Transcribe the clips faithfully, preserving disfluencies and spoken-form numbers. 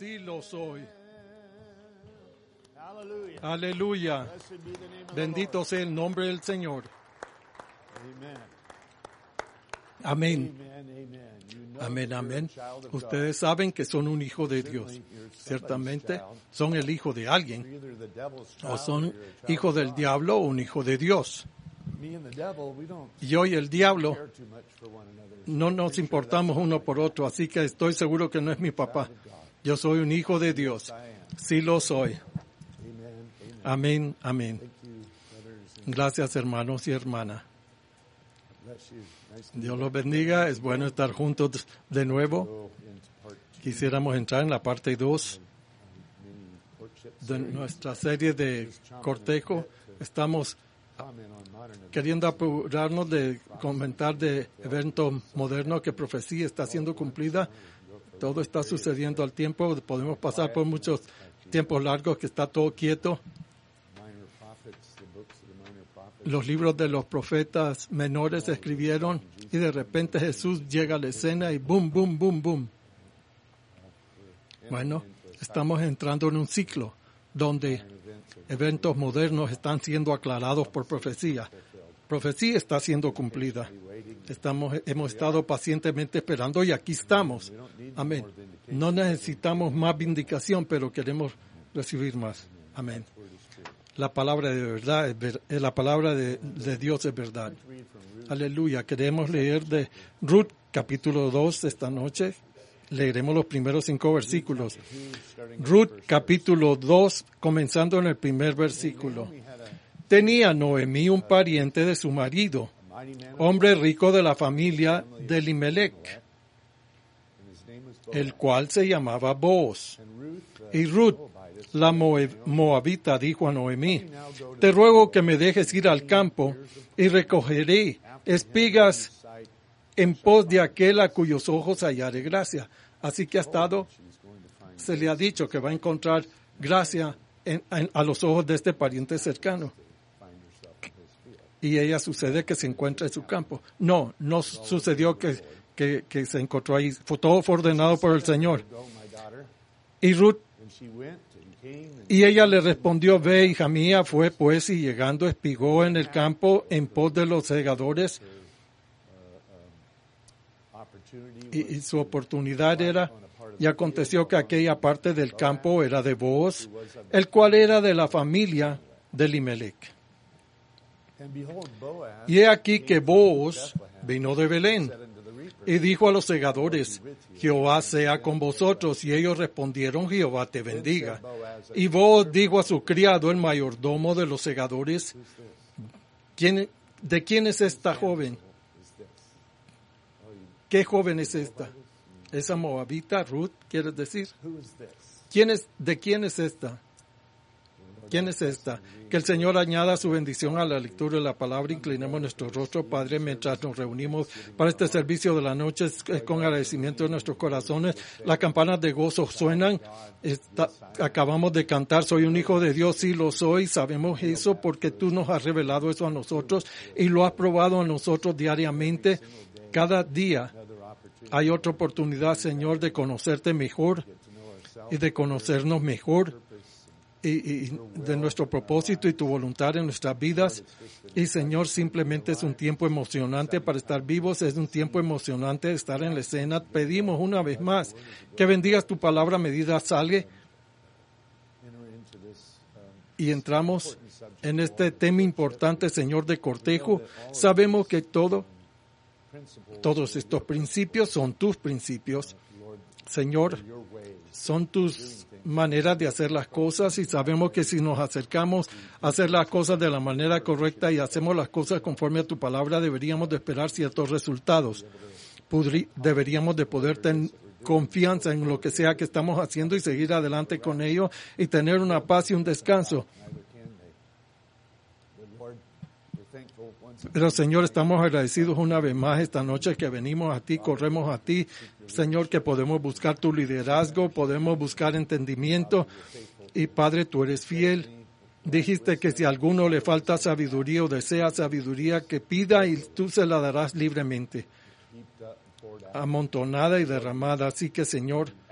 Sí lo soy. Aleluya. Bendito sea el nombre del Señor. Amén. Amén, amén. Ustedes saben que son un hijo de Dios. Ciertamente son el hijo de alguien. O son hijo del diablo o un hijo de Dios. Yo y el diablo no nos importamos uno por otro, así que estoy seguro que no es mi papá. Yo soy un hijo de Dios. Sí lo soy. Amén, amén. Gracias, hermanos y hermanas. Dios los bendiga. Es bueno estar juntos de nuevo. Quisiéramos entrar en la parte dos de nuestra serie de cortejo. Estamos queriendo apurarnos de comentar de eventos modernos que profecía está siendo cumplida. Todo está sucediendo al tiempo. Podemos pasar por muchos tiempos largos que está todo quieto. Los libros de los profetas menores se escribieron y de repente Jesús llega a la escena y boom, boom, boom, boom. Bueno, estamos entrando en un ciclo donde eventos modernos están siendo aclarados por profecía. Profecía está siendo cumplida. Estamos, hemos estado pacientemente esperando y aquí estamos. Amén. No necesitamos más vindicación, pero queremos recibir más. Amén. La palabra de verdad es ver, la palabra de, de Dios es verdad. Aleluya. Queremos leer de Ruth capítulo dos esta noche. Leeremos los primeros cinco versículos. Ruth capítulo dos, comenzando en el primer versículo. Tenía Noemí un pariente de su marido, hombre rico de la familia de Elimelech, el cual se llamaba Booz. Y Ruth, la moabita, dijo a Noemí: te ruego que me dejes ir al campo y recogeré espigas en pos de aquel a cuyos ojos hallare gracia. Así que ha estado, se le ha dicho que va a encontrar gracia en, en, a los ojos de este pariente cercano. Y ella sucede que se encuentra en su campo. No, no sucedió que, que, que se encontró ahí. Fue todo fue ordenado por el Señor. Y Ruth, y ella le respondió: ve, hija mía. Fue pues y llegando espigó en el campo en pos de los segadores. Y, y su oportunidad era, y aconteció que aquella parte del campo era de Booz, el cual era de la familia de Elimelech. Y he aquí que Booz vino de Belén y dijo a los segadores: Jehová sea con vosotros. Y ellos respondieron: Jehová te bendiga. Y Booz dijo a su criado, el mayordomo de los segadores: ¿Quién, ¿de quién es esta joven? ¿Qué joven es esta? ¿Esa moabita, Ruth, quieres decir? ¿Quién es, ¿De quién es esta? ¿Quién es esta? Que el Señor añada su bendición a la lectura de la palabra. Inclinemos nuestro rostro, Padre, mientras nos reunimos para este servicio de la noche con agradecimiento de nuestros corazones. Las campanas de gozo suenan. Está, acabamos de cantar: soy un hijo de Dios, sí lo soy. Sabemos eso porque tú nos has revelado eso a nosotros y lo has probado a nosotros diariamente. Cada día hay otra oportunidad, Señor, de conocerte mejor y de conocernos mejor. Y, y de nuestro propósito y tu voluntad en nuestras vidas. Y Señor, simplemente es un tiempo emocionante para estar vivos, es un tiempo emocionante de estar en la escena. Pedimos una vez más que bendigas tu palabra a medida salga. Y entramos en este tema importante, Señor, de cortejo. Sabemos que todo, todos estos principios son tus principios, Señor, son tus maneras de hacer las cosas, y sabemos que si nos acercamos a hacer las cosas de la manera correcta y hacemos las cosas conforme a tu palabra, deberíamos de esperar ciertos resultados. Podrí, deberíamos de poder tener confianza en lo que sea que estamos haciendo y seguir adelante con ello y tener una paz y un descanso. Pero Señor, estamos agradecidos una vez más esta noche que venimos a ti, corremos a ti, Señor, que podemos buscar tu liderazgo, podemos buscar entendimiento. Y Padre, tú eres fiel. Dijiste que si a alguno le falta sabiduría o desea sabiduría, que pida y tú se la darás libremente, amontonada y derramada. Así que, Señor,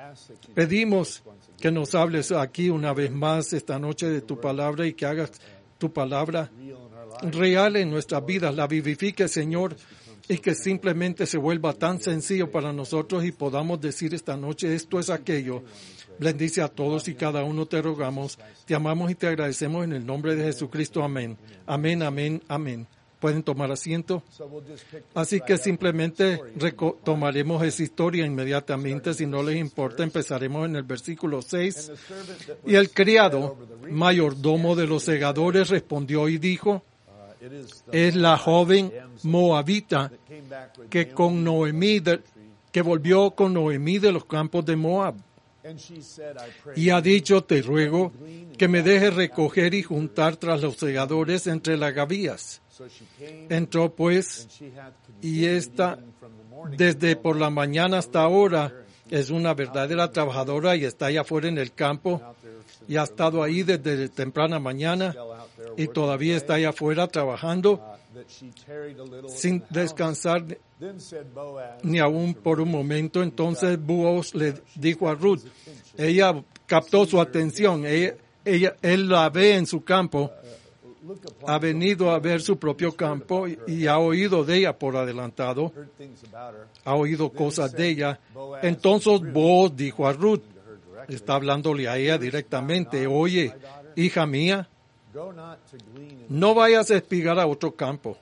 Pedimos que nos hables aquí una vez más esta noche de tu palabra y que hagas tu palabra real en nuestras vidas, la vivifique, Señor, y que simplemente se vuelva tan sencillo para nosotros y podamos decir esta noche, esto es aquello. Bendice a todos y cada uno, te rogamos, te amamos y te agradecemos en el nombre de Jesucristo. Amén. Amén, amén, amén. Pueden tomar asiento. Así que simplemente tomaremos esa historia inmediatamente. Si no les importa, empezaremos en el versículo seis. Y el criado, mayordomo de los segadores, respondió y dijo, es la joven moabita que con Noemí, de, que volvió con Noemí de los campos de Moab. Y ha dicho, te ruego que me dejes recoger y juntar tras los segadores entre las gavillas. Entró pues, y esta, desde por la mañana hasta ahora, es una verdadera trabajadora y está allá afuera en el campo, y ha estado ahí desde temprana mañana, y todavía está allá afuera trabajando, sin descansar ni aún por un momento. Entonces Booz le dijo a Ruth, ella captó su atención, ella, ella, él la ve en su campo, ha venido a ver su propio campo y, y ha oído de ella por adelantado, ha oído cosas de ella. Entonces Booz dijo a Ruth, está hablándole a ella directamente, oye, hija mía, no vayas a espigar a otro campo.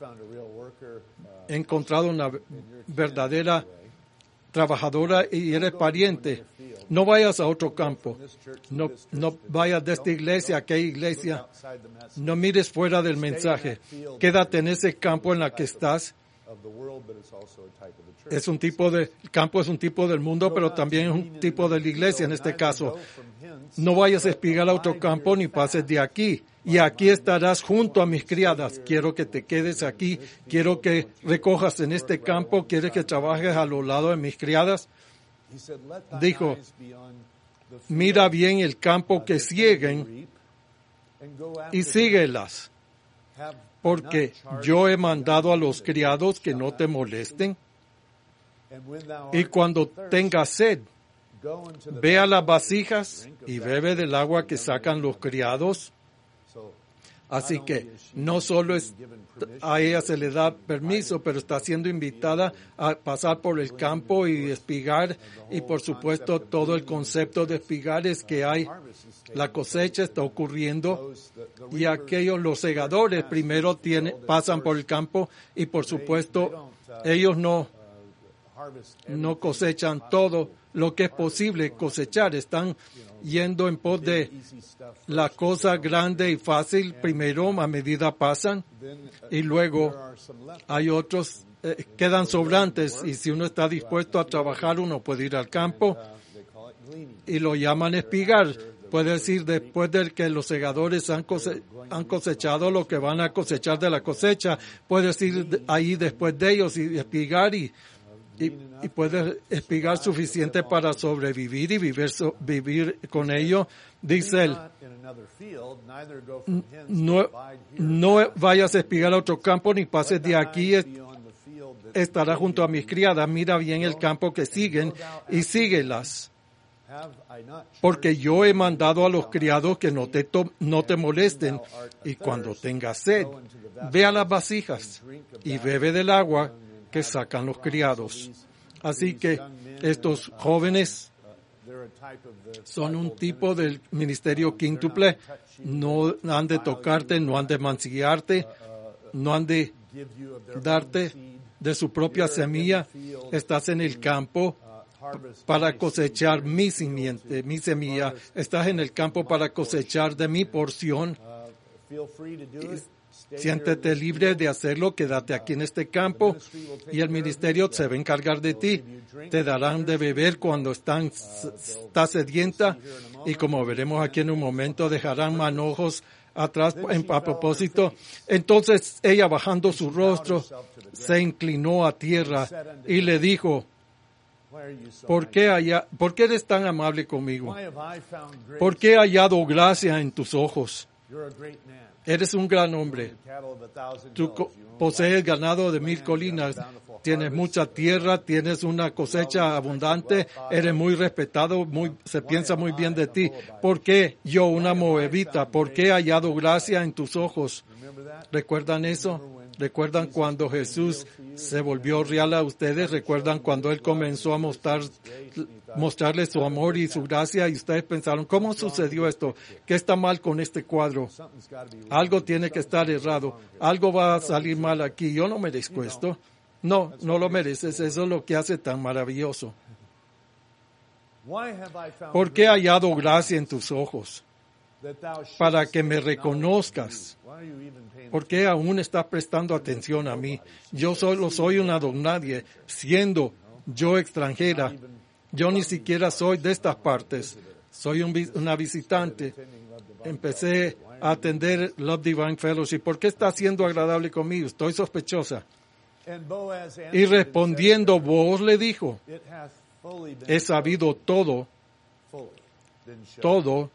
He encontrado una verdadera trabajadora y eres pariente. No vayas a otro campo. No, no vayas de esta iglesia a aquella iglesia. No mires fuera del mensaje. Quédate en ese campo en la que estás. Es un tipo de, el campo es un tipo del mundo, pero también es un tipo de la iglesia en este caso. No vayas a espigar a otro campo ni pases de aquí. Y aquí estarás junto a mis criadas. Quiero que te quedes aquí. Quiero que recojas en este campo. ¿Quieres que trabajes a los lados de mis criadas? Dijo, mira bien el campo que siguen y síguelas. Porque yo he mandado a los criados que no te molesten. Y cuando tengas sed, ve a las vasijas y bebe del agua que sacan los criados. Así que no solo es, a ella se le da permiso, pero está siendo invitada a pasar por el campo y espigar. Y por supuesto todo el concepto de espigar es que hay, la cosecha está ocurriendo y aquellos, los segadores, primero tienen, pasan por el campo y por supuesto ellos no, no cosechan todo lo que es posible cosechar. Están yendo en pos de la cosa grande y fácil. Primero, a medida pasan, y luego hay otros, eh, quedan sobrantes, y si uno está dispuesto a trabajar, uno puede ir al campo, y lo llaman espigar. Puede decir, después de que los segadores han, cose- han cosechado lo que van a cosechar de la cosecha, puede decir ahí después de ellos y espigar y Y, y puede espigar suficiente para sobrevivir y vivir, so, vivir con ello. Dice él, no, no vayas a espigar a otro campo ni pases de aquí, estará junto a mis criadas. Mira bien el campo que siguen y síguelas. Porque yo he mandado a los criados que no te, to- no te molesten. Y cuando tengas sed, ve a las vasijas y bebe del agua que sacan los criados. Así que estos jóvenes son un tipo del ministerio quíntuple. No han de tocarte, no han de mancillarte, no han de darte de su propia semilla. Estás en el campo para cosechar mi simiente, mi semilla. Estás en el campo para cosechar de mi porción. Siéntete libre de hacerlo, quédate aquí en este campo y el ministerio se va a encargar de ti. Te darán de beber cuando están, estás sedienta y como veremos aquí en un momento dejarán manojos atrás en, a propósito. Entonces ella bajando su rostro se inclinó a tierra y le dijo, ¿por qué, haya, ¿por qué eres tan amable conmigo? ¿Por qué he hallado gracia en tus ojos? Eres un gran hombre. Tú posees ganado de mil colinas. Tienes mucha tierra, tienes una cosecha abundante, eres muy respetado, muy, se piensa muy bien de ti. ¿Por qué yo, una moabita? ¿Por qué he hallado gracia en tus ojos? ¿Recuerdan eso? ¿Recuerdan cuando Jesús se volvió real a ustedes? ¿Recuerdan cuando Él comenzó a mostrar, mostrarles su amor y su gracia? Y ustedes pensaron, ¿cómo sucedió esto? ¿Qué está mal con este cuadro? Algo tiene que estar errado. Algo va a salir mal aquí. Yo no merezco esto. No, no lo mereces. Eso es lo que hace tan maravilloso. ¿Por qué he hallado gracia en tus ojos? Para que me reconozcas. ¿Por qué aún estás prestando atención a mí? Yo solo soy una don nadie, siendo yo extranjera. Yo ni siquiera soy de estas partes. Soy un, una visitante. Empecé a atender Love Divine Fellowship. ¿Por qué está siendo agradable conmigo? Estoy sospechosa. Y respondiendo, Booz le dijo, he sabido todo, todo,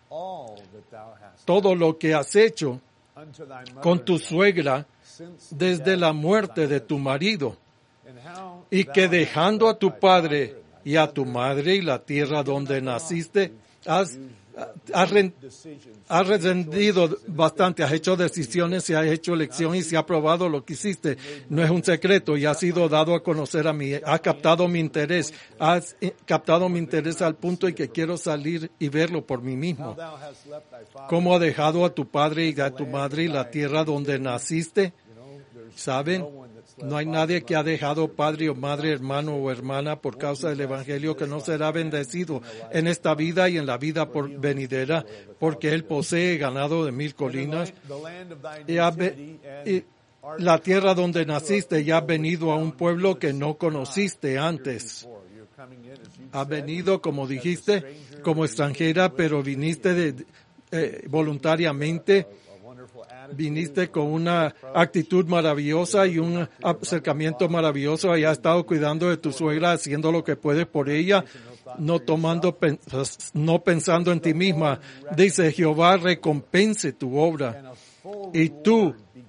todo lo que has hecho con tu suegra desde la muerte de tu marido, y que dejando a tu padre y a tu madre y la tierra donde naciste, has Has, has rendido bastante, has hecho decisiones, se ha hecho elección y se ha probado lo que hiciste. No es un secreto y ha sido dado a conocer a mí. Has captado mi interés, has captado mi interés al punto en que quiero salir y verlo por mí mismo. ¿Cómo has dejado a tu padre y a tu madre y la tierra donde naciste? ¿Saben? No hay nadie que ha dejado padre o madre, hermano o hermana por causa del Evangelio que no será bendecido en esta vida y en la vida por venidera, porque Él posee ganado de mil colinas y, ha, y la tierra donde naciste y has venido a un pueblo que no conociste antes. Has venido, como dijiste, como extranjera, pero viniste de, eh, voluntariamente. Viniste con una actitud maravillosa y un acercamiento maravilloso y has estado cuidando de tu suegra, haciendo lo que puedes por ella, no tomando, no pensando en ti misma. Dice, Jehová recompense tu obra y tu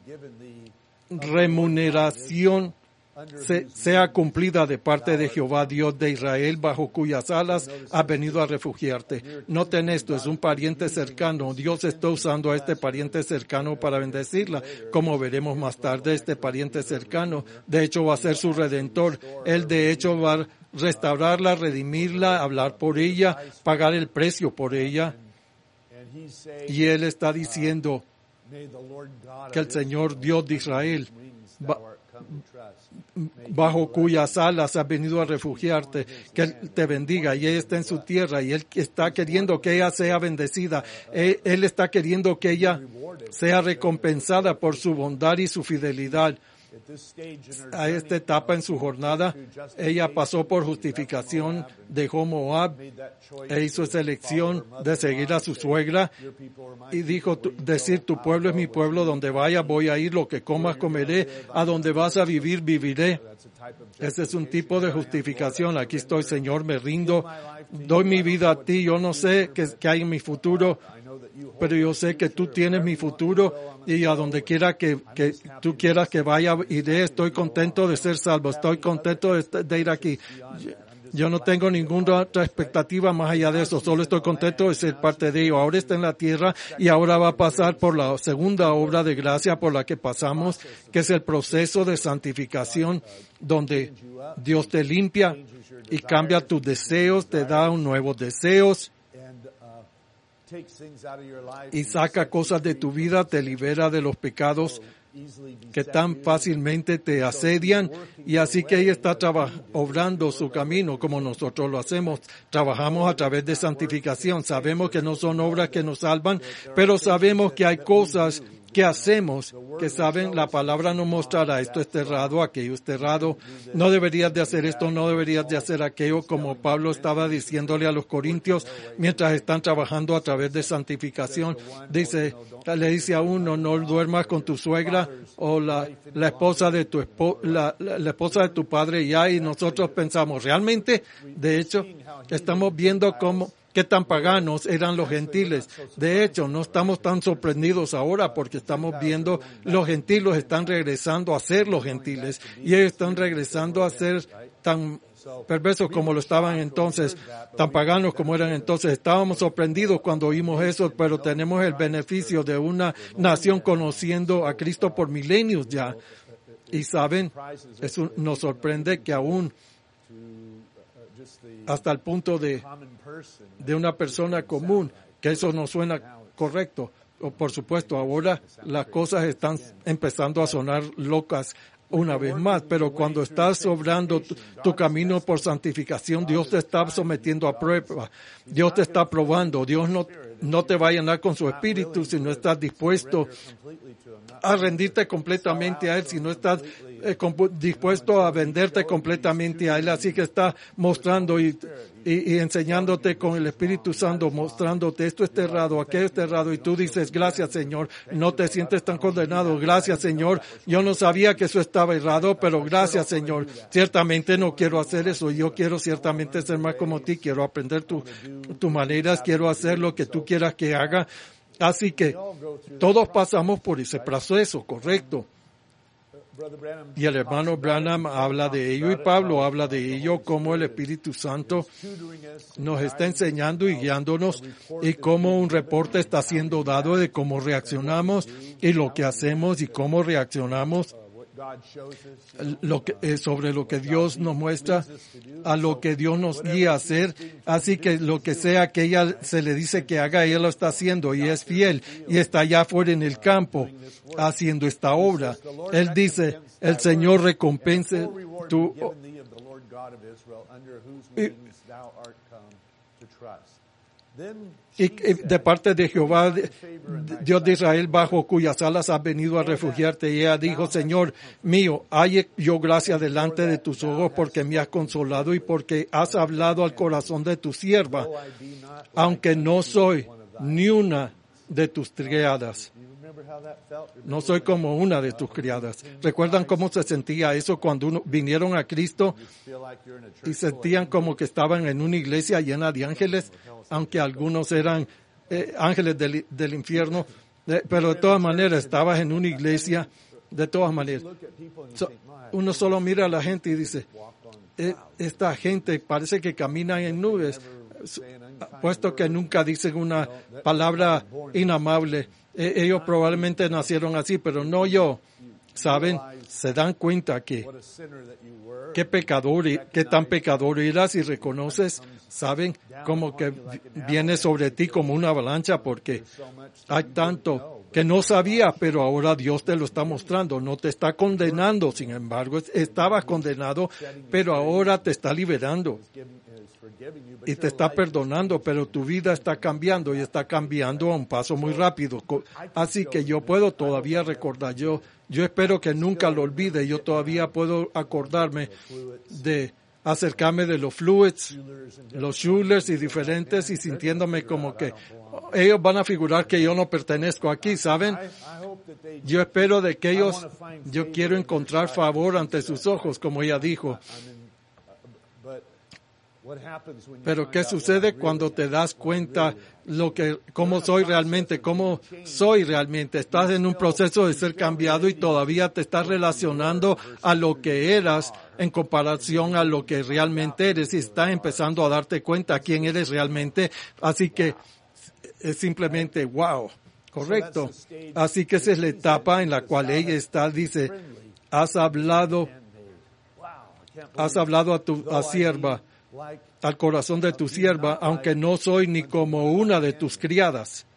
remuneración Se, sea cumplida de parte de Jehová, Dios de Israel, bajo cuyas alas has venido a refugiarte. Noten esto, es un pariente cercano. Dios está usando a este pariente cercano para bendecirla. Como veremos más tarde, este pariente cercano, de hecho, va a ser su redentor. Él, de hecho, va a restaurarla, redimirla, hablar por ella, pagar el precio por ella. Y Él está diciendo que el Señor Dios de Israel va, bajo cuyas alas has venido a refugiarte, que Él te bendiga y ella está en su tierra y Él está queriendo que ella sea bendecida. Él, él está queriendo que ella sea recompensada por su bondad y su fidelidad. A esta etapa en su jornada, ella pasó por justificación, dejó Moab e hizo esa elección de seguir a su suegra y dijo, decir, tu pueblo es mi pueblo, donde vaya voy a ir, lo que comas comeré, a donde vas a vivir viviré. Ese es un tipo de justificación. Aquí estoy, Señor, me rindo, doy mi vida a ti, yo no sé qué, qué hay en mi futuro, pero yo sé que tú tienes mi futuro y a donde quiera que, que tú quieras que vaya, iré. Estoy contento de ser salvo, estoy contento de, de ir aquí. Yo, yo no tengo ninguna otra expectativa más allá de eso, solo estoy contento de ser parte de ello. Ahora está en la tierra y ahora va a pasar por la segunda obra de gracia por la que pasamos, que es el proceso de santificación, donde Dios te limpia y cambia tus deseos, te da un nuevos deseos, y saca cosas de tu vida, te libera de los pecados que tan fácilmente te asedian, y así que ella está obrando su camino como nosotros lo hacemos. Trabajamos a través de santificación. Sabemos que no son obras que nos salvan, pero sabemos que hay cosas que hacemos que saben, la palabra nos mostrará, esto es errado, aquello es errado, no deberías de hacer esto, no deberías de hacer aquello, como Pablo estaba diciéndole a los corintios mientras están trabajando a través de santificación. Dice, le dice a uno, no duermas con tu suegra o la, la esposa de tu espo, la, la, la esposa de tu padre ya, y nosotros pensamos, realmente, de hecho, estamos viendo cómo qué tan paganos eran los gentiles. De hecho, no estamos tan sorprendidos ahora porque estamos viendo los gentiles están regresando a ser los gentiles y ellos están regresando a ser tan perversos como lo estaban entonces, tan paganos como eran entonces. Estábamos sorprendidos cuando oímos eso, pero tenemos el beneficio de una nación conociendo a Cristo por milenios ya. Y saben, eso nos sorprende que aún hasta el punto de, de una persona común, que eso no suena correcto. O, por supuesto, ahora las cosas están empezando a sonar locas una vez más, pero cuando estás obrando tu, tu camino por santificación, Dios te está sometiendo a prueba, Dios te está probando, Dios no, no te va a llenar con su espíritu si no estás dispuesto a rendirte completamente a Él, si no estás eh, comp- dispuesto a venderte completamente a Él. Así que está mostrando y, y, y enseñándote con el Espíritu Santo, mostrándote esto está errado, aquello está errado, y tú dices, gracias Señor, no te sientes tan condenado, gracias Señor, yo no sabía que eso estaba errado, pero gracias Señor, ciertamente no quiero hacer eso, yo quiero ciertamente ser más como ti, quiero aprender tu, tus maneras, quiero hacer lo que tú quieras que haga. Así que todos pasamos por ese proceso, correcto. Y el hermano Branham habla de ello y Pablo habla de ello, cómo el Espíritu Santo nos está enseñando y guiándonos y cómo un reporte está siendo dado de cómo reaccionamos y lo que hacemos y cómo reaccionamos. Lo que, eh, sobre lo que Dios nos muestra, a lo que Dios nos guía a hacer. Así que lo que sea que ella se le dice que haga, ella lo está haciendo y es fiel y está allá afuera en el campo haciendo esta obra. Él dice, el Señor recompense tu... Y, Y de parte de Jehová, Dios de Israel, bajo cuyas alas has venido a refugiarte. Y ella dijo, Señor mío, halle yo gracia delante de tus ojos, porque me has consolado y porque has hablado al corazón de tu sierva, aunque no soy ni una de tus criadas. No soy como una de tus criadas. ¿Recuerdan cómo se sentía eso cuando uno, vinieron a Cristo y sentían como que estaban en una iglesia llena de ángeles, aunque algunos eran eh, ángeles del, del infierno, eh, pero de todas maneras estabas en una iglesia, de todas maneras. So, uno solo mira a la gente y dice, eh, esta gente parece que camina en nubes, puesto que nunca dicen una palabra inamable. Ellos probablemente nacieron así, pero no yo. ¿Saben? Se dan cuenta que qué pecador, qué tan pecador eras y reconoces, ¿saben? Como que viene sobre ti como una avalancha porque hay tanto que no sabía, pero ahora Dios te lo está mostrando. No te está condenando, sin embargo, estabas condenado, pero ahora te está liberando. Y te está perdonando, pero tu vida está cambiando y está cambiando a un paso muy rápido. Así que yo puedo todavía recordar, yo, yo espero que nunca lo olvide, yo todavía puedo acordarme de acercarme de los fluids, los Schulers y diferentes y sintiéndome como que ellos van a figurar que yo no pertenezco aquí, ¿saben? Yo espero de que ellos, yo quiero encontrar favor ante sus ojos, como ella dijo. Pero ¿qué sucede cuando te das cuenta lo que, cómo soy realmente, cómo soy realmente? Estás en un proceso de ser cambiado y todavía te estás relacionando a lo que eras en comparación a lo que realmente eres y estás empezando a darte cuenta quién eres realmente. Así que es simplemente wow, correcto. Así que esa es la etapa en la cual ella está, dice, has hablado, has hablado a tu a sierva, al corazón de tu sierva, aunque no soy ni como una de tus criadas.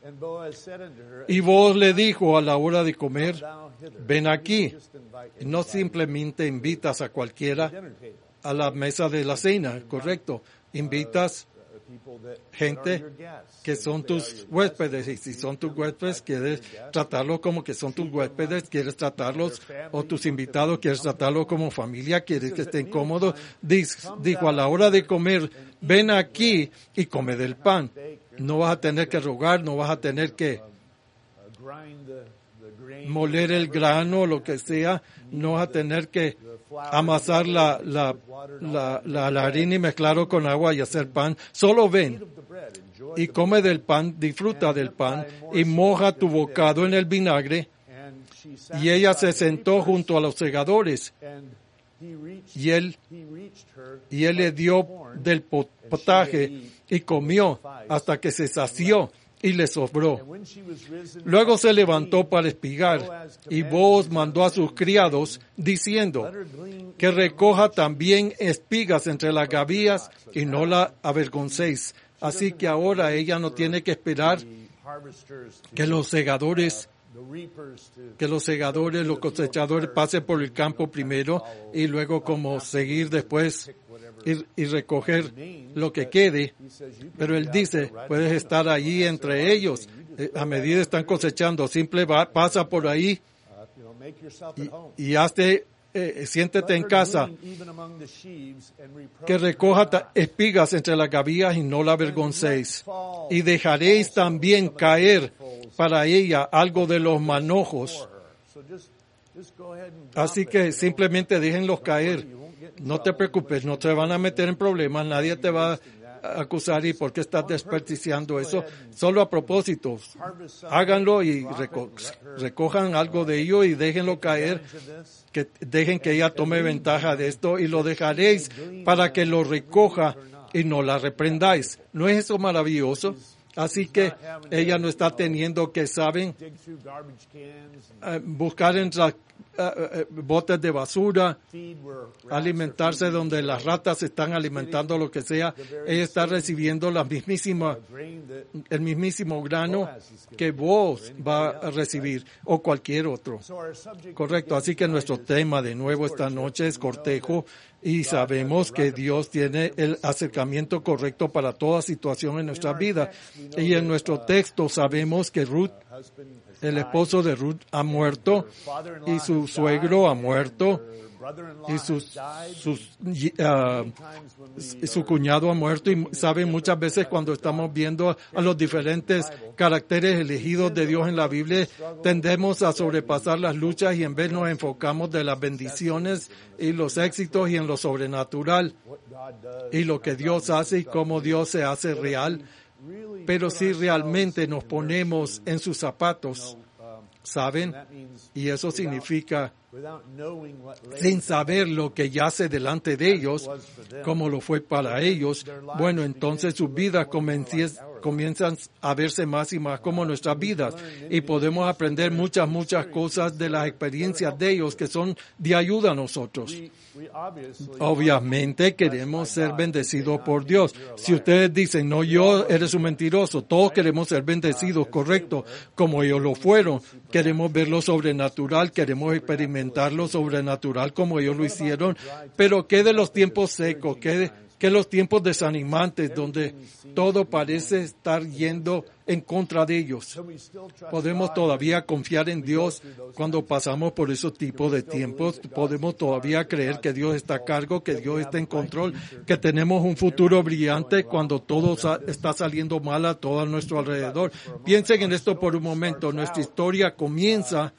Y Boaz le dijo a la hora de comer, ven aquí. No simplemente invitas a cualquiera a la mesa de la cena, correcto. Invitas gente que son tus huéspedes, y si son tus huéspedes, quieres tratarlos como que son tus huéspedes, quieres tratarlos, o tus invitados, quieres tratarlos como familia, quieres que estén cómodos. Dijo, a la hora de comer, ven aquí y come del pan. No vas a tener que rogar, no vas a tener que moler el grano o lo que sea, no vas a tener que amasar la, la, la, la, la harina y mezclarlo con agua y hacer pan. Solo ven y come del pan, disfruta del pan y moja tu bocado en el vinagre. Y ella se sentó junto a los segadores y él, y él le dio del potaje y comió hasta que se sació y le sobró. Luego se levantó para espigar, y Booz mandó a sus criados, diciendo, que recoja también espigas entre las gavillas y no la avergoncéis. Así que ahora ella no tiene que esperar que los segadores que los segadores, los cosechadores pasen por el campo primero y luego como seguir después y, y recoger lo que quede. Pero él dice, puedes estar allí entre ellos eh, a medida que están cosechando. Simple va, pasa por ahí y, y hazte, eh, siéntete en casa, que recoja ta- espigas entre las gavillas y no la avergoncéis. Y dejaréis también caer para ella algo de los manojos. Así que simplemente déjenlos caer. No te preocupes, no te van a meter en problemas, nadie te va a acusar y por qué estás desperdiciando eso. Solo a propósito, háganlo y reco- recojan algo de ello y déjenlo caer, que dejen que ella tome ventaja de esto y lo dejaréis para que lo recoja y no la reprendáis. ¿No es eso maravilloso? Así que ella no está teniendo que, saben, uh, buscar entre las uh, uh, botes de basura, alimentarse donde las ratas están alimentando, lo que sea. Ella está recibiendo la mismísima, el mismísimo grano que vos va a recibir o cualquier otro. Correcto. Así que nuestro tema de nuevo esta noche es cortejo. Y sabemos que Dios tiene el acercamiento correcto para toda situación en nuestra vida. Y en nuestro texto sabemos que Ruth, el esposo de Ruth, ha muerto y su suegro ha muerto y sus, sus, uh, su cuñado ha muerto. Y saben, muchas veces cuando estamos viendo a los diferentes caracteres elegidos de Dios en la Biblia, tendemos a sobrepasar las luchas y en vez nos enfocamos de las bendiciones y los éxitos y en lo sobrenatural y lo que Dios hace y cómo Dios se hace real. Pero si realmente nos ponemos en sus zapatos, ¿saben? Y eso significa, sin saber lo que yace delante de ellos, como lo fue para ellos, bueno, entonces sus vidas comienzan a verse más y más como nuestras vidas. Y podemos aprender muchas, muchas cosas de las experiencias de ellos que son de ayuda a nosotros. Obviamente queremos ser bendecidos por Dios. Si ustedes dicen, no, yo eres un mentiroso, todos queremos ser bendecidos, correcto, como ellos lo fueron. Queremos ver lo sobrenatural, queremos experimentar lo sobrenatural como ellos lo hicieron. Pero ¿qué de los tiempos secos? ¿Qué de, qué de los tiempos desanimantes donde todo parece estar yendo en contra de ellos? Podemos todavía confiar en Dios cuando pasamos por esos tipos de tiempos. Podemos todavía creer que Dios está a cargo, que Dios está en control, que tenemos un futuro brillante cuando todo sa- está saliendo mal a todo nuestro alrededor. Piensen en esto por un momento. Nuestra historia comienza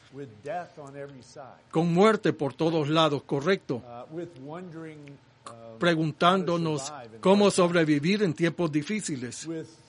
con muerte por todos lados, ¿correcto? Preguntándonos cómo sobrevivir en tiempos difíciles,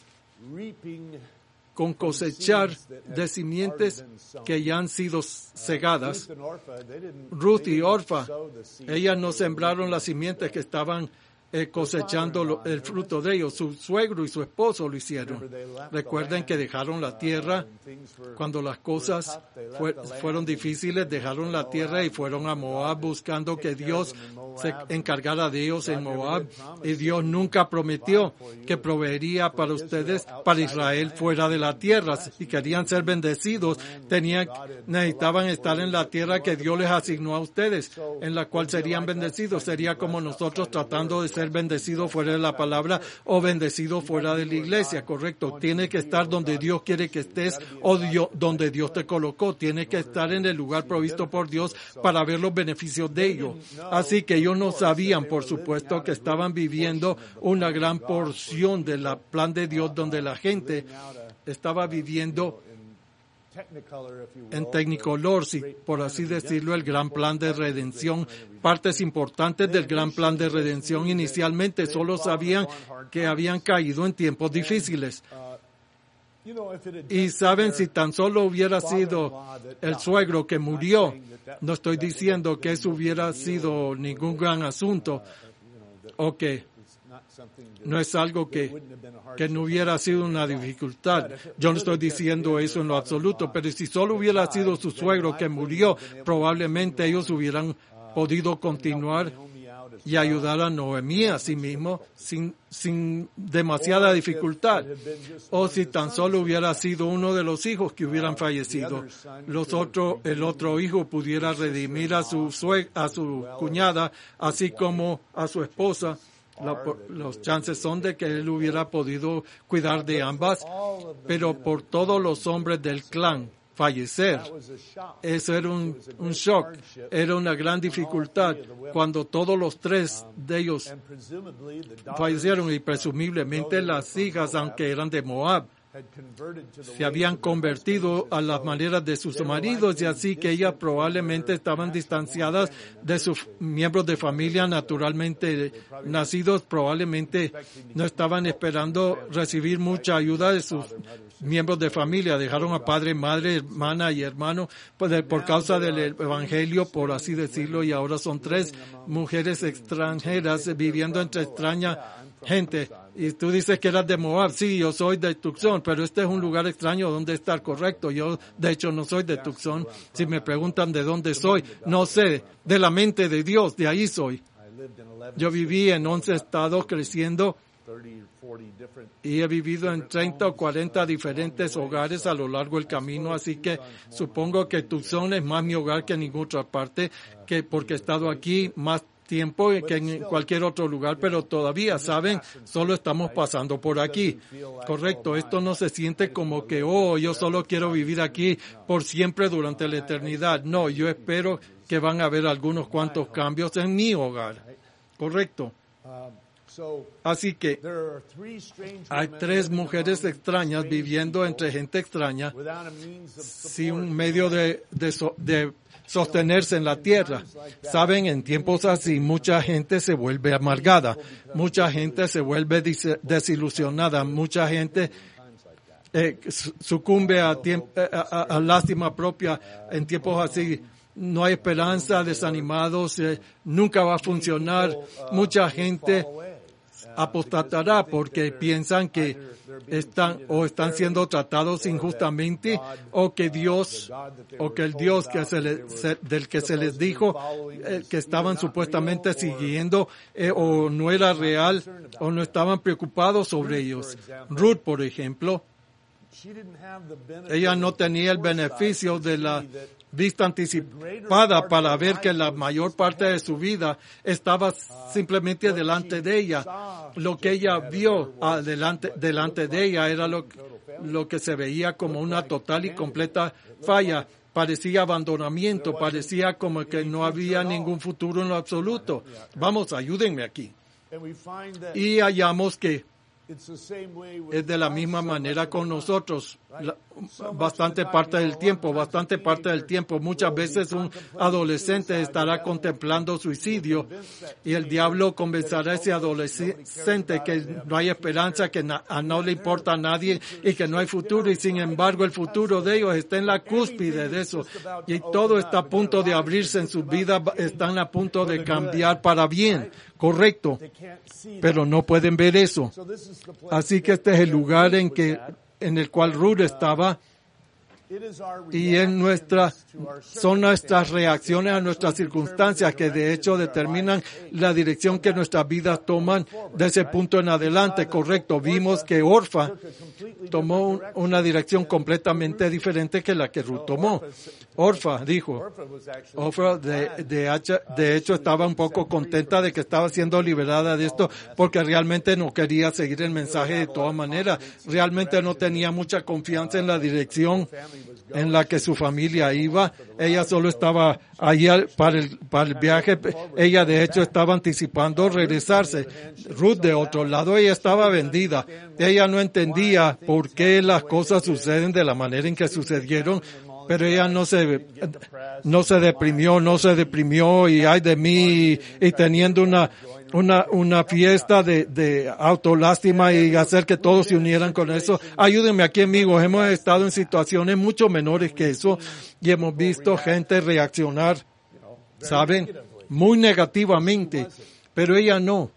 con cosechar de simientes que ya han sido cegadas. Ruth y Orfa, ellas no sembraron las simientes que estaban eh, cosechando lo, el fruto de ellos. Su suegro y su esposo lo hicieron. Recuerden que dejaron la tierra cuando las cosas fue, fueron difíciles, dejaron la tierra y fueron a Moab buscando que Dios se encargara de ellos en Moab. Y Dios nunca prometió que proveería para ustedes, para Israel, fuera de la tierra. Si querían ser bendecidos, tenían, necesitaban estar en la tierra que Dios les asignó a ustedes, en la cual serían bendecidos. Sería como nosotros tratando de ser bendecidos fuera de la palabra o bendecidos fuera de la iglesia, correcto. Tiene que estar donde Dios quiere que estés o Dios, donde Dios te colocó. Tiene que estar en el lugar provisto por Dios para ver los beneficios de ello. Así que ellos no sabían, por supuesto, que estaban viviendo una gran porción del plan de Dios donde la gente estaba viviendo en Technicolor, si, por así decirlo, el gran plan de redención. Partes importantes del gran plan de redención inicialmente solo sabían que habían caído en tiempos difíciles. Y saben, si tan solo hubiera sido el suegro que murió, no estoy diciendo que eso hubiera sido ningún gran asunto, o que no es algo que, que no hubiera sido una dificultad. Yo no estoy diciendo eso en lo absoluto, pero si solo hubiera sido su suegro que murió, probablemente ellos hubieran podido continuar y ayudar a Noemí a sí mismo sin, sin demasiada dificultad. O si tan solo hubiera sido uno de los hijos que hubieran fallecido, los otro, el otro hijo pudiera redimir a su sueg- a su cuñada, así como a su esposa. La, los chances son de que él hubiera podido cuidar de ambas, pero por todos los hombres del clan fallecer, eso era un, un shock, era una gran dificultad cuando todos los tres de ellos fallecieron y presumiblemente las hijas, aunque eran de Moab, se habían convertido a las maneras de sus maridos y así que ellas probablemente estaban distanciadas de sus miembros de familia naturalmente nacidos, probablemente no estaban esperando recibir mucha ayuda de sus miembros de familia, dejaron a padre, madre, hermana y hermano por, por causa del evangelio, por así decirlo, y ahora son tres mujeres extranjeras viviendo entre extraña gente. Y tú dices que eras de Moab. Sí, yo soy de Tucson, pero este es un lugar extraño donde estar, correcto. Yo, de hecho, no soy de Tucson. Si me preguntan de dónde soy, no sé. De la mente de Dios, de ahí soy. Yo viví en once estados creciendo y he vivido en treinta o cuarenta diferentes hogares a lo largo del camino, así que supongo que Tucson es más mi hogar que en ninguna otra parte, que porque he estado aquí más tiempo que en cualquier otro lugar, pero todavía, ¿saben? Solo estamos pasando por aquí. Correcto, esto no se siente como que, oh, yo solo quiero vivir aquí por siempre durante la eternidad. No, yo espero que van a haber algunos cuantos cambios en mi hogar. Correcto. Así que hay tres mujeres extrañas viviendo entre gente extraña sin un medio de, de, de sostenerse en la tierra. Saben, en tiempos así mucha gente se vuelve amargada, mucha gente se vuelve desilusionada, mucha gente eh, sucumbe a, tiemp- a, a, a lástima propia en tiempos así. No hay esperanza, desanimados, eh, nunca va a funcionar. Mucha gente apostatará porque piensan que están o están siendo tratados injustamente o que Dios o que el Dios que se les, se, del que se les dijo eh, que estaban supuestamente siguiendo eh, o no era real o no estaban preocupados sobre ellos. Ruth, por ejemplo, ella no tenía el beneficio de la vista anticipada para ver que la mayor parte de su vida estaba simplemente delante de ella. Lo que ella vio adelante, delante de ella era lo, lo que se veía como una total y completa falla. Parecía abandonamiento, parecía como que no había ningún futuro en lo absoluto. Vamos, ayúdenme aquí. Y hallamos que es de la misma manera con nosotros, la, bastante parte del tiempo, bastante parte del tiempo. Muchas veces un adolescente estará contemplando suicidio y el diablo convencerá a ese adolescente que no hay esperanza, que na, a no le importa a nadie y que no hay futuro, y sin embargo el futuro de ellos está en la cúspide de eso y todo está a punto de abrirse en sus vidas, están a punto de cambiar para bien. Correcto, pero no pueden ver eso. Así que este es el lugar en que, en el cual Ruth estaba, y en nuestra, son nuestras reacciones a nuestras circunstancias que de hecho determinan la dirección que nuestras vidas toman de ese punto en adelante. Correcto, vimos que Orfa tomó un, una dirección completamente diferente que la que Ruth tomó. Orfa dijo, Orfa de, de, hecho, de hecho estaba un poco contenta de que estaba siendo liberada de esto porque realmente no quería seguir el mensaje de todas maneras. Realmente no tenía mucha confianza en la dirección en la que su familia iba. Ella solo estaba ahí para el, para el viaje. Ella de hecho estaba anticipando regresarse. Ruth de otro lado, ella estaba vendida. Ella no entendía por qué las cosas suceden de la manera en que sucedieron. Pero ella no se, no se deprimió, no se deprimió y ay de mí, y, y teniendo una, una, una fiesta de, de autolástima y hacer que todos se unieran con eso. Ayúdenme aquí, amigos, hemos estado en situaciones mucho menores que eso y hemos visto gente reaccionar, ¿saben? Muy negativamente, pero ella no.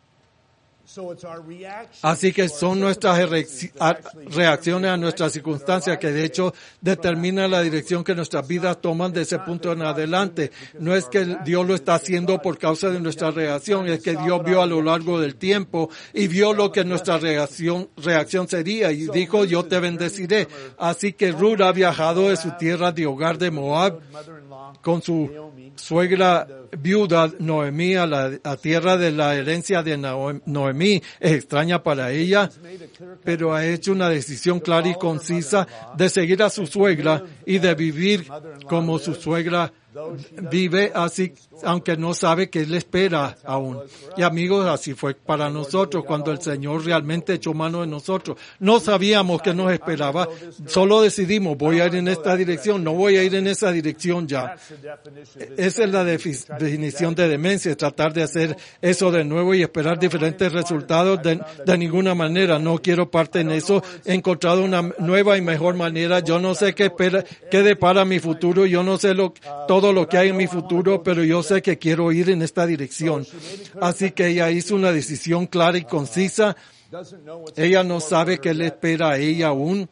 Así que son nuestras reacciones a nuestras circunstancias que de hecho determinan la dirección que nuestras vidas toman de ese punto en adelante. No es que Dios lo está haciendo por causa de nuestra reacción, es que Dios vio a lo largo del tiempo y vio lo que nuestra reacción, reacción sería y dijo, yo te bendeciré. Así que Ruth ha viajado de su tierra de hogar de Moab con su suegra viuda Noemí a la a tierra de la herencia de Noemí. Es extraña para ella, pero ha hecho una decisión clara y concisa de seguir a su suegra y de vivir como su suegra vive, así, aunque no sabe qué le espera aún. Y amigos, así fue para nosotros cuando el Señor realmente echó mano de nosotros. No sabíamos qué nos esperaba, solo decidimos, voy a ir en esta dirección, no voy a ir en esa dirección ya. Esa es la definición de demencia, tratar de hacer eso de nuevo y esperar diferentes resultados de, de ninguna manera. No quiero parte en eso. He encontrado una nueva y mejor manera. Yo no sé qué espera, qué depara mi futuro. Yo no sé lo, todo lo que hay en mi futuro, pero yo sé que quiero ir en esta dirección. Así que ella hizo una decisión clara y concisa. Ella no sabe qué le espera a ella aún.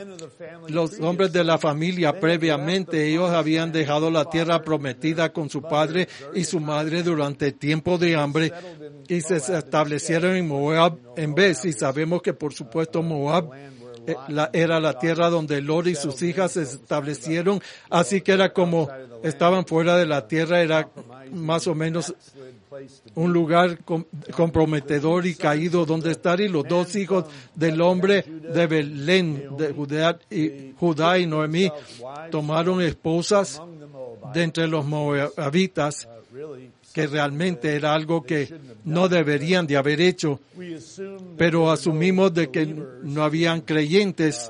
Los hombres de la familia previamente, ellos habían dejado la tierra prometida con su padre y su madre durante el tiempo de hambre y se establecieron en Moab en vez. Y sabemos que por supuesto Moab era la tierra donde Lot y sus hijas se establecieron, así que era como estaban fuera de la tierra, era más o menos un lugar comprometedor y caído donde estar, y los dos hijos del hombre de Belén, de Judá y, Judá y Noemí, tomaron esposas de entre los moabitas, que realmente era algo que no deberían de haber hecho, pero asumimos de que no habían creyentes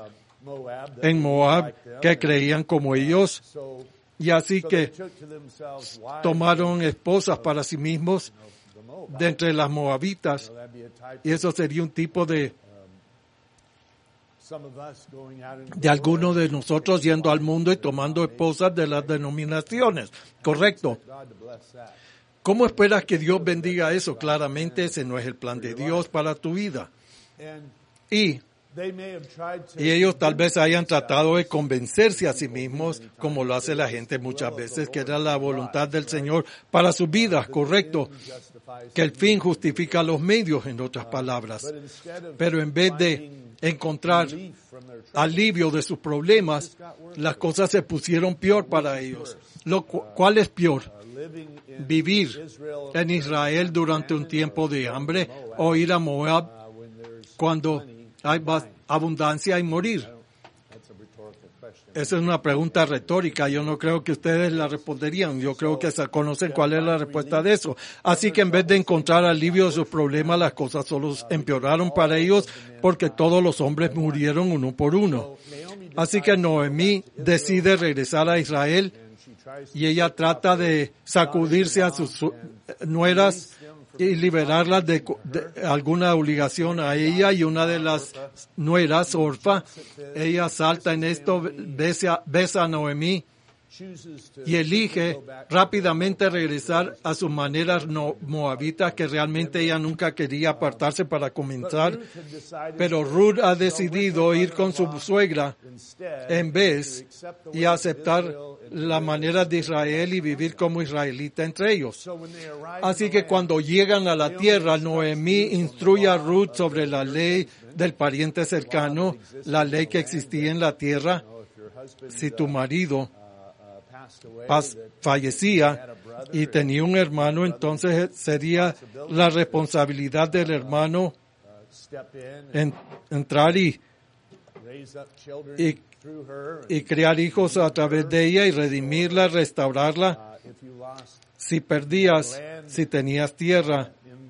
en Moab que creían como ellos, y así que tomaron esposas para sí mismos de entre las moabitas, y eso sería un tipo de de algunos de nosotros yendo al mundo y tomando esposas de las denominaciones, ¿correcto? ¿Cómo esperas que Dios bendiga eso? Claramente ese no es el plan de Dios para tu vida. Y, y ellos tal vez hayan tratado de convencerse a sí mismos, como lo hace la gente muchas veces, que era la voluntad del Señor para sus vidas, correcto. Que el fin justifica los medios, en otras palabras. Pero en vez de encontrar alivio de sus problemas, las cosas se pusieron peor para ellos. Lo cual es peor, vivir en Israel durante un tiempo de hambre o ir a Moab cuando hay abundancia y morir. Esa es una pregunta retórica. Yo no creo que ustedes la responderían. Yo creo que se conocen cuál es la respuesta de eso. Así que en vez de encontrar alivio de sus problemas, las cosas solo empeoraron para ellos porque todos los hombres murieron uno por uno. Así que Noemí decide regresar a Israel y ella trata de sacudirse a sus nueras y liberarlas de, de alguna obligación a ella, y una de las nueras, Orfa, ella salta en esto, besa, besa a Noemí y elige rápidamente regresar a sus maneras no, moabitas, que realmente ella nunca quería apartarse para comenzar. Pero Ruth ha decidido ir con su suegra en vez y aceptar la manera de Israel y vivir como israelita entre ellos. Así que cuando llegan a la tierra, Noemí instruye a Ruth sobre la ley del pariente cercano, la ley que existía en la tierra. Si tu marido pas- fallecía y tenía un hermano, entonces sería la responsabilidad del hermano en, entrar y, y, y crear hijos a través de ella y redimirla, restaurarla. Si perdías, si tenías tierra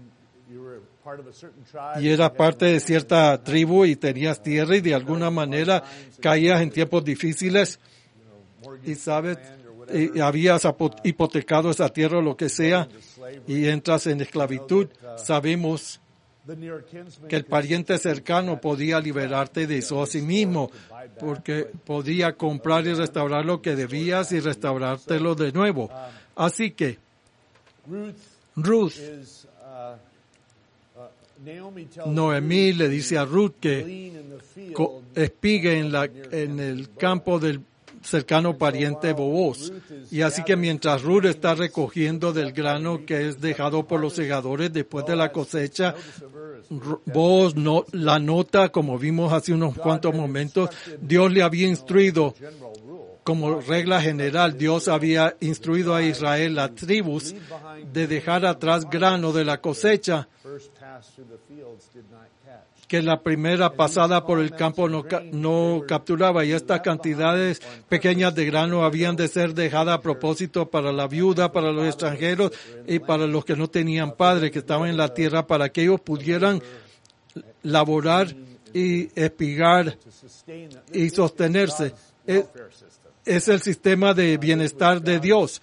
y eras parte de cierta tribu y tenías tierra y de alguna manera caías en tiempos difíciles y sabes, y habías apo- hipotecado esa tierra o lo que sea y entras en esclavitud, sabemos que el pariente cercano podía liberarte de eso a sí mismo, porque podía comprar y restaurar lo que debías y restaurártelo de nuevo. Así que Ruth, Noemí le dice a Ruth que co- espigue en, la, en el campo del cercano pariente Booz. Y así que mientras Ruth está recogiendo del grano que es dejado por los segadores después de la cosecha, Booz no, la nota, como vimos hace unos cuantos momentos, Dios le había instruido, como regla general, Dios había instruido a Israel, las tribus, de dejar atrás grano de la cosecha, que la primera pasada por el campo no, no capturaba, y estas cantidades pequeñas de grano habían de ser dejadas a propósito para la viuda, para los extranjeros y para los que no tenían padre, que estaban en la tierra, para que ellos pudieran laborar y espigar y sostenerse. Es, es el sistema de bienestar de Dios.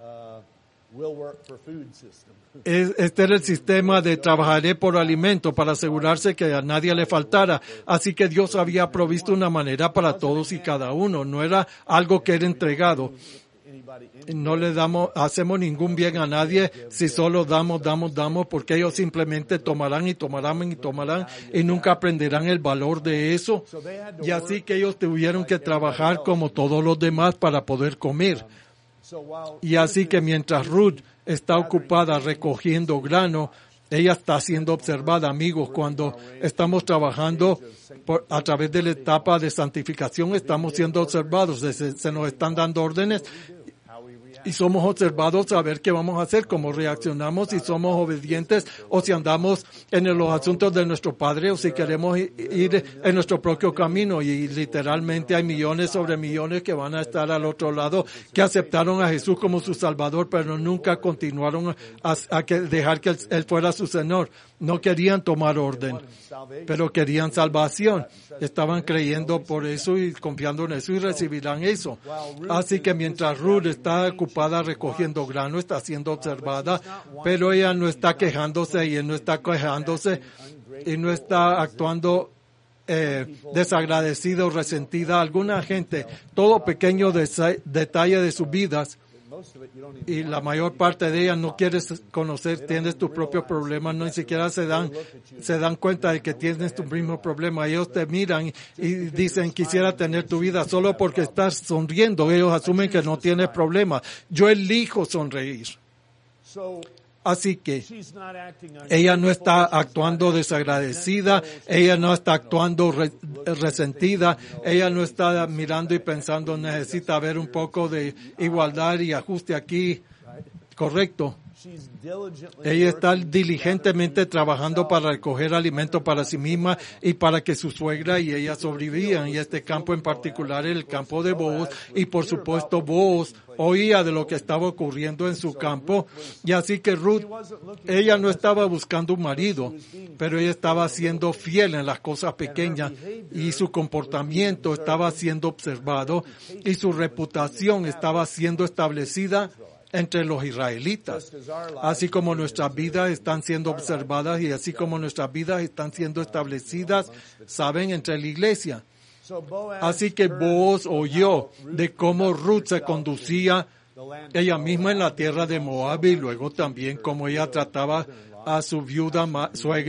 Es, este era el sistema de trabajaré por alimento para asegurarse que a nadie le faltara. Así que Dios había provisto una manera para todos y cada uno. No era algo que era entregado. No le damos, hacemos ningún bien a nadie si solo damos, damos, damos, porque ellos simplemente tomarán y tomarán y tomarán y nunca aprenderán el valor de eso. Y así que ellos tuvieron que trabajar como todos los demás para poder comer. Y así que mientras Ruth está ocupada recogiendo grano, ella está siendo observada. Amigos, cuando estamos trabajando por, a través de la etapa de santificación, estamos siendo observados, se, se nos están dando órdenes y somos observados a ver qué vamos a hacer, cómo reaccionamos, si somos obedientes o si andamos en los asuntos de nuestro Padre o si queremos ir en nuestro propio camino. Y literalmente hay millones sobre millones que van a estar al otro lado, que aceptaron a Jesús como su Salvador, pero nunca continuaron a, a que dejar que él, él fuera su Señor. No querían tomar orden, pero querían salvación. Estaban creyendo por eso y confiando en eso y recibirán eso. Así que mientras Ruth está ocupada recogiendo grano, está siendo observada, pero ella no está quejándose y no está quejándose y no está actuando eh, desagradecida o resentida. Alguna gente, todo pequeño desa- detalle de sus vidas, y la mayor parte de ellas no quieres conocer, tienes tus propios problemas, no ni siquiera se dan, se dan cuenta de que tienes tu mismo problema. Ellos te miran y dicen, quisiera tener tu vida solo porque estás sonriendo. Ellos asumen que no tienes problemas. Yo elijo sonreír. Así que ella no está actuando desagradecida, ella no está actuando re, resentida, ella no está mirando y pensando, necesita haber un poco de igualdad y ajuste aquí. Correcto. Ella está diligentemente trabajando para recoger alimento para sí misma y para que su suegra y ella sobrevivan. Y este campo en particular, el campo de Booz, y por supuesto Booz oía de lo que estaba ocurriendo en su campo. Y así que Ruth, ella no estaba buscando un marido, pero ella estaba siendo fiel en las cosas pequeñas y su comportamiento estaba siendo observado y su reputación estaba siendo establecida entre los israelitas, así como nuestras vidas están siendo observadas y así como nuestras vidas están siendo establecidas, saben, entre la iglesia. Así que Booz oyó de cómo Ruth se conducía ella misma en la tierra de Moab y luego también cómo ella trataba a su viuda suegra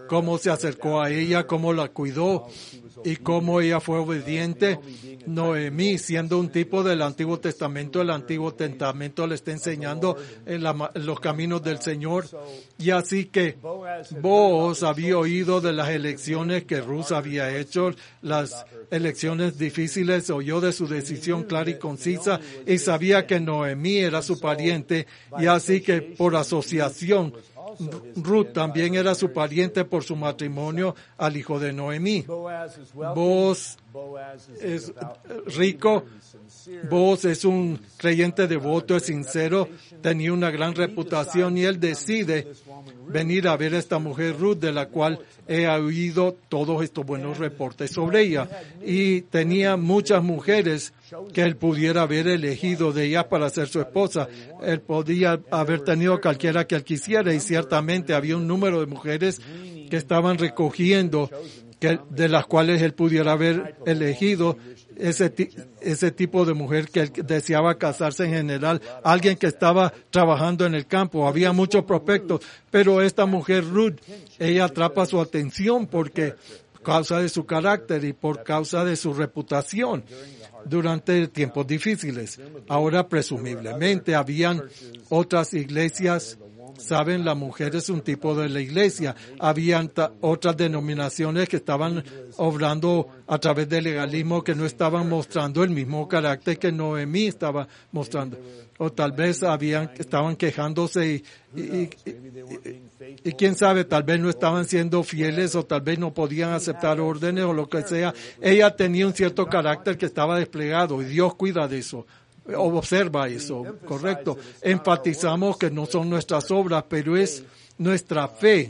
cómo se acercó a ella, cómo la cuidó y cómo ella fue obediente. Noemí, siendo un tipo del Antiguo Testamento, el Antiguo Testamento le está enseñando en, la, en los caminos del Señor. Y así que Boaz había oído de las elecciones que Ruth había hecho, las elecciones difíciles, oyó de su decisión clara y concisa y sabía que Noemí era su pariente, y así que por asociación Ruth también era su pariente por su matrimonio al hijo de Noemí. Boaz es rico, Boaz es un creyente devoto, es sincero, tenía una gran reputación, y él decide venir a ver a esta mujer Ruth, de la cual he oído todos estos buenos reportes sobre ella. Y tenía muchas mujeres que él pudiera haber elegido de ella para ser su esposa. Él podía haber tenido cualquiera que él quisiera, y ciertamente había un número de mujeres que estaban recogiendo, que, de las cuales él pudiera haber elegido ese, ese tipo de mujer que él deseaba casarse en general, alguien que estaba trabajando en el campo. Había muchos prospectos, pero esta mujer Ruth, ella atrapa su atención porque causa de su carácter y por causa de su reputación durante tiempos difíciles. Ahora, presumiblemente, habían otras iglesias. Saben, la mujer es un tipo de la iglesia. Habían ta- otras denominaciones que estaban obrando a través del legalismo, que no estaban mostrando el mismo carácter que Noemí estaba mostrando. O tal vez habían, estaban quejándose y, y, y, y, y quién sabe, tal vez no estaban siendo fieles, o tal vez no podían aceptar órdenes o lo que sea. Ella tenía un cierto carácter que estaba desplegado, y Dios cuida de eso. Observa eso, correcto. Enfatizamos que no son nuestras obras, pero es nuestra fe.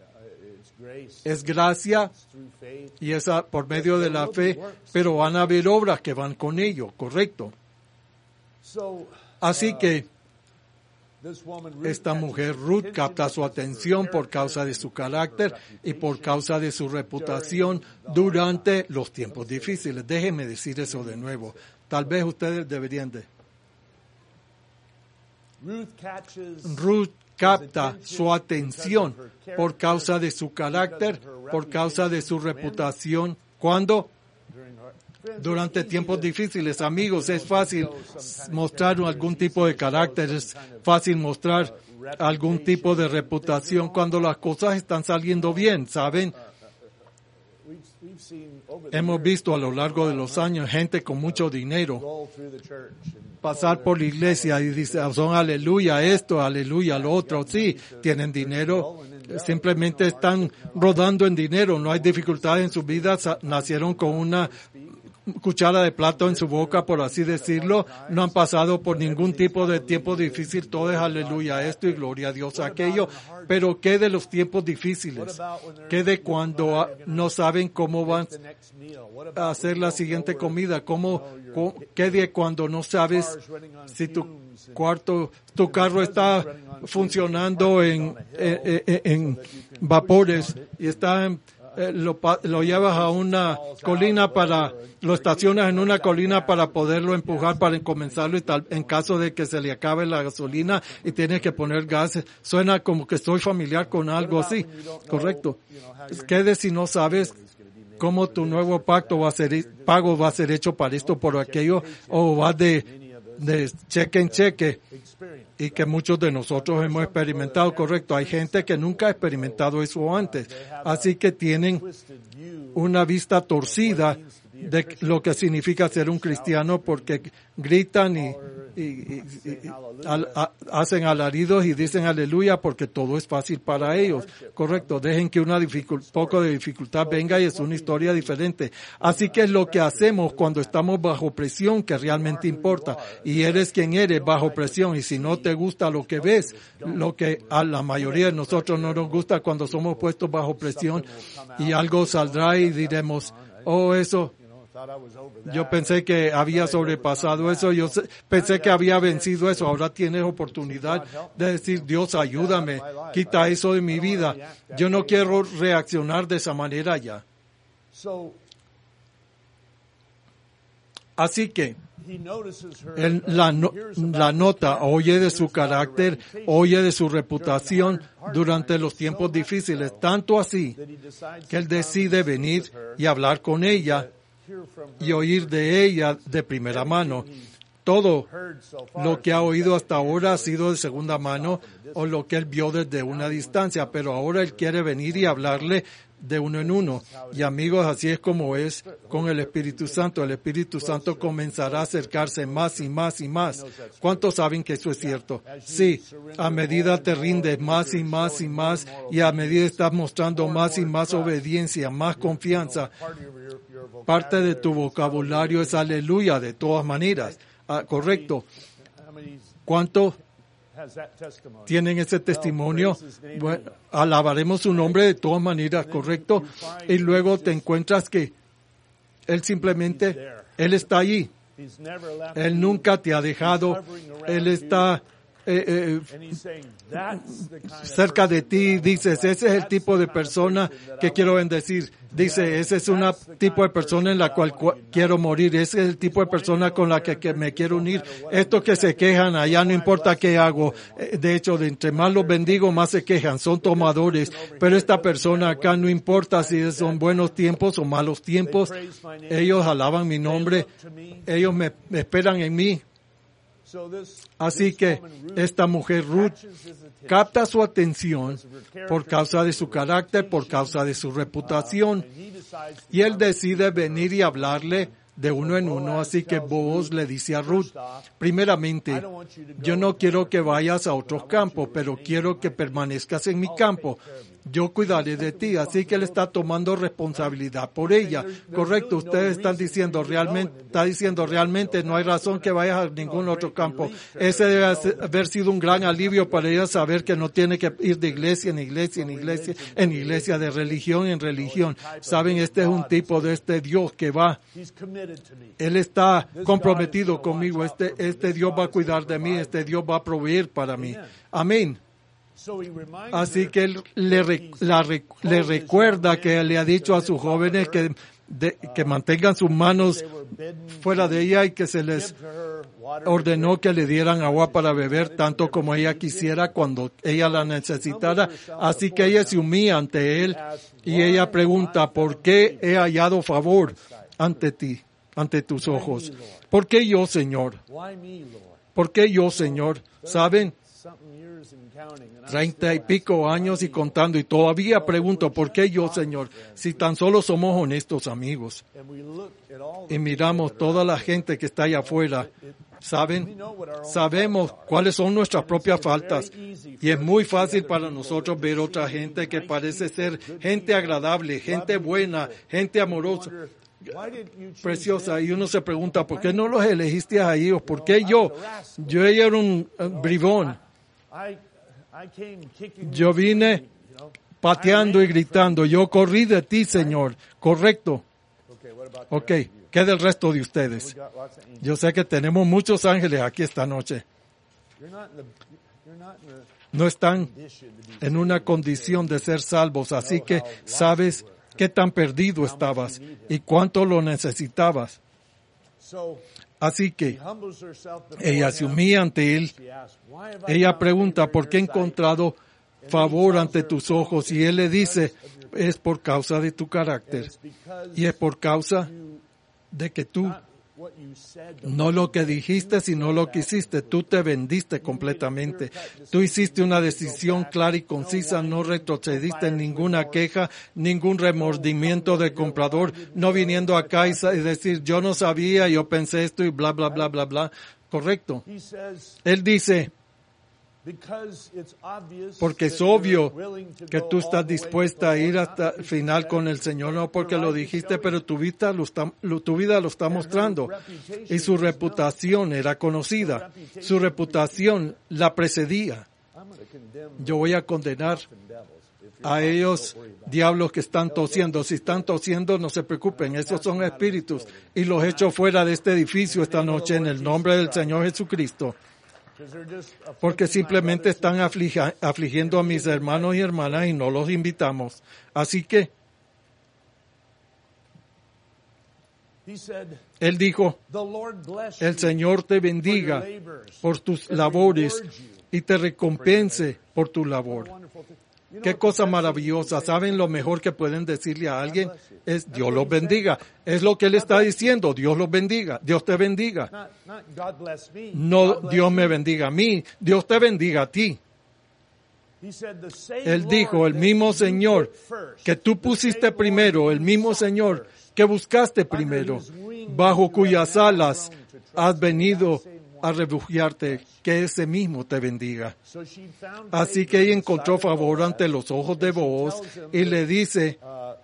Es gracia, y es por medio de la fe, pero van a haber obras que van con ello, correcto. Así que esta mujer Ruth capta su atención por causa de su carácter y por causa de su reputación durante los tiempos difíciles. Déjenme decir eso de nuevo. Tal vez ustedes deberían de. Ruth capta su atención por causa de su carácter, por causa de su reputación. ¿Cuándo? Durante tiempos difíciles. Amigos, es fácil mostrar algún tipo de carácter, es fácil mostrar algún tipo de reputación cuando las cosas están saliendo bien, ¿saben? Hemos visto a lo largo de los años gente con mucho dinero pasar por la iglesia y dice, son aleluya esto, aleluya lo otro. Sí, tienen dinero, simplemente están rodando en dinero, no hay dificultad en su vida, nacieron con una cuchara de plato en su boca, por así decirlo, no han pasado por ningún tipo de tiempo difícil, todo es aleluya esto y gloria a Dios aquello. Pero ¿qué de los tiempos difíciles? ¿Qué de cuando no saben cómo van a hacer la siguiente comida? ¿Cómo, cómo, ¿Qué de cuando no sabes si tu cuarto, tu carro está funcionando en, en, en, en vapores y está en Eh, lo, lo llevas a una colina para, lo estacionas en una colina para poderlo empujar para comenzarlo, y tal, en caso de que se le acabe la gasolina y tienes que poner gas? Suena como que estoy familiar con algo así, correcto. ¿Qué de si no sabes cómo tu nuevo pacto va a ser, pago va a ser hecho para esto, por aquello, o va de, de cheque en cheque? Y que muchos de nosotros hemos experimentado, correcto. Hay gente que nunca ha experimentado eso antes. Así que tienen una vista torcida de lo que significa ser un cristiano, porque gritan y, y, y, y, y al, a, hacen alaridos y dicen aleluya porque todo es fácil para ellos. Correcto. Dejen que una dificult, poco de dificultad venga y es una historia diferente. Así que es lo que hacemos cuando estamos bajo presión que realmente importa. Y eres quien eres bajo presión. Y si no te gusta lo que ves, lo que a la mayoría de nosotros no nos gusta cuando somos puestos bajo presión, y algo saldrá y diremos, oh, eso, yo pensé que había sobrepasado eso, yo pensé que había vencido eso. Ahora tienes oportunidad de decir, Dios, ayúdame, quita eso de mi vida. Yo no quiero reaccionar de esa manera ya. Así que él la, no, la nota, oye de su carácter, oye de su reputación durante los tiempos difíciles, tanto así que él decide venir y hablar con ella y oír de ella de primera mano. Todo lo que ha oído hasta ahora ha sido de segunda mano o lo que él vio desde una distancia, pero ahora él quiere venir y hablarle de uno en uno. Y amigos, así es como es con el Espíritu Santo. El Espíritu Santo comenzará a acercarse más y más y más. ¿Cuántos saben que eso es cierto? Sí, a medida te rindes más y más y más, y a medida estás mostrando más y más obediencia, más confianza, parte de tu vocabulario es aleluya de todas maneras. Ah, correcto. ¿Cuántos tienen ese testimonio? Bueno, alabaremos su nombre de todas maneras, correcto. Y luego te encuentras que Él simplemente, Él está allí. Él nunca te ha dejado. Él está eh, eh, cerca de ti. Dices, ese es el tipo de persona que quiero bendecir. Dice, ese es un tipo de persona en la cual cu- quiero morir. Ese es el tipo de persona con la que, que me quiero unir. Estos que se quejan allá, no importa qué hago. De hecho, de entre más los bendigo, más se quejan. Son tomadores. Pero esta persona acá, no importa si son buenos tiempos o malos tiempos, ellos alaban mi nombre. Ellos me, me esperan en mí. Así que esta mujer Ruth capta su atención por causa de su carácter, por causa de su reputación, y él decide venir y hablarle de uno en uno. Así que Booz le dice a Ruth, primeramente, yo no quiero que vayas a otros campos, pero quiero que permanezcas en mi campo. Yo cuidaré de ti. Así que él está tomando responsabilidad por ella. Correcto, ustedes están diciendo realmente, está diciendo realmente no hay razón que vayas a ningún otro campo. Ese debe haber sido un gran alivio para ella, saber que no tiene que ir de iglesia en iglesia en iglesia, en iglesia, de religión en religión. Saben, este es un tipo de este Dios que va. Él está comprometido conmigo. Este, este Dios va a cuidar de mí. Este Dios va a proveer para mí. Amén. Así que él le, la, le recuerda que le ha dicho a sus jóvenes que, de, que mantengan sus manos fuera de ella y que se les ordenó que le dieran agua para beber tanto como ella quisiera cuando ella la necesitara. Así que ella se humilla ante él y ella pregunta, ¿por qué he hallado favor ante ti, ante tus ojos? ¿Por qué yo, Señor? ¿Por qué yo, Señor? ¿Saben? Treinta y pico años y contando, y todavía pregunto, ¿por qué yo, Señor? Si tan solo somos honestos, amigos. Y miramos toda la gente que está allá afuera, ¿saben? Sabemos cuáles son nuestras propias faltas. Y es muy fácil para nosotros ver otra gente que parece ser gente agradable, gente buena, gente amorosa, preciosa, y uno se pregunta, ¿por qué no los elegiste a ellos? ¿Por qué yo? Yo era un uh, bribón. Yo vine pateando y gritando, yo corrí de ti, Señor. Correcto. Ok, ¿qué del resto de ustedes? Yo sé que tenemos muchos ángeles aquí esta noche. No están en una condición de ser salvos, así que sabes qué tan perdido estabas y cuánto lo necesitabas. Así que ella se humilla ante él. Ella pregunta, ¿por qué he encontrado favor ante tus ojos? Y él le dice, es por causa de tu carácter. Y es por causa de que tú, no lo que dijiste, sino lo que hiciste. Tú te vendiste completamente. Tú hiciste una decisión clara y concisa. No retrocediste en ninguna queja, ningún remordimiento de comprador. No viniendo acá y decir, yo no sabía, yo pensé esto y bla, bla, bla, bla, bla. Correcto. Él dice, porque es obvio que tú estás dispuesta a ir hasta el final con el Señor, no porque lo dijiste, pero tu vida lo está, tu vida lo está mostrando. Y su reputación era conocida. Su reputación la precedía. Yo voy a condenar a ellos diablos que están tosiendo. Si están tosiendo, no se preocupen, esos son espíritus. Y los echo fuera de este edificio esta noche en el nombre del Señor Jesucristo. Porque simplemente están aflige, afligiendo a mis hermanos y hermanas y no los invitamos. Así que Él dijo, el Señor te bendiga por tus labores y te recompense por tu labor. Qué cosa maravillosa. ¿Saben lo mejor que pueden decirle a alguien? Es Dios los bendiga. Es lo que Él está diciendo. Dios los bendiga. Dios te bendiga. No Dios me bendiga a mí. Dios te bendiga a ti. Él dijo, el mismo Señor que tú pusiste primero, el mismo Señor que buscaste primero, bajo cuyas alas has venido a refugiarte, que ese mismo te bendiga. Así que ella encontró favor ante los ojos de Booz y le dice,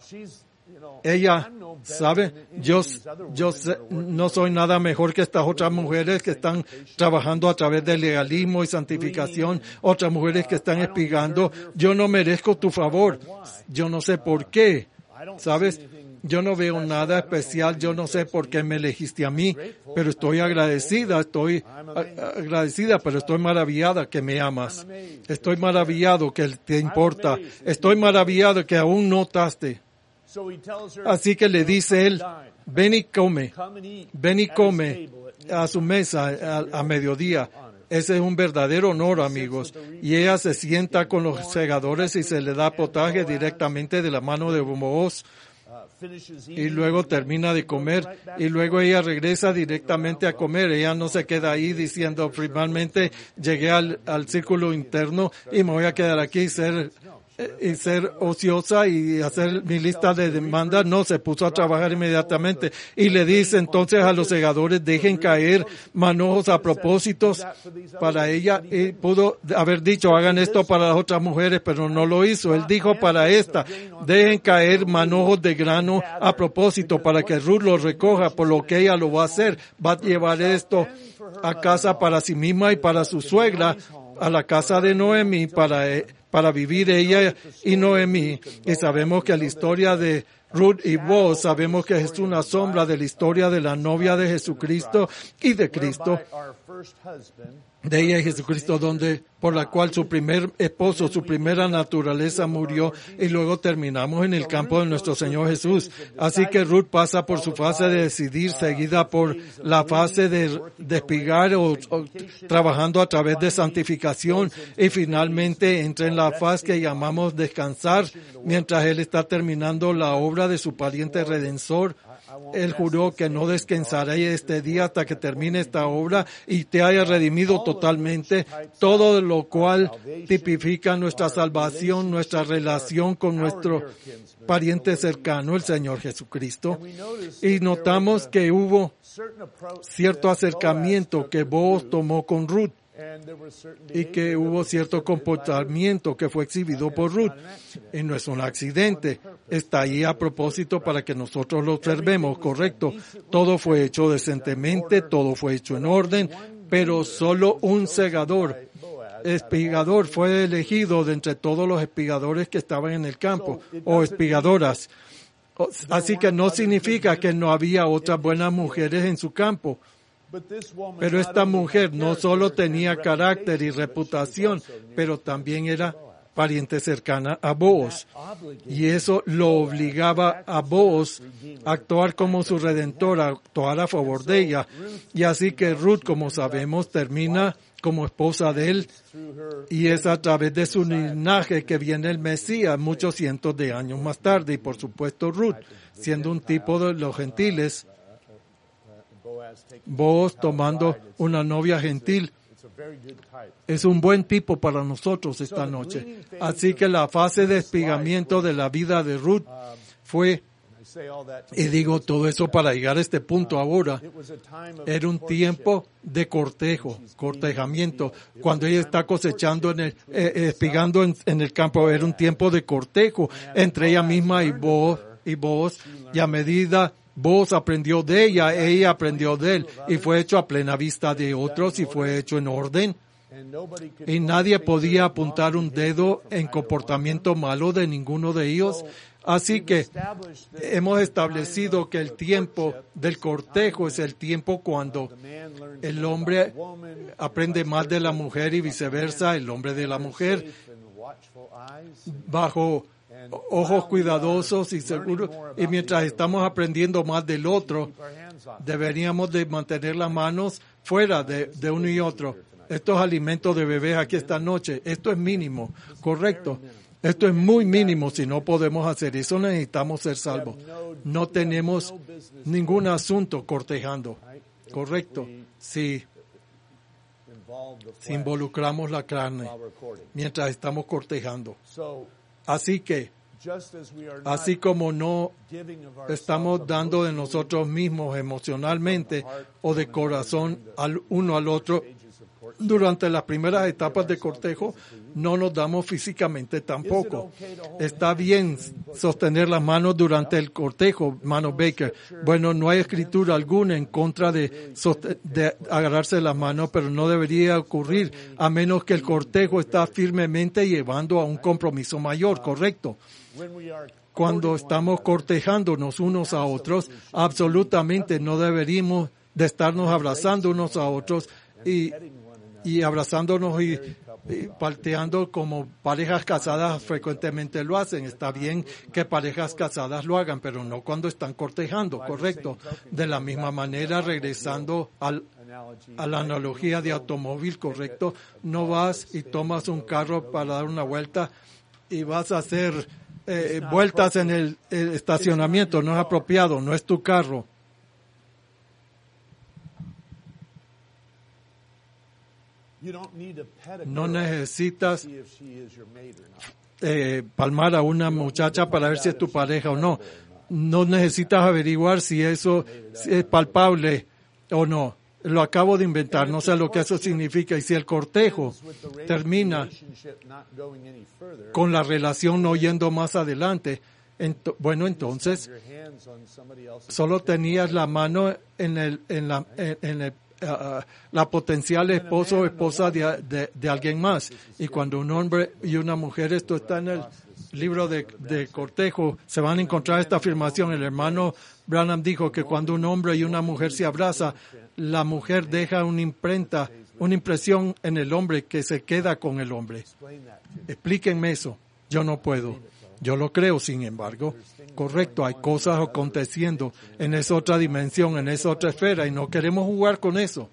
ella, ¿sabe? Yo, yo sé, no soy nada mejor que estas otras mujeres que están trabajando a través del legalismo y santificación, otras mujeres que están espigando. Yo no merezco tu favor. Yo no sé por qué, ¿sabes? Yo no veo nada especial, yo no sé por qué me elegiste a mí, pero estoy agradecida, estoy agradecida, pero estoy maravillada que me amas. Estoy maravillado que te importa. Estoy maravillado que aún notaste. Así que le dice él, ven y come, ven y come a su mesa a, a mediodía. Ese es un verdadero honor, amigos. Y ella se sienta con los segadores y se le da potaje directamente de la mano de Booz. Y luego termina de comer y luego ella regresa directamente a comer. Ella no se queda ahí diciendo, finalmente llegué al, al círculo interno y me voy a quedar aquí y ser, y ser ociosa y hacer mi lista de demandas. No, se puso a trabajar inmediatamente y le dice entonces a los segadores, dejen caer manojos a propósitos para ella. Y pudo haber dicho, hagan esto para las otras mujeres, pero no lo hizo. Él dijo para esta, dejen caer manojos de grano a propósito para que Ruth los recoja, por lo que ella lo va a hacer. Va a llevar esto a casa para sí misma y para su suegra, a la casa de Noemí, para para vivir ella y Noemí. Y sabemos que la historia de Ruth y Booz, sabemos que es una sombra de la historia de la novia de Jesucristo y de Cristo, de ella y Jesucristo, donde, por la cual su primer esposo, su primera naturaleza murió, y luego terminamos en el campo de nuestro Señor Jesús. Así que Ruth pasa por su fase de decidir, seguida por la fase de despigar o, o trabajando a través de santificación, y finalmente entra en la fase que llamamos descansar, mientras Él está terminando la obra de su pariente redentor. Él juró que no descansará este día hasta que termine esta obra y te haya redimido totalmente, todo lo cual tipifica nuestra salvación, nuestra relación con nuestro pariente cercano, el Señor Jesucristo. Y notamos que hubo cierto acercamiento que Booz tomó con Ruth, y que hubo cierto comportamiento que fue exhibido por Ruth. Y no es un accidente. Está ahí a propósito para que nosotros lo observemos, correcto. Todo fue hecho decentemente, todo fue hecho en orden, pero solo un segador, espigador, fue elegido de entre todos los espigadores que estaban en el campo, o espigadoras. Así que no significa que no había otras buenas mujeres en su campo. Pero esta mujer no solo tenía carácter y reputación, pero también era pariente cercana a Booz. Y eso lo obligaba a Booz a actuar como su redentor, a actuar a favor de ella. Y así que Ruth, como sabemos, termina como esposa de él, y es a través de su linaje que viene el Mesías muchos cientos de años más tarde. Y por supuesto Ruth, siendo un tipo de los gentiles, Booz tomando una novia gentil, es un buen tipo para nosotros esta noche. Así que la fase de espigamiento de la vida de Ruth fue, y digo todo eso para llegar a este punto ahora, era un tiempo de cortejo, cortejamiento. Cuando ella está cosechando, en el, eh, espigando en, en el campo, era un tiempo de cortejo entre ella misma y Booz, y Booz, y a medida Booz aprendió de ella, ella aprendió de él, y fue hecho a plena vista de otros, y fue hecho en orden. Y nadie podía apuntar un dedo en comportamiento malo de ninguno de ellos. Así que hemos establecido que el tiempo del cortejo es el tiempo cuando el hombre aprende más de la mujer y viceversa, el hombre de la mujer, bajo ojos cuidadosos y seguros, y mientras estamos aprendiendo más del otro, deberíamos de mantener las manos fuera de, de uno y otro. Estos alimentos de bebés aquí esta noche, esto es mínimo, correcto. Esto es muy mínimo si no podemos hacer eso, necesitamos ser salvos. No tenemos ningún asunto cortejando, correcto. Si, si involucramos la carne mientras estamos cortejando. Así que, así como no estamos dando de nosotros mismos emocionalmente o de corazón al uno al otro, durante las primeras etapas de cortejo, no nos damos físicamente tampoco. Está bien sostener las manos durante el cortejo, mano Baker. Bueno, no hay escritura alguna en contra de, sost- de agarrarse las manos, pero no debería ocurrir a menos que el cortejo está firmemente llevando a un compromiso mayor, ¿correcto? Cuando estamos cortejándonos unos a otros, absolutamente no deberíamos de estarnos abrazando unos a otros y y abrazándonos y, y palteando como parejas casadas frecuentemente lo hacen. Está bien que parejas casadas lo hagan, pero no cuando están cortejando, correcto. De la misma manera, regresando al, a la analogía de automóvil, correcto, no vas y tomas un carro para dar una vuelta y vas a hacer eh, vueltas en el, el estacionamiento, no es apropiado, no es tu carro. No necesitas eh, palmar a una muchacha para ver si es tu pareja o no. No necesitas averiguar si eso si es palpable o no. Lo acabo de inventar, no sé lo que eso significa. Y si el cortejo termina con la relación no yendo más adelante, ento, bueno, entonces solo tenías la mano en el en la en, en el Uh, la potencial esposo o esposa de, de, de alguien más. Y cuando un hombre y una mujer, esto está en el libro de, de cortejo, se van a encontrar esta afirmación. El hermano Branham dijo que cuando un hombre y una mujer se abrazan, la mujer deja una imprenta, una impresión en el hombre que se queda con el hombre. Explíquenme eso. Yo no puedo. Yo lo creo, sin embargo. Correcto, hay cosas aconteciendo en esa otra dimensión, en esa otra esfera, y no queremos jugar con eso.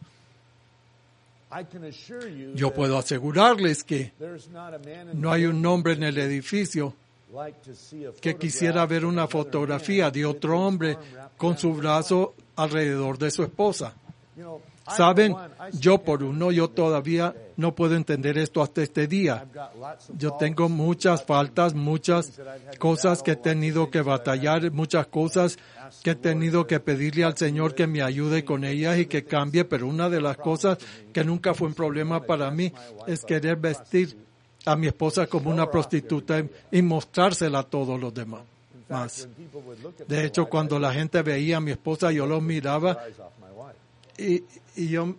Yo puedo asegurarles que no hay un hombre en el edificio que quisiera ver una fotografía de otro hombre con su brazo alrededor de su esposa. Saben, yo por uno, yo todavía no puedo entender esto hasta este día. Yo tengo muchas faltas, muchas cosas que he tenido que batallar, muchas cosas que he tenido que pedirle al Señor que me ayude con ellas y que cambie, pero una de las cosas que nunca fue un problema para mí es querer vestir a mi esposa como una prostituta y mostrársela a todos los demás. Más. De hecho, cuando la gente veía a mi esposa, yo los miraba y, y yo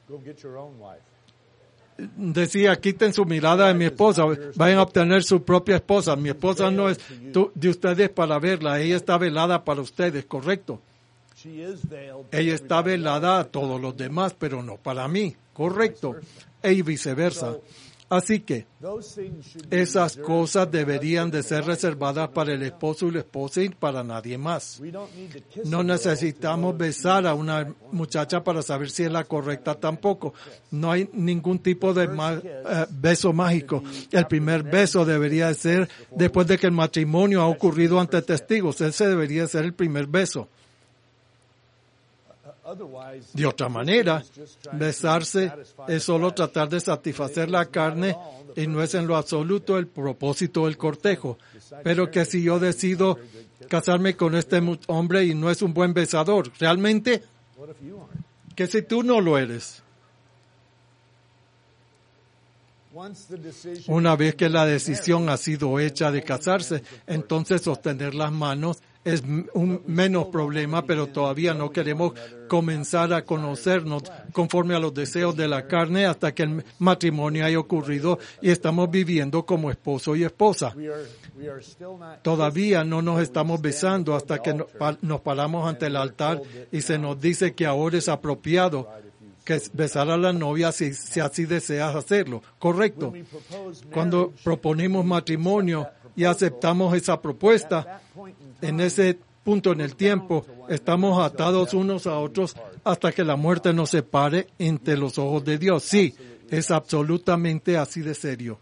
decía, quiten su mirada de mi esposa, vayan a obtener su propia esposa. Mi esposa no es tu, de ustedes para verla, ella está velada para ustedes, correcto. Ella está velada a todos los demás, pero no para mí, correcto, y viceversa. Así que esas cosas deberían de ser reservadas para el esposo y la esposa y para nadie más. No necesitamos besar a una muchacha para saber si es la correcta tampoco. No hay ningún tipo de ma- uh, beso mágico. El primer beso debería ser después de que el matrimonio ha ocurrido ante testigos. Ese debería ser el primer beso. De otra manera, besarse es solo tratar de satisfacer la carne y no es en lo absoluto el propósito del cortejo. Pero que si yo decido casarme con este hombre y no es un buen besador, ¿realmente? Que si tú no lo eres. Una vez que la decisión ha sido hecha de casarse, entonces sostener las manos es un menos problema, pero todavía no queremos comenzar a conocernos conforme a los deseos de la carne hasta que el matrimonio haya ocurrido y estamos viviendo como esposo y esposa. Todavía no nos estamos besando hasta que nos paramos ante el altar y se nos dice que ahora es apropiado que besar a la novia si, si así deseas hacerlo. Correcto. Cuando proponemos matrimonio, y aceptamos esa propuesta, en ese punto en el tiempo, estamos atados unos a otros hasta que la muerte nos separe entre los ojos de Dios. Sí, es absolutamente así de serio.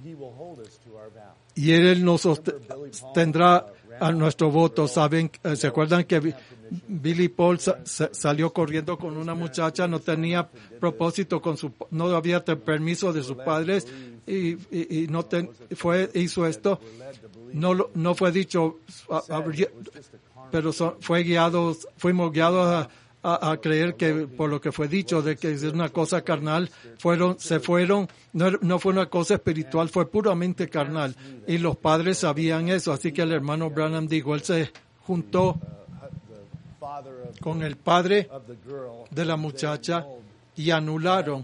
Y Él nos tendrá a nuestro voto. ¿Saben? ¿Se acuerdan que Billy Paul sa- salió corriendo con una muchacha? No tenía propósito con su, no había permiso de sus padres y, y, y no ten, fue, hizo esto. No, no fue dicho, a, a, pero so, fue guiado, fuimos guiados a, a, a creer que por lo que fue dicho de que es una cosa carnal, fueron, se fueron, no, no fue una cosa espiritual, fue puramente carnal. Y los padres sabían eso, así que el hermano Branham dijo, él se juntó con el padre de la muchacha y anularon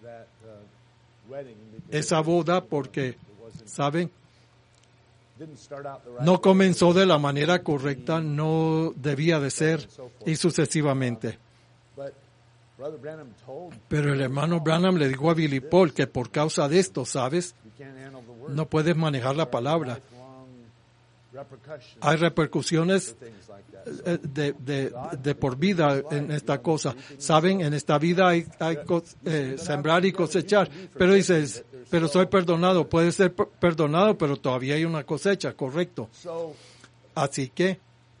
esa boda porque, ¿saben? No comenzó de la manera correcta, no debía de ser, y sucesivamente. Pero el hermano Branham le dijo a Billy Paul que por causa de esto, ¿sabes? No puedes manejar la palabra. Hay repercusiones de, de, de por vida en esta cosa. Saben, en esta vida hay, hay eh, sembrar y cosechar. Pero dices, pero soy perdonado. Puede ser perdonado, pero todavía hay una cosecha, correcto. Así que,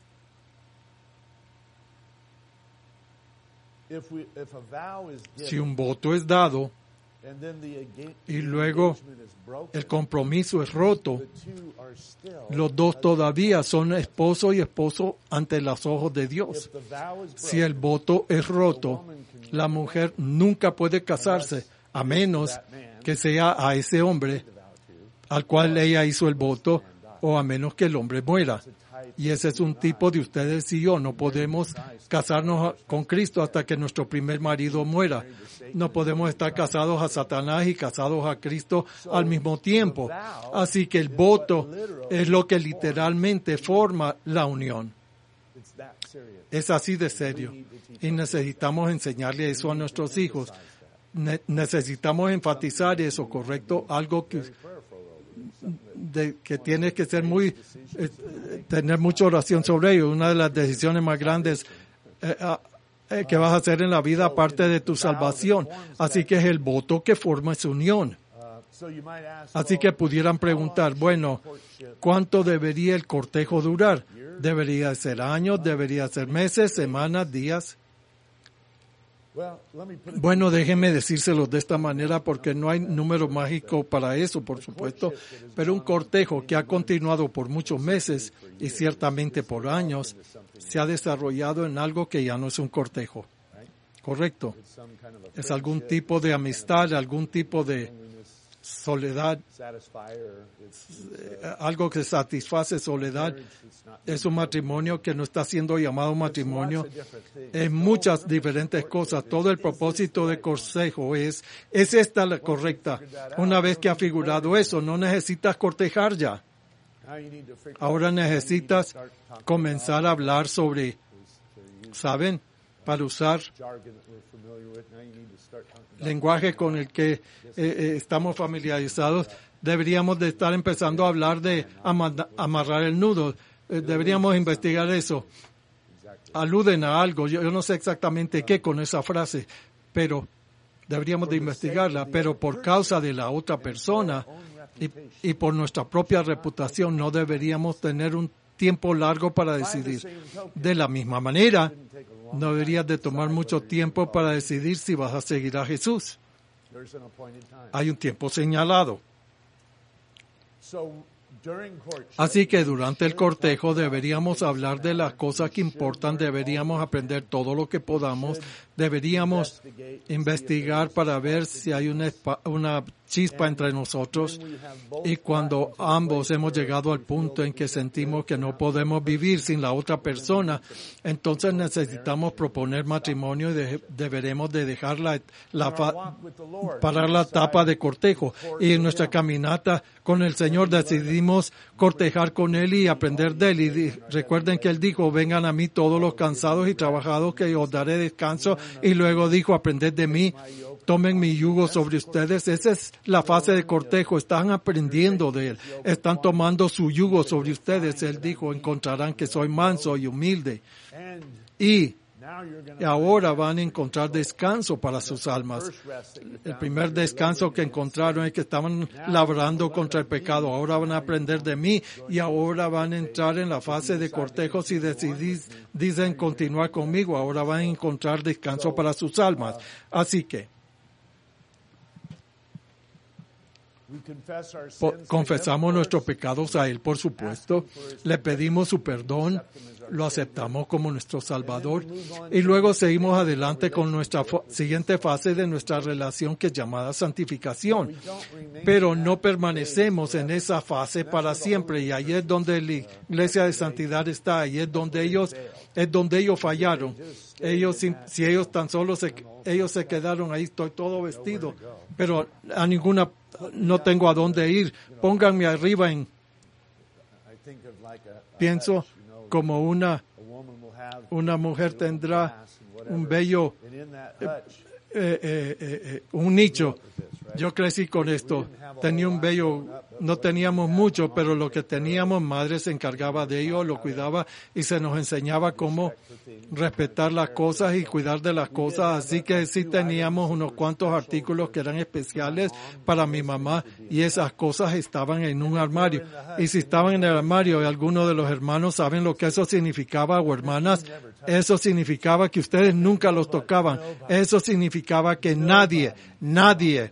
si un voto es dado y luego el compromiso es roto, los dos todavía son esposo y esposo ante los ojos de Dios. Si el voto es roto, la mujer nunca puede casarse a menos que sea a ese hombre al cual ella hizo el voto o a menos que el hombre muera. Y ese es un tipo de ustedes y yo. No podemos casarnos con Cristo hasta que nuestro primer marido muera. No podemos estar casados a Satanás y casados a Cristo al mismo tiempo. Así que el voto es lo que literalmente forma la unión. Es así de serio. Y necesitamos enseñarle eso a nuestros hijos. Ne- necesitamos enfatizar eso, ¿correcto? Algo que... de que tienes que ser muy eh, tener mucha oración sobre ello. Una de las decisiones más grandes eh, eh, que vas a hacer en la vida aparte de tu salvación. Así que es el voto que forma esa unión. Así que pudieran preguntar, bueno, ¿cuánto debería el cortejo durar? ¿Debería ser años? ¿Debería ser meses, semanas, días? Bueno, déjenme decírselos de esta manera porque no hay número mágico para eso, por supuesto, pero un cortejo que ha continuado por muchos meses y ciertamente por años se ha desarrollado en algo que ya no es un cortejo, ¿correcto? Es algún tipo de amistad, algún tipo de soledad, algo que satisface soledad. Es un matrimonio que no está siendo llamado matrimonio. Es muchas diferentes cosas. Todo el propósito de cortejo es, es esta la correcta. Una vez que ha figurado eso, no necesitas cortejar ya. Ahora necesitas comenzar a hablar sobre, ¿saben? Para usar lenguaje con el que eh, eh, estamos familiarizados, deberíamos de estar empezando a hablar de ama- amarrar el nudo. Eh, deberíamos investigar eso. Aluden a algo, yo, yo no sé exactamente qué con esa frase, pero deberíamos de investigarla. Pero por causa de la otra persona y, y por nuestra propia reputación no deberíamos tener un tiempo largo para decidir. De la misma manera, no deberías de tomar mucho tiempo para decidir si vas a seguir a Jesús. Hay un tiempo señalado. Así que durante el cortejo deberíamos hablar de las cosas que importan, deberíamos aprender todo lo que podamos, deberíamos investigar para ver si hay una, una chispa entre nosotros, y cuando ambos hemos llegado al punto en que sentimos que no podemos vivir sin la otra persona, entonces necesitamos proponer matrimonio y de, deberemos de dejar la, la parar la etapa de cortejo, y en nuestra caminata con el Señor decidimos podemos cortejar con Él y aprender de Él. Y di- recuerden que Él dijo, vengan a mí todos los cansados y trabajados que os daré descanso. Y luego dijo, aprended de mí, tomen mi yugo sobre ustedes. Esa es la fase de cortejo. Están aprendiendo de Él. Están tomando su yugo sobre ustedes. Él dijo, encontrarán que soy manso y humilde. Y ahora van a encontrar descanso para sus almas. El primer descanso que encontraron es que estaban labrando contra el pecado. Ahora van a aprender de mí y ahora van a entrar en la fase de cortejo. Si decidís, dicen continuar conmigo, ahora van a encontrar descanso para sus almas. Así que Po- confesamos nuestros pecados a Él, por supuesto, le pedimos su perdón, lo aceptamos como nuestro Salvador y luego seguimos adelante con nuestra fo- siguiente fase de nuestra relación que es llamada santificación. Pero no permanecemos en esa fase para siempre y ahí es donde la iglesia de santidad está, ahí es donde ellos, es donde ellos fallaron. Ellos, si, si ellos tan solo se, ellos se quedaron ahí, estoy todo vestido, pero a ninguna, no tengo a dónde ir. Pónganme arriba en, pienso como una, una mujer tendrá un bello, eh, eh, eh, eh, un nicho. Yo crecí con esto. Tenía un bello, no teníamos mucho, pero lo que teníamos, madre se encargaba de ello, lo cuidaba y se nos enseñaba cómo respetar las cosas y cuidar de las cosas. Así que sí teníamos unos cuantos artículos que eran especiales para mi mamá y esas cosas estaban en un armario. Y si estaban en el armario y algunos de los hermanos saben lo que eso significaba o hermanas, eso significaba que ustedes nunca los tocaban. Eso significaba que nadie, nadie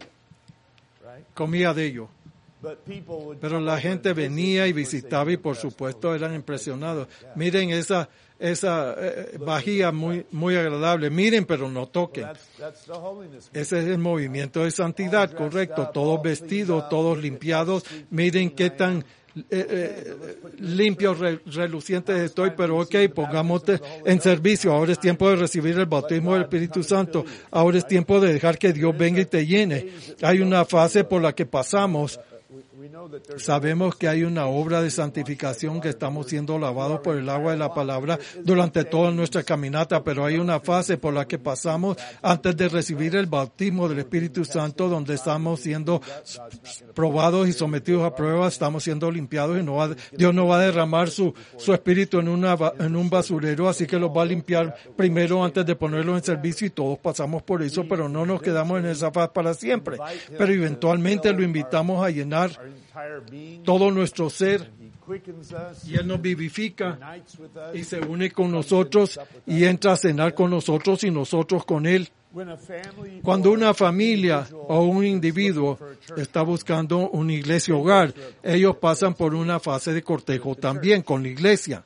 comía de ello. Pero la gente venía y visitaba y por supuesto eran impresionados. Miren esa esa eh, vajilla muy muy agradable. Miren, pero no toquen. Ese es el movimiento de santidad, correcto. Todos vestidos, todos limpiados. Miren qué tan Eh, eh, limpio, re, reluciente estoy, pero ok, pongámote en servicio. Ahora es tiempo de recibir el bautismo del Espíritu Santo. Ahora es tiempo de dejar que Dios venga y te llene. Hay una fase por la que pasamos. Sabemos que hay una obra de santificación, que estamos siendo lavados por el agua de la palabra durante toda nuestra caminata, pero hay una fase por la que pasamos antes de recibir el bautismo del Espíritu Santo, donde estamos siendo probados y sometidos a pruebas, estamos siendo limpiados y no va, Dios no va a derramar su, su Espíritu en, una, en un basurero, así que los va a limpiar primero antes de ponerlos en servicio y todos pasamos por eso, pero no nos quedamos en esa fase para siempre. Pero eventualmente lo invitamos a llenar todo nuestro ser y Él nos vivifica y se une con nosotros y entra a cenar con nosotros y nosotros con Él. Cuando una familia o un individuo está buscando una iglesia hogar, ellos pasan por una fase de cortejo también con la iglesia.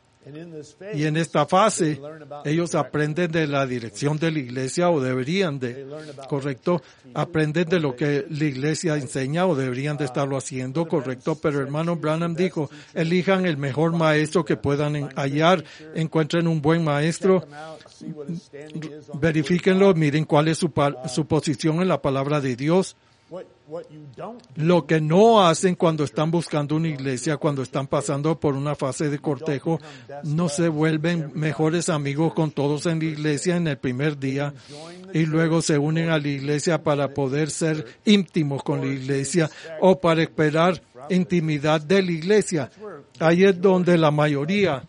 Y en esta fase, ellos aprenden de la dirección de la iglesia o deberían de, correcto, aprenden de lo que la iglesia enseña o deberían de estarlo haciendo, correcto. Pero hermano Branham dijo, elijan el mejor maestro que puedan hallar, encuentren un buen maestro, verifíquenlo, miren cuál es su, su posición en la palabra de Dios. Lo que no hacen cuando están buscando una iglesia, cuando están pasando por una fase de cortejo, no se vuelven mejores amigos con todos en la iglesia en el primer día y luego se unen a la iglesia para poder ser íntimos con la iglesia o para esperar intimidad de la iglesia. Ahí es donde la mayoría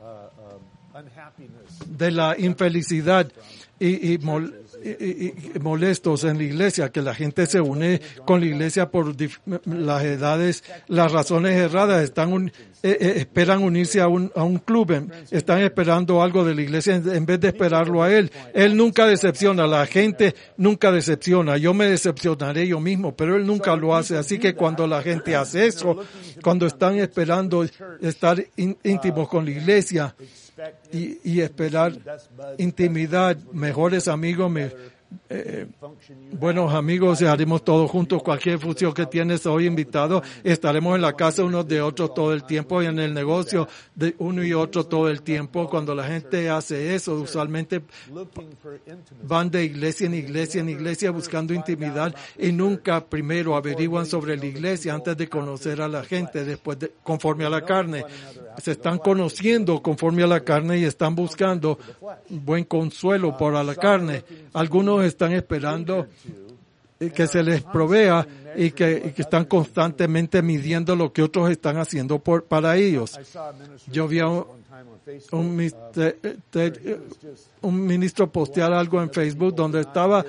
de la infelicidad y, y mol, Y, y molestos en la iglesia, que la gente se une con la iglesia por dif, las edades, las razones erradas, están un, eh, eh, esperan unirse a un, a un club, están esperando algo de la iglesia en, en vez de esperarlo a Él. Él nunca decepciona, la gente nunca decepciona, yo me decepcionaré yo mismo, pero Él nunca lo hace, así que cuando la gente hace eso, cuando están esperando estar in, íntimos con la iglesia, Y, y esperar intimidad, mejores amigos, me, Eh, buenos amigos, haremos todos juntos cualquier función que tienes hoy invitado. Estaremos en la casa unos de otros todo el tiempo y en el negocio de uno y otro todo el tiempo. Cuando la gente hace eso, usualmente van de iglesia en iglesia en iglesia buscando intimidad y nunca primero averiguan sobre la iglesia antes de conocer a la gente, después de, conforme a la carne. Se están conociendo conforme a la carne y están buscando buen consuelo para la carne. Algunos están esperando que se les provea y que, y que están constantemente midiendo lo que otros están haciendo por, para ellos. Yo vi a un, un, te, te, un ministro postear algo en Facebook donde estaba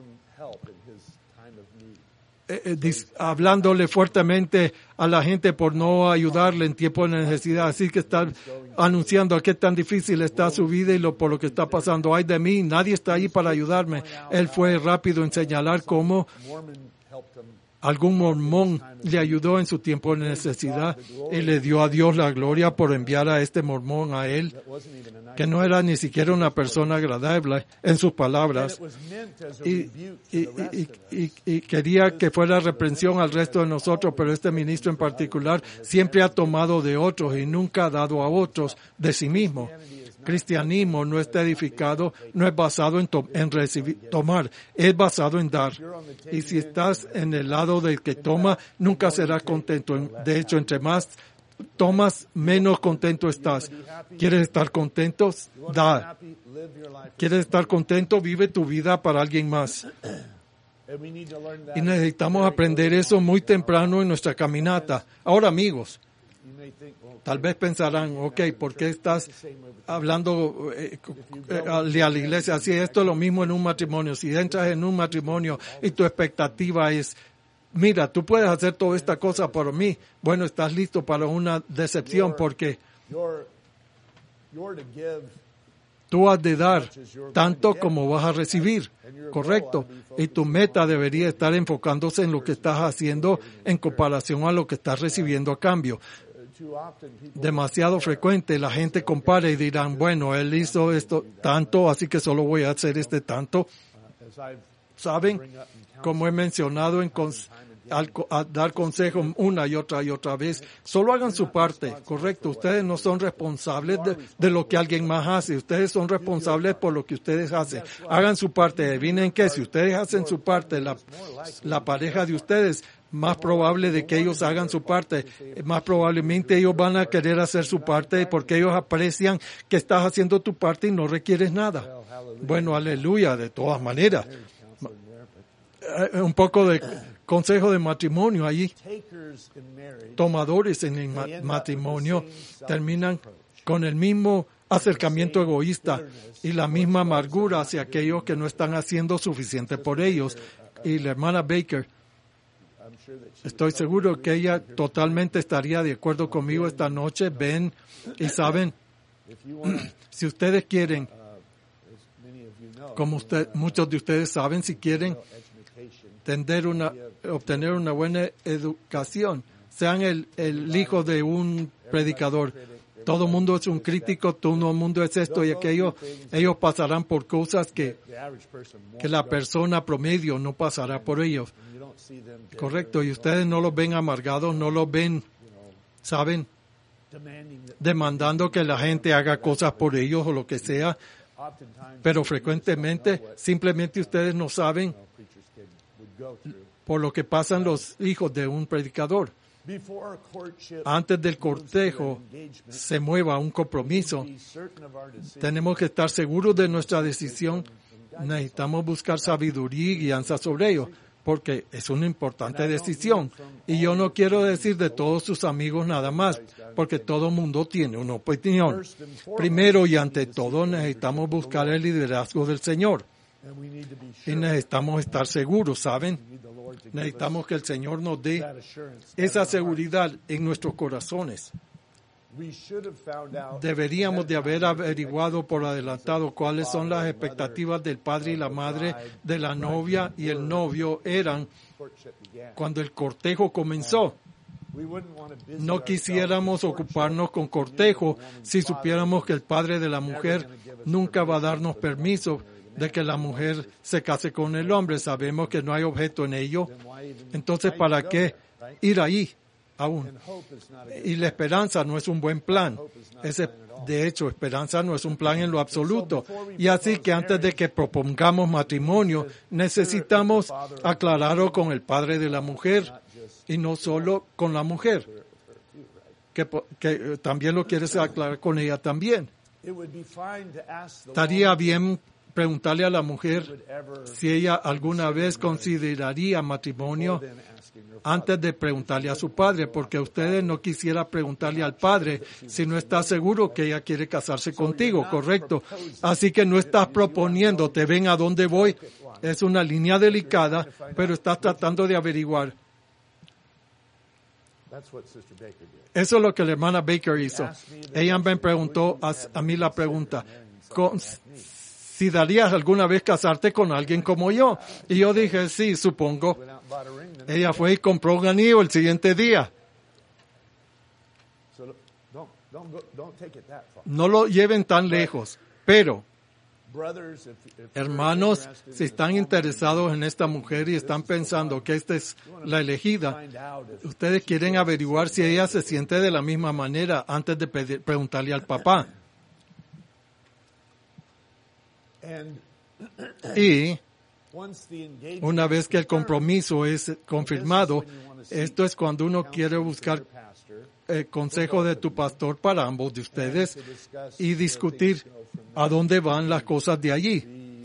Eh, dis, hablándole fuertemente a la gente por no ayudarle en tiempo de necesidad. Así que está anunciando qué tan difícil está su vida y lo por lo que está pasando. Ay de mí, nadie está ahí para ayudarme. Él fue rápido en señalar cómo algún mormón le ayudó en su tiempo de necesidad y le dio a Dios la gloria por enviar a este mormón a él, que no era ni siquiera una persona agradable en sus palabras, y, y, y, y, y quería que fuera reprensión al resto de nosotros, pero este ministro en particular siempre ha tomado de otros y nunca ha dado a otros de sí mismo. Cristianismo no está edificado, no es basado en, to- en recibir, tomar, es basado en dar. Y si estás en el lado del que toma, nunca serás contento. De hecho, entre más tomas, menos contento estás. ¿Quieres estar contento? Da. ¿Quieres estar contento? Vive tu vida para alguien más. Y necesitamos aprender eso muy temprano en nuestra caminata. Ahora, amigos, tal vez pensarán, ok, ¿por qué estás hablando eh, eh, a la iglesia así? Esto es lo mismo en un matrimonio. Si entras en un matrimonio y tu expectativa es, mira, tú puedes hacer toda esta cosa por mí, bueno, estás listo para una decepción porque tú has de dar tanto como vas a recibir, correcto. Y tu meta debería estar enfocándose en lo que estás haciendo en comparación a lo que estás recibiendo a cambio. Demasiado frecuente la gente compara y dirán, bueno, él hizo esto tanto, así que solo voy a hacer este tanto. ¿Saben? Como he mencionado en cons- al, a dar consejos una y otra y otra vez, solo hagan su parte, correcto. Ustedes no son responsables de, de lo que alguien más hace. Ustedes son responsables por lo que ustedes hacen. Hagan su parte. Adivinen qué, si ustedes hacen su parte, la, la pareja de ustedes, más probable de que ellos hagan su parte, más probablemente ellos van a querer hacer su parte porque ellos aprecian que estás haciendo tu parte y no requieres nada. Bueno, aleluya, de todas maneras. Un poco de consejo de matrimonio allí. Tomadores en el ma- matrimonio terminan con el mismo acercamiento egoísta y la misma amargura hacia aquellos que no están haciendo suficiente por ellos. Y la hermana Baker, estoy seguro que ella totalmente estaría de acuerdo conmigo esta noche. Ven y saben, si ustedes quieren, como usted, muchos de ustedes saben, si quieren tener una, obtener una buena educación, sean el, el hijo de un predicador. Todo el mundo es un crítico, todo el mundo es esto y aquello. Ellos pasarán por cosas que, que la persona promedio no pasará por ellos. Correcto, y ustedes no los ven amargados, no los ven, ¿saben? Demandando que la gente haga cosas por ellos o lo que sea. Pero frecuentemente, simplemente ustedes no saben por lo que pasan los hijos de un predicador. Antes del cortejo se mueva un compromiso, tenemos que estar seguros de nuestra decisión. Necesitamos buscar sabiduría y guianza sobre ello, porque es una importante decisión. Y yo no quiero decir de todos sus amigos nada más, porque todo mundo tiene una opinión. Primero y ante todo necesitamos buscar el liderazgo del Señor. Y necesitamos estar seguros, ¿saben? Necesitamos que el Señor nos dé esa seguridad en nuestros corazones. Deberíamos de haber averiguado por adelantado cuáles son las expectativas del padre y la madre de la novia y el novio eran cuando el cortejo comenzó. No quisiéramos ocuparnos con cortejo si supiéramos que el padre de la mujer nunca va a darnos permiso de que la mujer se case con el hombre. Sabemos que no hay objeto en ello. Entonces, ¿para qué ir ahí aún? Y la esperanza no es un buen plan. Ese, de hecho, esperanza no es un plan en lo absoluto. Y así que antes de que propongamos matrimonio, necesitamos aclararlo con el padre de la mujer y no solo con la mujer, que, que también lo quieres aclarar con ella también. Estaría bien preguntarle a la mujer si ella alguna vez consideraría matrimonio antes de preguntarle a su padre, porque ustedes no quisiera preguntarle al padre si no está seguro que ella quiere casarse contigo, ¿correcto? Así que no estás proponiendo, te ven a dónde voy, es una línea delicada, pero estás tratando de averiguar. Eso es lo que la hermana Baker hizo. Ella me preguntó a, a mí la pregunta, si darías alguna vez casarte con alguien como yo. Y yo dije, sí, supongo. Ella fue y compró un anillo el siguiente día. No lo lleven tan lejos, pero hermanos, si están interesados en esta mujer y están pensando que esta es la elegida, ustedes quieren averiguar si ella se siente de la misma manera antes de pedir, preguntarle al papá. Y una vez que el compromiso es confirmado, esto es cuando uno quiere buscar el consejo de tu pastor para ambos de ustedes y discutir a dónde van las cosas de allí.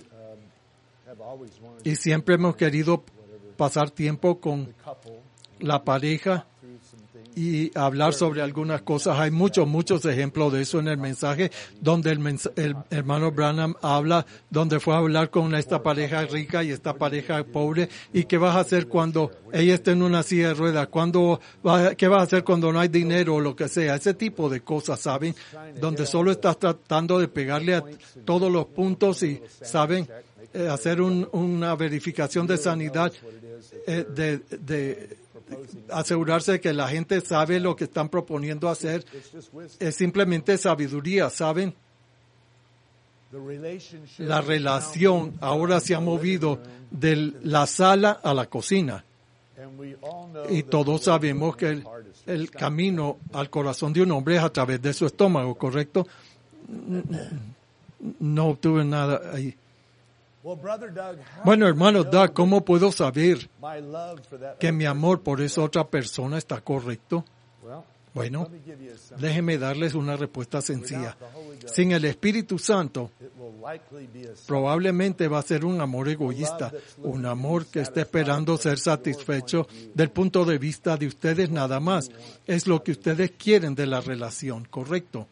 Y siempre hemos querido pasar tiempo con la pareja y hablar sobre algunas cosas. Hay muchos, muchos ejemplos de eso en el mensaje, donde el, mens- el hermano Branham habla, donde fue a hablar con esta pareja rica y esta pareja pobre, y qué vas a hacer cuando ella esté en una silla de ruedas, cuando va, qué vas a hacer cuando no hay dinero o lo que sea, ese tipo de cosas, ¿saben? Donde solo estás tratando de pegarle a todos los puntos y, ¿saben? Eh, hacer un, una verificación de sanidad, eh, de, de asegurarse de que la gente sabe lo que están proponiendo hacer. Es simplemente sabiduría, ¿saben? La relación ahora se ha movido de la sala a la cocina. Y todos sabemos que el, el camino al corazón de un hombre es a través de su estómago, ¿correcto? No obtuve nada ahí. Bueno, hermano Doug, ¿cómo puedo saber que mi amor por esa otra persona está correcto? Bueno, déjenme darles una respuesta sencilla. Sin el Espíritu Santo, probablemente va a ser un amor egoísta, un amor que está esperando ser satisfecho del punto de vista de ustedes nada más. Es lo que ustedes quieren de la relación, ¿correcto?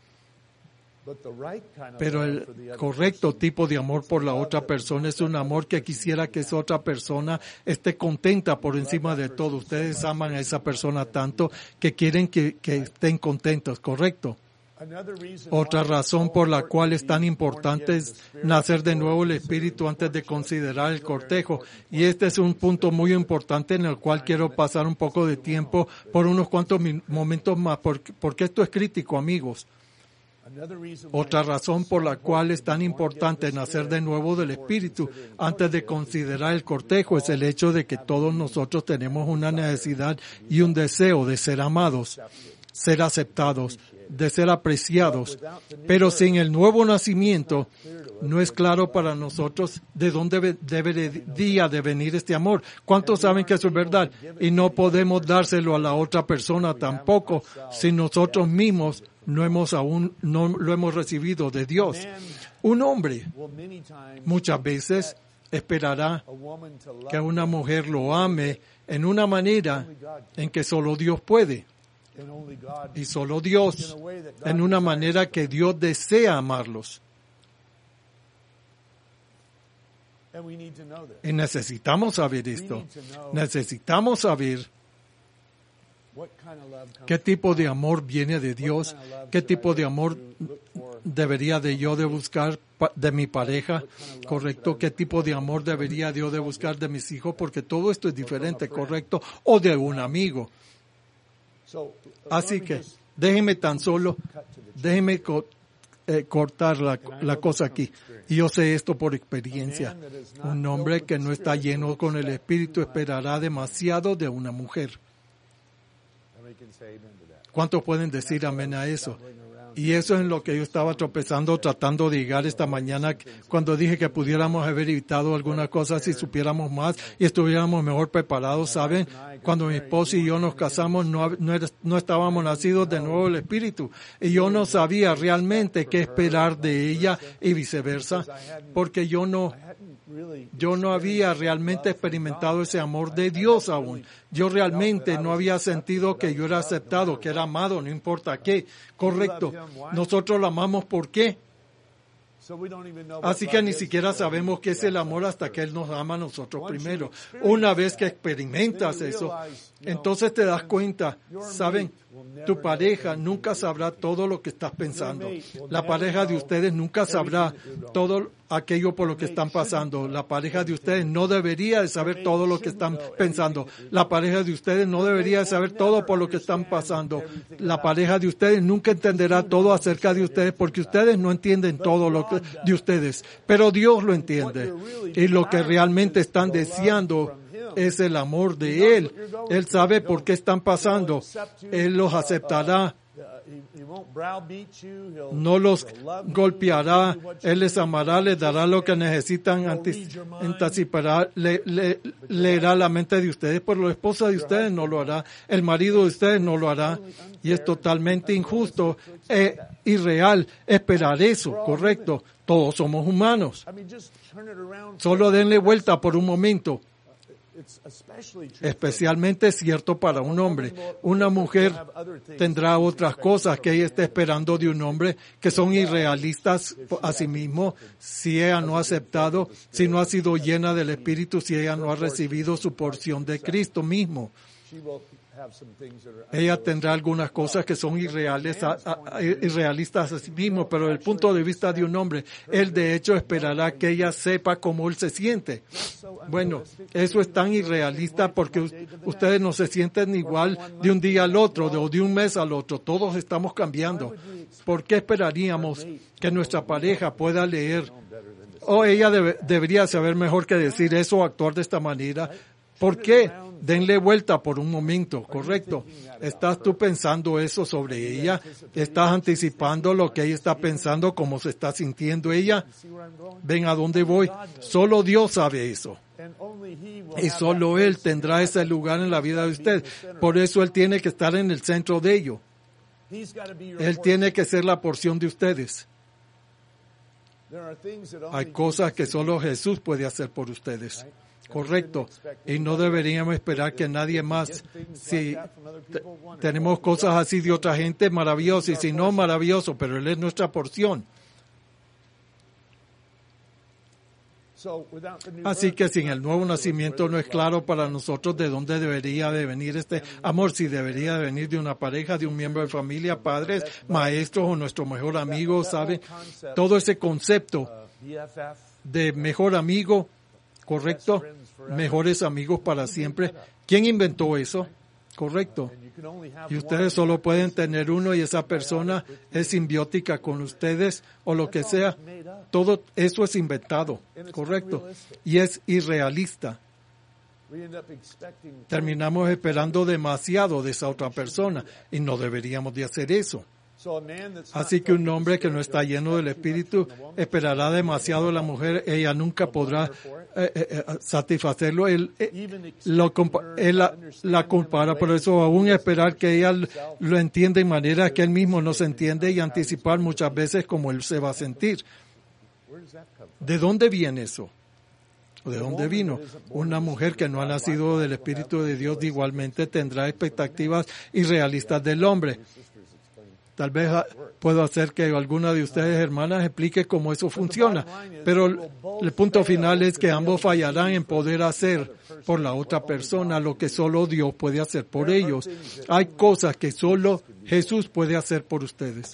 Pero el correcto tipo de amor por la otra persona es un amor que quisiera que esa otra persona esté contenta por encima de todo. Ustedes aman a esa persona tanto que quieren que, que estén contentos, ¿correcto? Otra razón por la cual es tan importante es nacer de nuevo el Espíritu antes de considerar el cortejo. Y este es un punto muy importante en el cual quiero pasar un poco de tiempo por unos cuantos momentos más, porque, porque esto es crítico, amigos. Otra razón por la cual es tan importante nacer de nuevo del Espíritu antes de considerar el cortejo es el hecho de que todos nosotros tenemos una necesidad y un deseo de ser amados, ser aceptados, de ser apreciados. Pero sin el nuevo nacimiento no es claro para nosotros de dónde debería de venir este amor. ¿Cuántos saben que eso es verdad? Y no podemos dárselo a la otra persona tampoco si nosotros mismos no hemos aún no lo hemos recibido de Dios. Un hombre muchas veces esperará que una mujer lo ame en una manera en que solo Dios puede. Y solo Dios, en una manera que Dios desea amarlos. Y necesitamos saber esto. Necesitamos saber qué tipo de amor viene de Dios, qué tipo de amor debería de yo de buscar de mi pareja, correcto, qué tipo de amor debería yo de buscar de mis hijos, porque todo esto es diferente, correcto, o de un amigo. Así que déjenme tan solo, déjenme eh, cortar la, la cosa aquí. Y yo sé esto por experiencia. Un hombre que no está lleno con el Espíritu esperará demasiado de una mujer. ¿Cuántos pueden decir amén a eso? Y eso es en lo que yo estaba tropezando, tratando de llegar esta mañana, cuando dije que pudiéramos haber evitado algunas cosas si supiéramos más y estuviéramos mejor preparados. ¿Saben? Cuando mi esposa y yo nos casamos, no, no, era, no estábamos nacidos de nuevo del Espíritu. Y yo no sabía realmente qué esperar de ella y viceversa, porque yo no... Yo no había realmente experimentado ese amor de Dios aún. Yo realmente no había sentido que yo era aceptado, que era amado, no importa qué. Correcto. Nosotros lo amamos, ¿por qué? Así que ni siquiera sabemos qué es el amor hasta que Él nos ama a nosotros primero. Una vez que experimentas eso, entonces te das cuenta, ¿saben? Tu pareja nunca sabrá todo lo que estás pensando. La pareja de ustedes nunca sabrá todo aquello por lo que están pasando. La pareja de ustedes no debería de saber todo lo que están pensando. La pareja de ustedes no debería de saber todo por lo que están pasando. La pareja de ustedes nunca entenderá todo acerca de ustedes porque ustedes no entienden todo lo que de ustedes. Pero Dios lo entiende. Y lo que realmente están deseando es el amor de Él. Él sabe por qué están pasando. Él los aceptará. No los golpeará. Él les amará, les dará lo que necesitan, anticipará, le, le, leerá la mente de ustedes, pero la esposa de ustedes no lo hará. El marido de ustedes no lo hará. Y es totalmente injusto e irreal esperar eso, correcto. Todos somos humanos. Solo denle vuelta por un momento. Especialmente cierto para un hombre. Una mujer tendrá otras cosas que ella está esperando de un hombre que son irrealistas a sí mismo, si ella no ha aceptado, si no ha sido llena del Espíritu, si ella no ha recibido su porción de Cristo mismo. Ella tendrá algunas cosas que son irreales, a, a, irrealistas a sí mismo, pero desde el punto de vista de un hombre, él de hecho esperará que ella sepa cómo él se siente. Bueno, eso es tan irrealista porque ustedes no se sienten igual de un día al otro, o de un mes al otro. Todos estamos cambiando. ¿Por qué esperaríamos que nuestra pareja pueda leer? O ella debe, debería saber mejor que decir eso o actuar de esta manera. ¿Por qué? Denle vuelta por un momento, ¿correcto? ¿Estás tú pensando eso sobre ella? ¿Estás anticipando lo que ella está pensando, cómo se está sintiendo ella? ¿Ven a dónde voy? Solo Dios sabe eso. Y solo Él tendrá ese lugar en la vida de usted. Por eso Él tiene que estar en el centro de ello. Él tiene que ser la porción de ustedes. Hay cosas que solo Jesús puede hacer por ustedes. Correcto. Y no deberíamos esperar que nadie más. Si t- tenemos cosas así de otra gente, maravilloso. Y si no, maravilloso. Pero Él es nuestra porción. Así que sin el nuevo nacimiento no es claro para nosotros de dónde debería de venir este amor, si debería de venir de una pareja, de un miembro de familia, padres, maestros o nuestro mejor amigo, ¿sabe? Todo ese concepto de mejor amigo, correcto, mejores amigos para siempre. ¿Quién inventó eso? Correcto. Y ustedes solo pueden tener uno y esa persona es simbiótica con ustedes o lo que sea. Todo eso es inventado, correcto. Y es irrealista. Terminamos esperando demasiado de esa otra persona y no deberíamos de hacer eso. Así que un hombre que no está lleno del Espíritu esperará demasiado de la mujer, ella nunca podrá eh, eh, satisfacerlo. Él, eh, lo, él la, la compara, por eso aún esperar que ella lo entienda de manera que él mismo no se entiende y anticipar muchas veces cómo él se va a sentir. ¿De dónde viene eso? ¿De dónde vino? Una mujer que no ha nacido del Espíritu de Dios igualmente tendrá expectativas irrealistas del hombre. Tal vez puedo hacer que alguna de ustedes, hermanas, explique cómo eso funciona. Pero el punto final es que ambos fallarán en poder hacer por la otra persona lo que solo Dios puede hacer por ellos. Hay cosas que solo Jesús puede hacer por ustedes.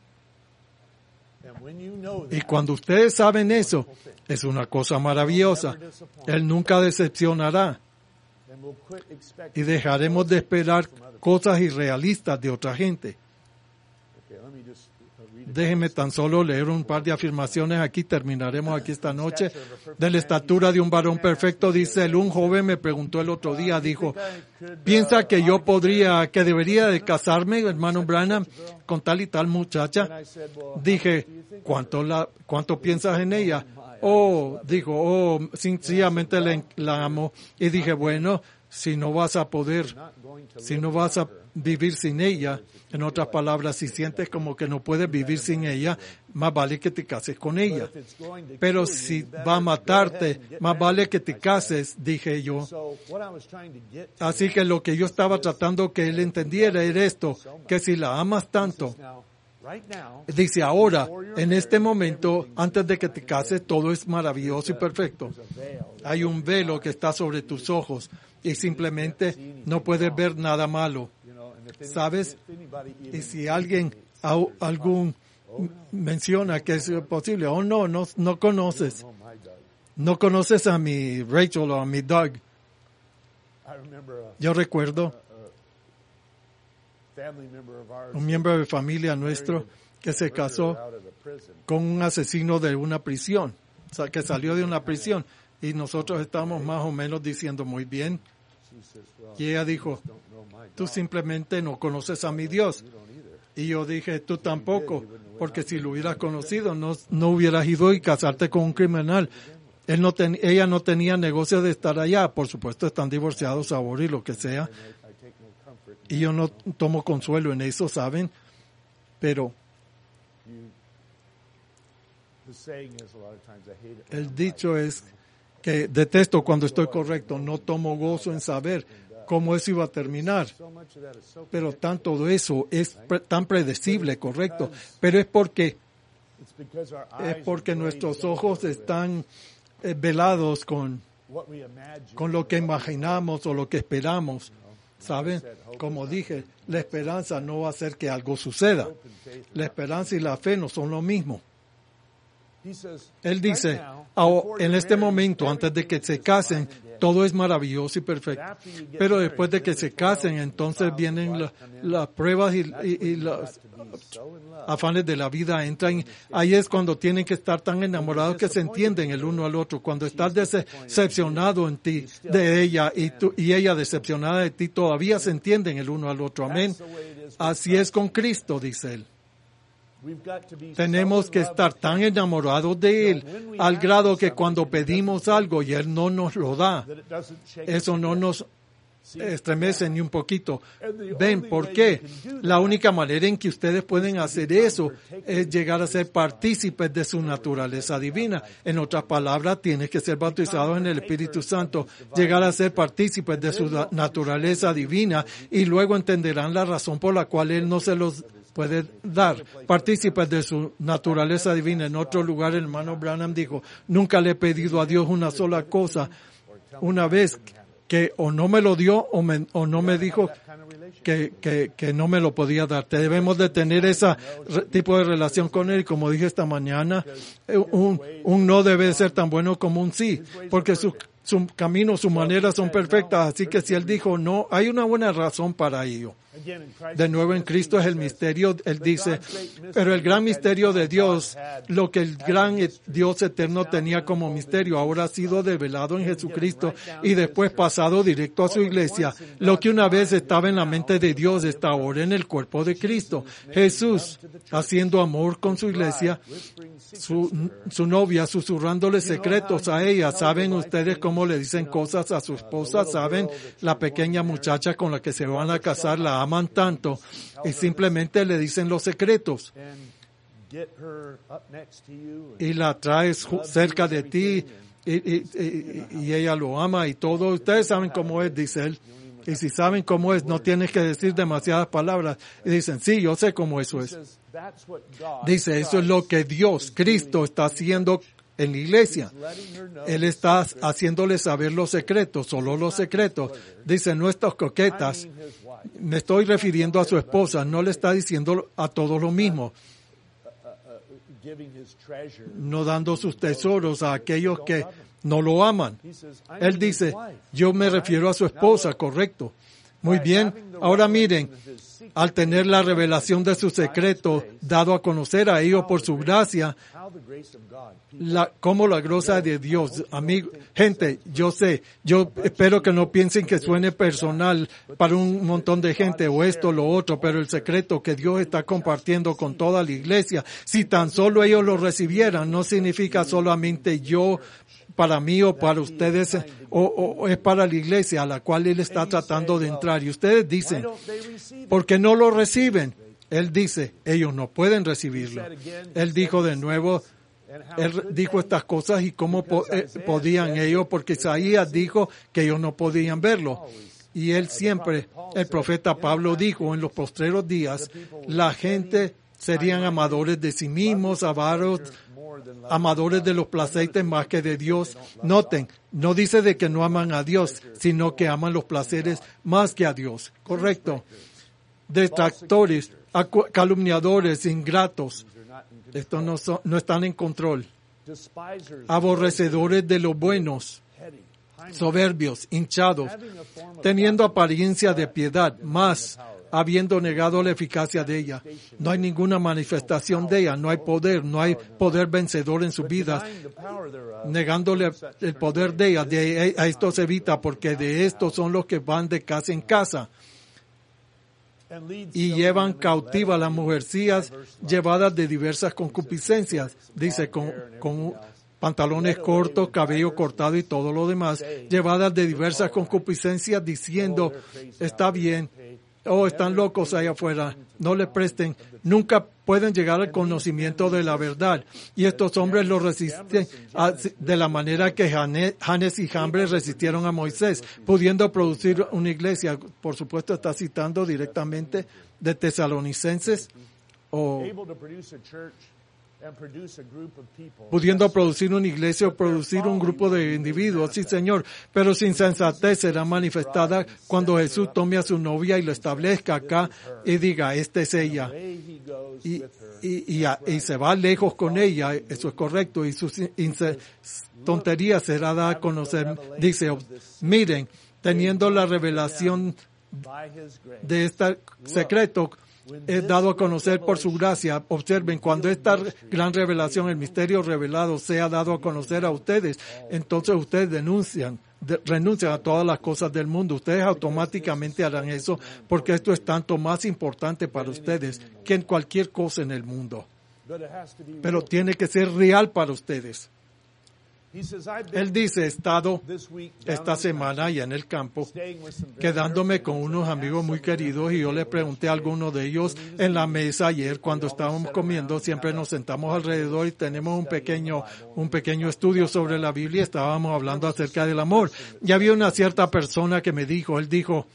Y cuando ustedes saben eso, es una cosa maravillosa. Él nunca decepcionará. Y dejaremos de esperar cosas irrealistas de otra gente. Déjeme tan solo leer un par de afirmaciones aquí, terminaremos aquí esta noche. De la estatura de un varón perfecto, dice él, un joven me preguntó el otro día, dijo, ¿piensa que yo podría, que debería de casarme, hermano Branham, con tal y tal muchacha? Dije, ¿cuánto la, cuánto piensas en ella? Oh, dijo, oh, sencillamente la, la amo. Y dije, bueno, si no vas a poder, si no vas a vivir sin ella, en otras palabras, si sientes como que no puedes vivir sin ella, más vale que te cases con ella. Pero si va a matarte, más vale que te cases, dije yo. Así que lo que yo estaba tratando que él entendiera era esto, que si la amas tanto, dice ahora, en este momento, antes de que te cases, todo es maravilloso y perfecto. Hay un velo que está sobre tus ojos y simplemente no puedes ver nada malo. ¿Sabes? Y si alguien, algún menciona que es posible, oh no, no, no conoces. No conoces a mi Rachel o a mi Doug. Yo recuerdo un miembro de familia nuestro que se casó con un asesino de una prisión, o sea, que salió de una prisión, y nosotros estábamos más o menos diciendo muy bien, y ella dijo, tú simplemente no conoces a mi Dios. Y yo dije, tú tampoco, porque si lo hubieras conocido, no, no hubieras ido y casarte con un criminal. Él no ten, ella no tenía negocio de estar allá. Por supuesto, están divorciados ahora y lo que sea. Y yo no tomo consuelo en eso, ¿saben? Pero el dicho es que detesto cuando estoy correcto, no tomo gozo en saber cómo eso iba a terminar. Pero tanto de eso es pre- tan predecible, correcto. Pero es porque, es porque nuestros ojos están eh, velados con, con lo que imaginamos o lo que esperamos. ¿Saben? Como dije, la esperanza no va a hacer que algo suceda. La esperanza y la fe no son lo mismo. Él dice, en este momento, antes de que se casen, todo es maravilloso y perfecto. Pero después de que se casen, entonces vienen las la pruebas y, y, y los afanes de la vida entran. Ahí es cuando tienen que estar tan enamorados que se entienden el uno al otro. Cuando estás decepcionado en ti, de ella, y, tú, y ella decepcionada de ti, todavía se entienden el uno al otro. Amén. Así es con Cristo, dice él. Tenemos que estar tan enamorados de Él al grado que cuando pedimos algo y Él no nos lo da, eso no nos estremece ni un poquito. ¿Ven por qué? La única manera en que ustedes pueden hacer eso es llegar a ser partícipes de su naturaleza divina. En otras palabras, tienes que ser bautizados en el Espíritu Santo, llegar a ser partícipes de su naturaleza divina, y luego entenderán la razón por la cual Él no se los puede dar, partícipes de su naturaleza divina. En otro lugar, el hermano Branham dijo, nunca le he pedido a Dios una sola cosa, una vez que o no me lo dio o, me, o no me dijo que, que, que no me lo podía dar. Debemos de tener ese tipo de relación con Él. Como dije esta mañana, un, un no debe ser tan bueno como un sí, porque su, su camino, sus maneras son perfectas. Así que si Él dijo no, hay una buena razón para ello. De nuevo en Cristo es el misterio, Él dice, pero el gran misterio de Dios, lo que el gran Dios eterno tenía como misterio, ahora ha sido develado en Jesucristo y después pasado directo a su iglesia. Lo que una vez estaba en la mente de Dios está ahora en el cuerpo de Cristo. Jesús, haciendo amor con su iglesia, su, su novia, susurrándole secretos a ella. ¿Saben ustedes cómo le dicen cosas a su esposa? ¿Saben? La pequeña muchacha con la que se van a casar, la aman tanto y simplemente le dicen los secretos y la traes cerca de ti y, y, y, y ella lo ama y todo. Ustedes saben cómo es, dice él, y si saben cómo es, no tienes que decir demasiadas palabras. Y dicen, sí, yo sé cómo eso es. Dice, eso es lo que Dios, Cristo, está haciendo en la iglesia. Él está haciéndole saber los secretos, solo los secretos. Dice, no estas coquetas, me estoy refiriendo a su esposa, no le está diciendo a todos lo mismo, no dando sus tesoros a aquellos que no lo aman. Él dice, yo me refiero a su esposa, correcto. Muy bien, ahora miren, al tener la revelación de su secreto dado a conocer a ellos por su gracia, la, como la gracia de Dios, amigo, gente, yo sé, yo espero que no piensen que suene personal para un montón de gente o esto o lo otro, pero el secreto que Dios está compartiendo con toda la iglesia, si tan solo ellos lo recibieran, no significa solamente yo, para mí o para ustedes, o, o, o es para la iglesia a la cual Él está tratando de entrar. Y ustedes dicen, ¿por qué no lo reciben? Él dice, ellos no pueden recibirlo. Él dijo de nuevo, Él dijo estas cosas y cómo po- eh, podían ellos, porque Isaías dijo que ellos no podían verlo. Y Él siempre, el profeta Pablo dijo, en los postreros días, la gente serían amadores de sí mismos, avaros, amadores de los placeres más que de Dios. Noten, no dice de que no aman a Dios, sino que aman los placeres más que a Dios. Correcto. Detractores, acu- calumniadores, ingratos. Estos no, son, no están en control. Aborrecedores de los buenos, soberbios, hinchados, teniendo apariencia de piedad, más habiendo negado la eficacia de ella. No hay ninguna manifestación de ella, no hay poder, no hay poder vencedor en sus vidas. Negándole el poder de ella, de, a esto se evita, porque de estos son los que van de casa en casa y llevan cautivas las mujercillas llevadas de diversas concupiscencias. Dice, con, con pantalones cortos, cabello cortado y todo lo demás, llevadas de diversas concupiscencias, diciendo, está bien, oh, están locos allá afuera, no le presten, nunca pueden llegar al conocimiento de la verdad. Y estos hombres lo resisten a, de la manera que Janes y Jambres resistieron a Moisés, pudiendo producir una iglesia. Por supuesto, está citando directamente de Tesalonicenses, o pudiendo producir una iglesia o producir un grupo de individuos, sí Señor, pero su insensatez será manifestada cuando Jesús tome a su novia y lo establezca acá y diga, esta es ella, y, y, y, a, y se va lejos con ella, eso es correcto, y su tontería será dada a conocer. Dice, miren, teniendo la revelación de este secreto, es dado a conocer por su gracia. Observen, cuando esta gran revelación, el misterio revelado, sea dado a conocer a ustedes, entonces ustedes denuncian, de, renuncian a todas las cosas del mundo. Ustedes automáticamente harán eso, porque esto es tanto más importante para ustedes que en cualquier cosa en el mundo. Pero tiene que ser real para ustedes. Él dice, he estado esta semana allá en el campo, quedándome con unos amigos muy queridos, y yo le pregunté a alguno de ellos en la mesa ayer cuando estábamos comiendo. Siempre nos sentamos alrededor y tenemos un pequeño, un pequeño estudio sobre la Biblia. Estábamos hablando acerca del amor. Y había una cierta persona que me dijo, él dijo,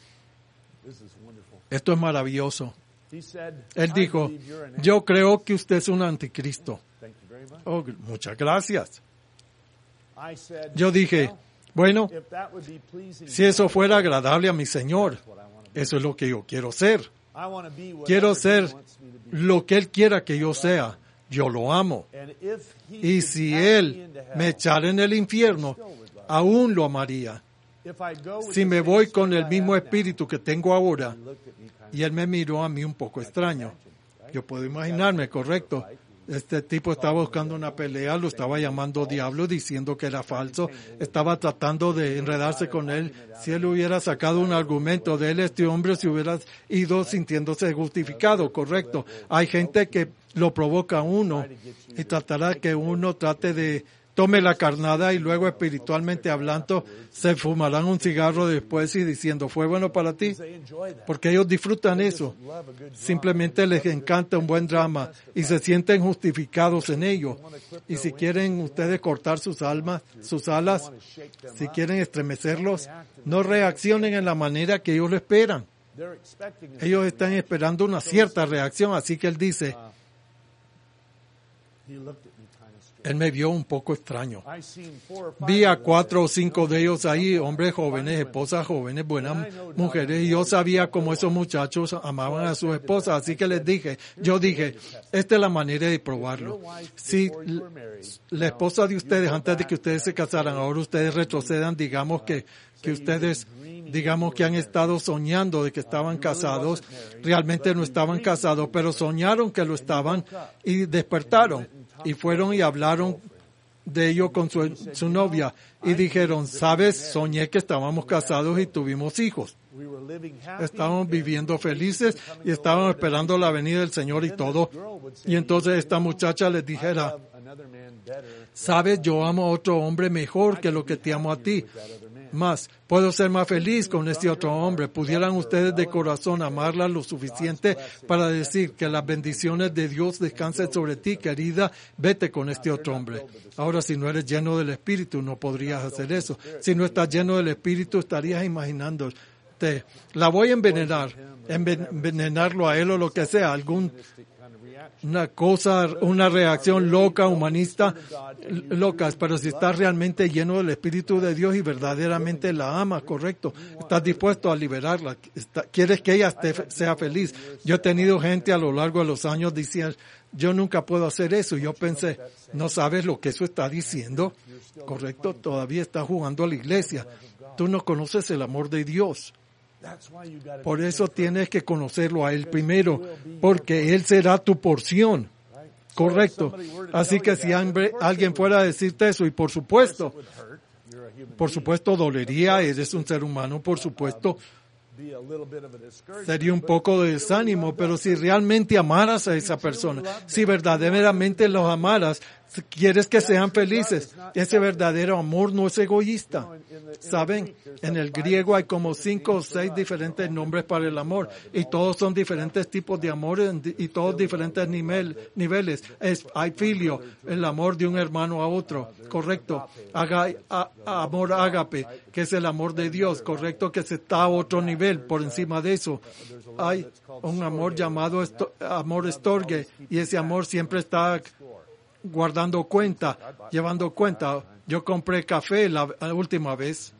esto es maravilloso. Él dijo, yo creo que usted es un anticristo. Oh, muchas gracias. Yo dije, bueno, si eso fuera agradable a mi Señor, eso es lo que yo quiero ser. Quiero ser lo que Él quiera que yo sea. Yo lo amo. Y si Él me echara en el infierno, aún lo amaría. Si me voy con el mismo espíritu que tengo ahora, y Él me miró a mí un poco extraño. Yo puedo imaginarme, correcto. Este tipo estaba buscando una pelea, lo estaba llamando diablo, diciendo que era falso, estaba tratando de enredarse con él. Si él hubiera sacado un argumento de él, este hombre se hubiera ido sintiéndose justificado, correcto. Hay gente que lo provoca a uno y tratará que uno trate de tome la carnada, y luego espiritualmente hablando se fumarán un cigarro después y diciendo, ¿fue bueno para ti? Porque ellos disfrutan eso. Simplemente les encanta un buen drama y se sienten justificados en ello. Y si quieren ustedes cortar sus almas, sus alas, si quieren estremecerlos, no reaccionen en la manera que ellos lo esperan. Ellos están esperando una cierta reacción, así que él dice, Él me vio un poco extraño. Vi a cuatro o cinco de ellos ahí, hombres jóvenes, esposas jóvenes, buenas mujeres, y yo sabía cómo esos muchachos amaban a sus esposas, así que les dije, yo dije, esta es la manera de probarlo. Si la esposa de ustedes, antes de que ustedes se casaran, ahora ustedes retrocedan, digamos que, que ustedes, digamos que han estado soñando de que estaban casados, realmente no estaban casados, pero soñaron que lo estaban y despertaron. Y fueron y hablaron de ello con su, su novia y dijeron, sabes, soñé que estábamos casados y tuvimos hijos. Estábamos viviendo felices y estábamos esperando la venida del Señor y todo. Y entonces esta muchacha les dijera, sabes, yo amo a otro hombre mejor que lo que te amo a ti. Más, puedo ser más feliz con este otro hombre. ¿Pudieran ustedes de corazón amarla lo suficiente para decir que las bendiciones de Dios descansen sobre ti, querida? Vete con este otro hombre. Ahora, si no eres lleno del Espíritu, no podrías hacer eso. Si no estás lleno del Espíritu, estarías imaginándote, la voy a envenenar, envenenarlo a él o lo que sea, algún una cosa, una reacción loca, humanista, locas, pero si estás realmente lleno del Espíritu de Dios y verdaderamente la amas, correcto, estás dispuesto a liberarla, está, quieres que ella esté, sea feliz. Yo he tenido gente a lo largo de los años diciendo, yo nunca puedo hacer eso. Yo pensé, no sabes lo que eso está diciendo, correcto, todavía estás jugando a la iglesia, tú no conoces el amor de Dios. Por eso tienes que conocerlo a Él primero, porque Él será tu porción. Correcto. Así que si alguien fuera a decirte eso, y por supuesto, por supuesto dolería, eres un ser humano, por supuesto, sería un poco de desánimo, pero si realmente amaras a esa persona, si verdaderamente los amaras, quieres que sean felices, ese verdadero amor no es egoísta. ¿Saben? En el griego hay como cinco o seis diferentes nombres para el amor y todos son diferentes tipos de amor y todos diferentes nivel, niveles. Es, hay filio, el amor de un hermano a otro, correcto. Aga, a, a, amor ágape, que es el amor de Dios, correcto, que se está a otro nivel por encima de eso. Hay un amor llamado esto, amor estorge y ese amor siempre está guardando cuenta, llevando cuenta. Yo compré café la, la última vez.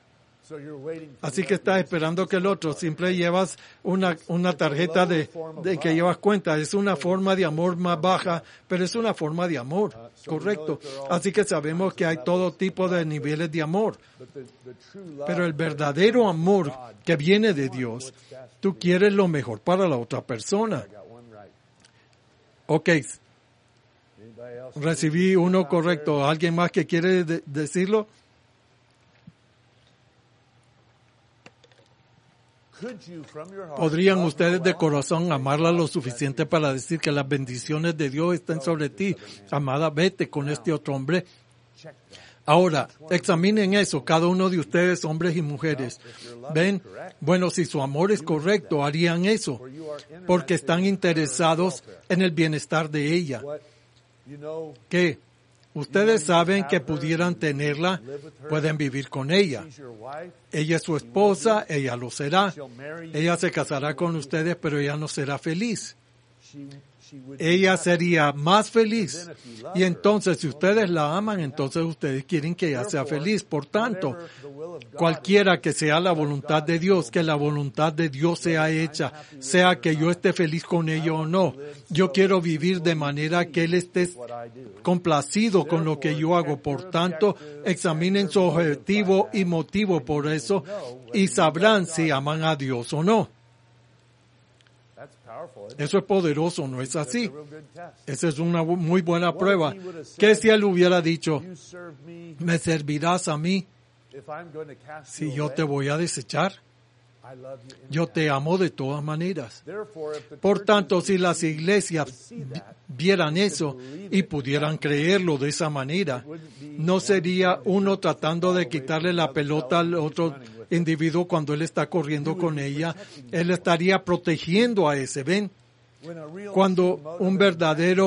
Así que estás esperando que el otro, siempre llevas una, una tarjeta de, de que llevas cuenta. Es una forma de amor más baja, pero es una forma de amor, correcto. Así que sabemos que hay todo tipo de niveles de amor. Pero el verdadero amor que viene de Dios, tú quieres lo mejor para la otra persona. Ok. Recibí uno correcto. ¿Alguien más que quiere de- decirlo? ¿Podrían ustedes de corazón amarla lo suficiente para decir que las bendiciones de Dios estén sobre ti? Amada, vete con este otro hombre. Ahora, examinen eso, cada uno de ustedes, hombres y mujeres. ¿Ven? Bueno, si su amor es correcto, harían eso, porque están interesados en el bienestar de ella. ¿Qué? Ustedes saben que pudieran tenerla, pueden vivir con ella. Ella es su esposa, ella lo será. Ella se casará con ustedes, pero ella no será feliz. Ella sería más feliz. Y entonces, si ustedes la aman, entonces ustedes quieren que ella sea feliz. Por tanto, cualquiera que sea la voluntad de Dios, que la voluntad de Dios sea hecha, sea que yo esté feliz con ella o no. Yo quiero vivir de manera que Él esté complacido con lo que yo hago. Por tanto, examinen su objetivo y motivo por eso y sabrán si aman a Dios o no. Eso es poderoso, ¿no es así? Esa es una muy buena prueba. ¿Qué si Él hubiera dicho, me servirás a mí si yo te voy a desechar? Yo te amo de todas maneras. Por tanto, si las iglesias vieran eso y pudieran creerlo de esa manera, no sería uno tratando de quitarle la pelota al otro individuo cuando él está corriendo con ella. Él estaría protegiendo a ese. ¿Ven? Cuando un verdadero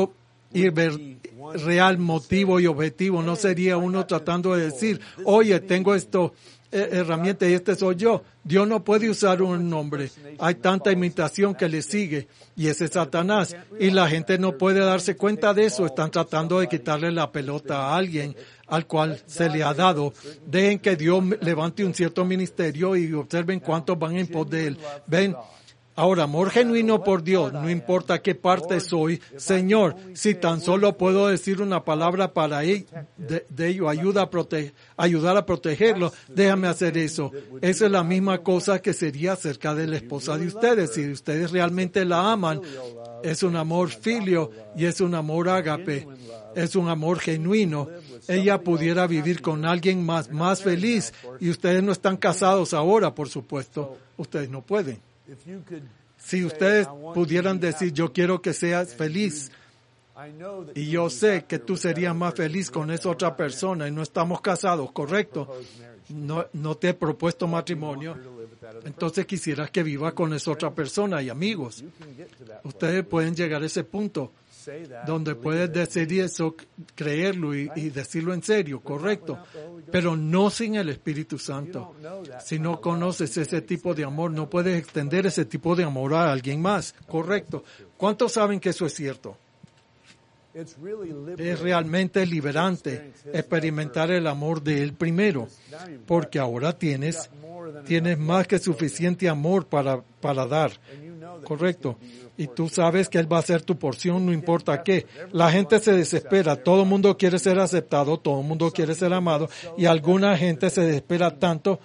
y ver real motivo y objetivo. No sería uno tratando de decir, oye, tengo esto eh, herramienta y este soy yo. Dios no puede usar un nombre. Hay tanta imitación que le sigue y ese es Satanás. Y la gente no puede darse cuenta de eso. Están tratando de quitarle la pelota a alguien al cual se le ha dado. Dejen que Dios levante un cierto ministerio y observen cuántos van en pos de él. Ven. Ahora, amor genuino por Dios, no importa qué parte soy, Señor, si tan solo puedo decir una palabra para él, de, de ello, ayuda a prote- ayudar a protegerlo, déjame hacer eso. Esa es la misma cosa que sería acerca de la esposa de ustedes. Si ustedes realmente la aman, es un amor filio y es un amor ágape, es un amor genuino. Ella pudiera vivir con alguien más, más feliz, y ustedes no están casados ahora, por supuesto, ustedes no pueden. Si ustedes pudieran decir, yo quiero que seas feliz, y yo sé que tú serías más feliz con esa otra persona, y no estamos casados, ¿correcto? No, no te he propuesto matrimonio, entonces quisieras que viva con esa otra persona y amigos. Ustedes pueden llegar a ese punto donde puedes decir eso, creerlo y, y decirlo en serio, correcto, pero no sin el Espíritu Santo. Si no conoces ese tipo de amor, no puedes extender ese tipo de amor a alguien más, correcto. ¿Cuántos saben que eso es cierto? Es realmente liberante experimentar el amor de Él primero, porque ahora tienes, tienes más que suficiente amor para, para dar, correcto. Y tú sabes que Él va a hacer tu porción, no importa qué. La gente se desespera, todo el mundo quiere ser aceptado, todo el mundo quiere ser amado, y alguna gente se desespera tanto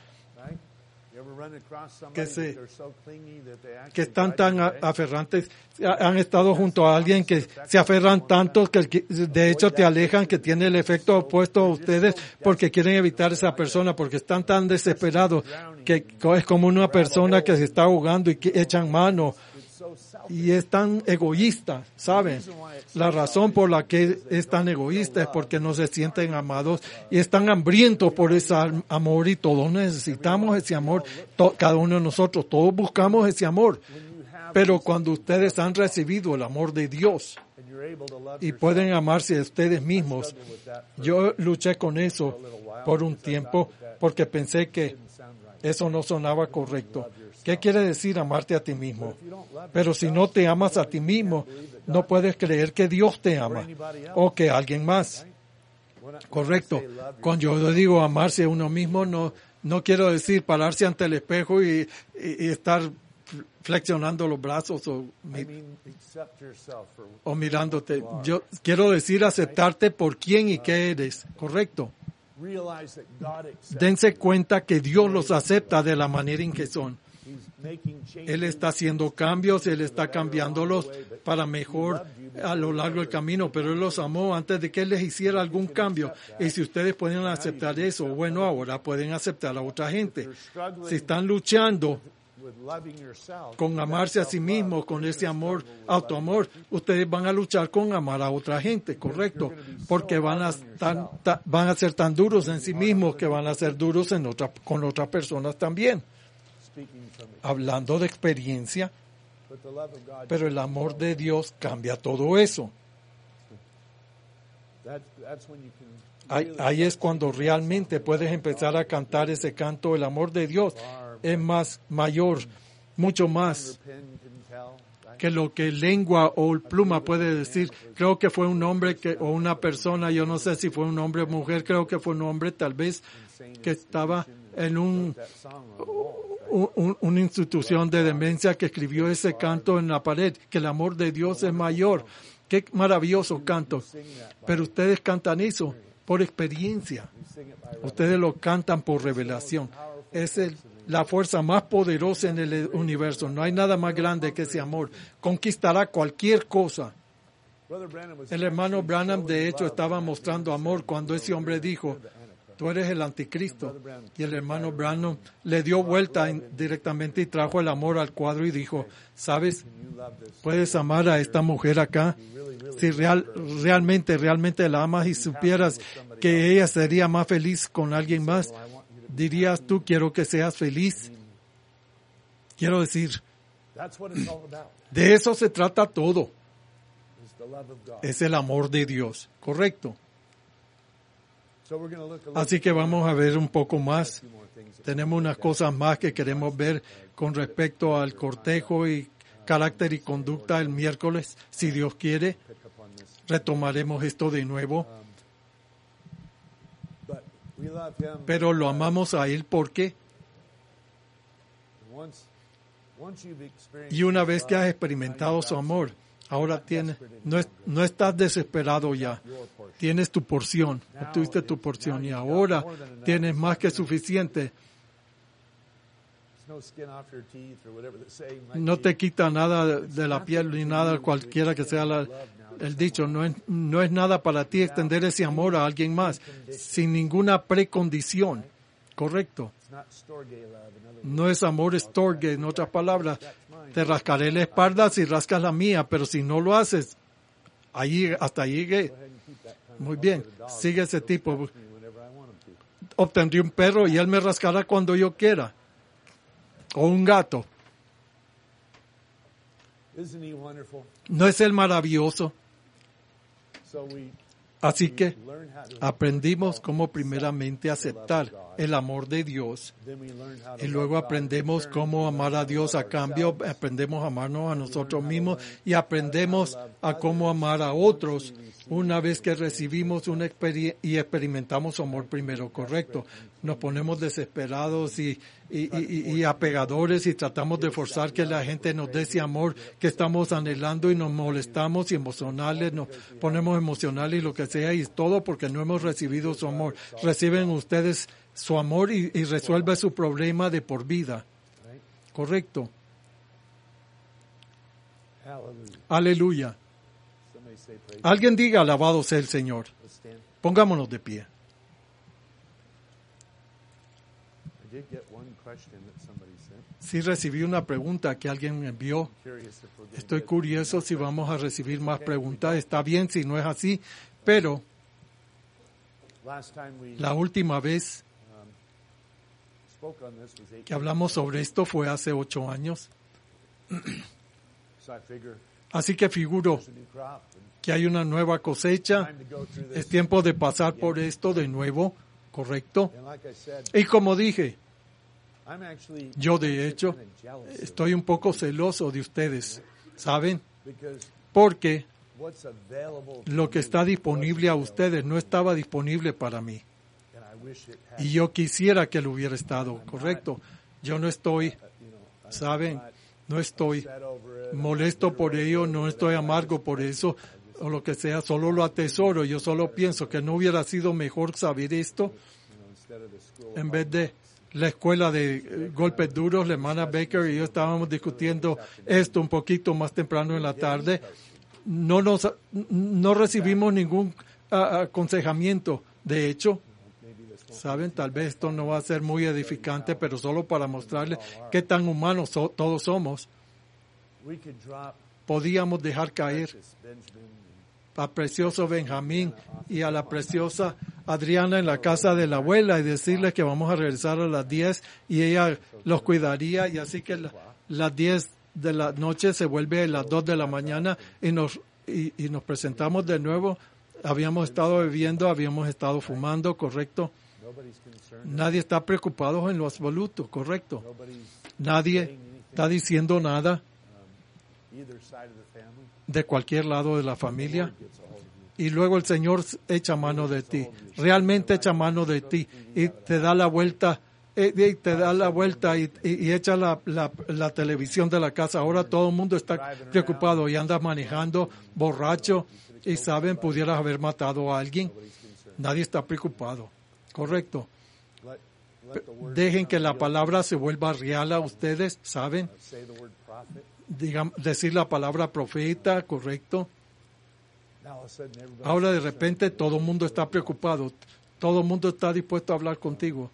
que, se, que están tan aferrantes. Han estado junto a alguien que se aferran tanto que de hecho te alejan, que tiene el efecto opuesto a ustedes porque quieren evitar esa persona, porque están tan desesperados que es como una persona que se está ahogando y que echan mano. Y es tan egoísta, ¿saben? La razón por la que es tan egoísta es porque no se sienten amados y están hambrientos por ese amor, y todos necesitamos ese amor, to- cada uno de nosotros, todos buscamos ese amor. Pero cuando ustedes han recibido el amor de Dios y pueden amarse a ustedes mismos, yo luché con eso por un tiempo porque pensé que eso no sonaba correcto. ¿Qué quiere decir amarte a ti mismo? Pero si no te amas a ti mismo, no puedes creer que Dios te ama o que alguien más. Correcto. Cuando yo digo amarse a uno mismo, no, no quiero decir pararse ante el espejo y, y, y estar flexionando los brazos o, o mirándote. Yo quiero decir aceptarte por quién y qué eres. Correcto. Dense cuenta que Dios los acepta de la manera en que son. Él está haciendo cambios, Él está cambiándolos para mejor a lo largo del camino, pero Él los amó antes de que Él les hiciera algún cambio. Y si ustedes pueden aceptar eso, bueno, ahora pueden aceptar a otra gente. Si están luchando con amarse a sí mismos, con ese amor, autoamor, ustedes van a luchar con amar a otra gente, correcto, porque van a estar, ta, van a ser tan duros en sí mismos que van a ser duros en otra, con otras personas también. Hablando de experiencia, pero el amor de Dios cambia todo eso. Ahí, ahí es cuando realmente puedes empezar a cantar ese canto. El amor de Dios es más mayor, mucho más que lo que lengua o pluma puede decir. Creo que fue un hombre que, o una persona, yo no sé si fue un hombre o mujer, creo que fue un hombre tal vez que estaba en un, un, una institución de demencia, que escribió ese canto en la pared, que el amor de Dios es mayor. Qué maravilloso canto. Pero ustedes cantan eso por experiencia. Ustedes lo cantan por revelación. Es el, la fuerza más poderosa en el universo. No hay nada más grande que ese amor. Conquistará cualquier cosa. El hermano Branham, de hecho, estaba mostrando amor cuando ese hombre dijo, tú eres el anticristo. Y el hermano Branham le dio vuelta directamente y trajo el amor al cuadro y dijo, ¿sabes? Puedes amar a esta mujer acá. Si real, realmente, realmente la amas y supieras que ella sería más feliz con alguien más, dirías tú, quiero que seas feliz. Quiero decir, de eso se trata todo. es el amor de Dios, correcto. Así que vamos a ver un poco más. Tenemos unas cosas más que queremos ver con respecto al cortejo y carácter y conducta el miércoles. Si Dios quiere, retomaremos esto de nuevo. Pero lo amamos a Él porque, y una vez que has experimentado su amor, ahora tienes, no, es, no estás desesperado ya. Tienes tu porción, obtuviste tu porción y ahora tienes más que suficiente. No te quita nada de la piel ni nada, cualquiera que sea la, el dicho. No es, no es nada para ti extender ese amor a alguien más sin ninguna precondición. Correcto. No es amor storge, en otras palabras. Te rascaré la espalda si rascas la mía, pero si no lo haces, ahí, hasta ahí llegué. Muy bien, sigue ese tipo. Obtendré un perro y él me rascará cuando yo quiera. O un gato. ¿No es él maravilloso? Así que aprendimos cómo primeramente aceptar el amor de Dios y luego aprendemos cómo amar a Dios a cambio, aprendemos a amarnos a nosotros mismos y aprendemos a cómo amar a otros una vez que recibimos una experiencia y experimentamos su amor primero, correcto. Nos ponemos desesperados y, y, y, y apegadores y tratamos de forzar que la gente nos dé ese amor que estamos anhelando y nos molestamos y emocionales, nos ponemos emocionales y lo que sea, y todo porque no hemos recibido su amor. Reciben ustedes su amor y, y resuelve su problema de por vida. Correcto. Aleluya. Alguien diga, alabado sea el Señor. Pongámonos de pie. Sí recibí una pregunta que alguien me envió. Estoy curioso si vamos a recibir más preguntas. Está bien si no es así, pero la última vez que hablamos sobre esto fue hace ocho años. Así que figuro que hay una nueva cosecha. Es tiempo de pasar por esto de nuevo, ¿correcto? Y como dije, yo de hecho estoy un poco celoso de ustedes, ¿saben? Porque lo que está disponible a ustedes no estaba disponible para mí. Y yo quisiera que lo hubiera estado, ¿correcto? Yo no estoy, ¿saben? No estoy molesto por ello, no estoy amargo por eso, o lo que sea, solo lo atesoro. Yo solo pienso que no hubiera sido mejor saber esto en vez de la escuela de eh, golpes duros. La hermana Baker y yo estábamos discutiendo esto un poquito más temprano en la tarde. No nos, no recibimos ningún uh, aconsejamiento. De hecho, saben, tal vez esto no va a ser muy edificante, pero solo para mostrarles qué tan humanos so, todos somos. Podíamos dejar caer a precioso Benjamín y a la preciosa Adriana en la casa de la abuela y decirles que vamos a regresar a las diez y ella los cuidaría, y así que la, las diez de la noche se vuelve a las dos de la mañana y nos, y, y nos presentamos de nuevo. Habíamos estado bebiendo, habíamos estado fumando, correcto. Nadie está preocupado en lo absoluto, correcto. Nadie está diciendo nada de cualquier lado de la familia. Y luego el Señor echa mano de ti, realmente echa mano de ti y te da la vuelta, y te da la vuelta y, y, y echa la, la, la televisión de la casa. Ahora todo el mundo está preocupado y andas manejando borracho y saben, pudieras haber matado a alguien. Nadie está preocupado, correcto. Dejen que la palabra se vuelva real a ustedes, ¿saben? Digan, decir la palabra profeta, correcto. Ahora de repente todo el mundo está preocupado, todo el mundo está dispuesto a hablar contigo.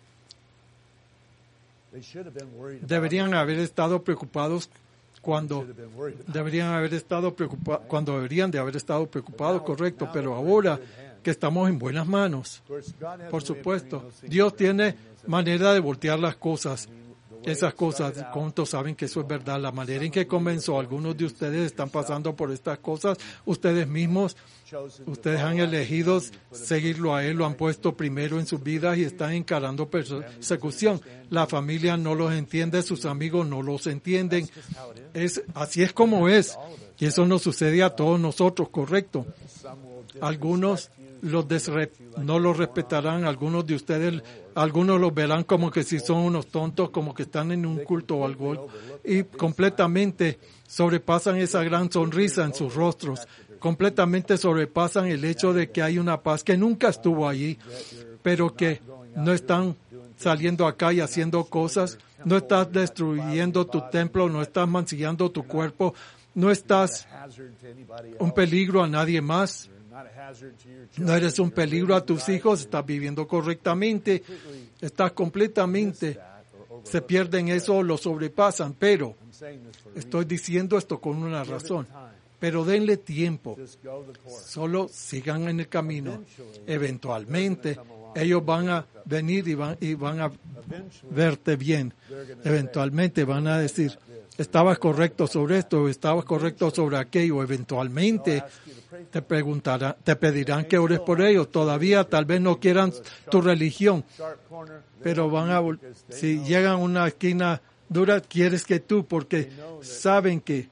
Deberían haber estado preocupados cuando deberían haber estado preocupados cuando deberían de haber estado preocupados, correcto, pero ahora que estamos en buenas manos, por supuesto, Dios tiene manera de voltear las cosas. esas cosas. ¿Cuántos saben que eso es verdad? La manera en que comenzó, algunos de ustedes están pasando por estas cosas, ustedes mismos, ustedes han elegido seguirlo a Él, lo han puesto primero en sus vidas y están encarando persecución. La familia no los entiende, sus amigos no los entienden. Es, así es como es. Y eso nos sucede a todos nosotros, correcto. Algunos los desre- no los respetarán, algunos de ustedes, algunos los verán como que si son unos tontos, como que están en un culto o algo, y completamente sobrepasan esa gran sonrisa en sus rostros, completamente sobrepasan el hecho de que hay una paz que nunca estuvo allí, pero que no están saliendo acá y haciendo cosas, no estás destruyendo tu templo, no estás mancillando tu cuerpo, no estás un peligro a nadie más. No eres un peligro a tus hijos, estás viviendo correctamente, estás completamente, se pierden eso, lo sobrepasan, pero estoy diciendo esto con una razón, pero denle tiempo, solo sigan en el camino, eventualmente ellos van a venir y van, y van a verte bien, eventualmente van a decir, estabas correcto sobre esto, estabas correcto sobre aquello, eventualmente te preguntarán, te pedirán que ores por ellos, todavía tal vez no quieran tu religión, pero van a, si llegan a una esquina dura, quieres que tú, porque saben que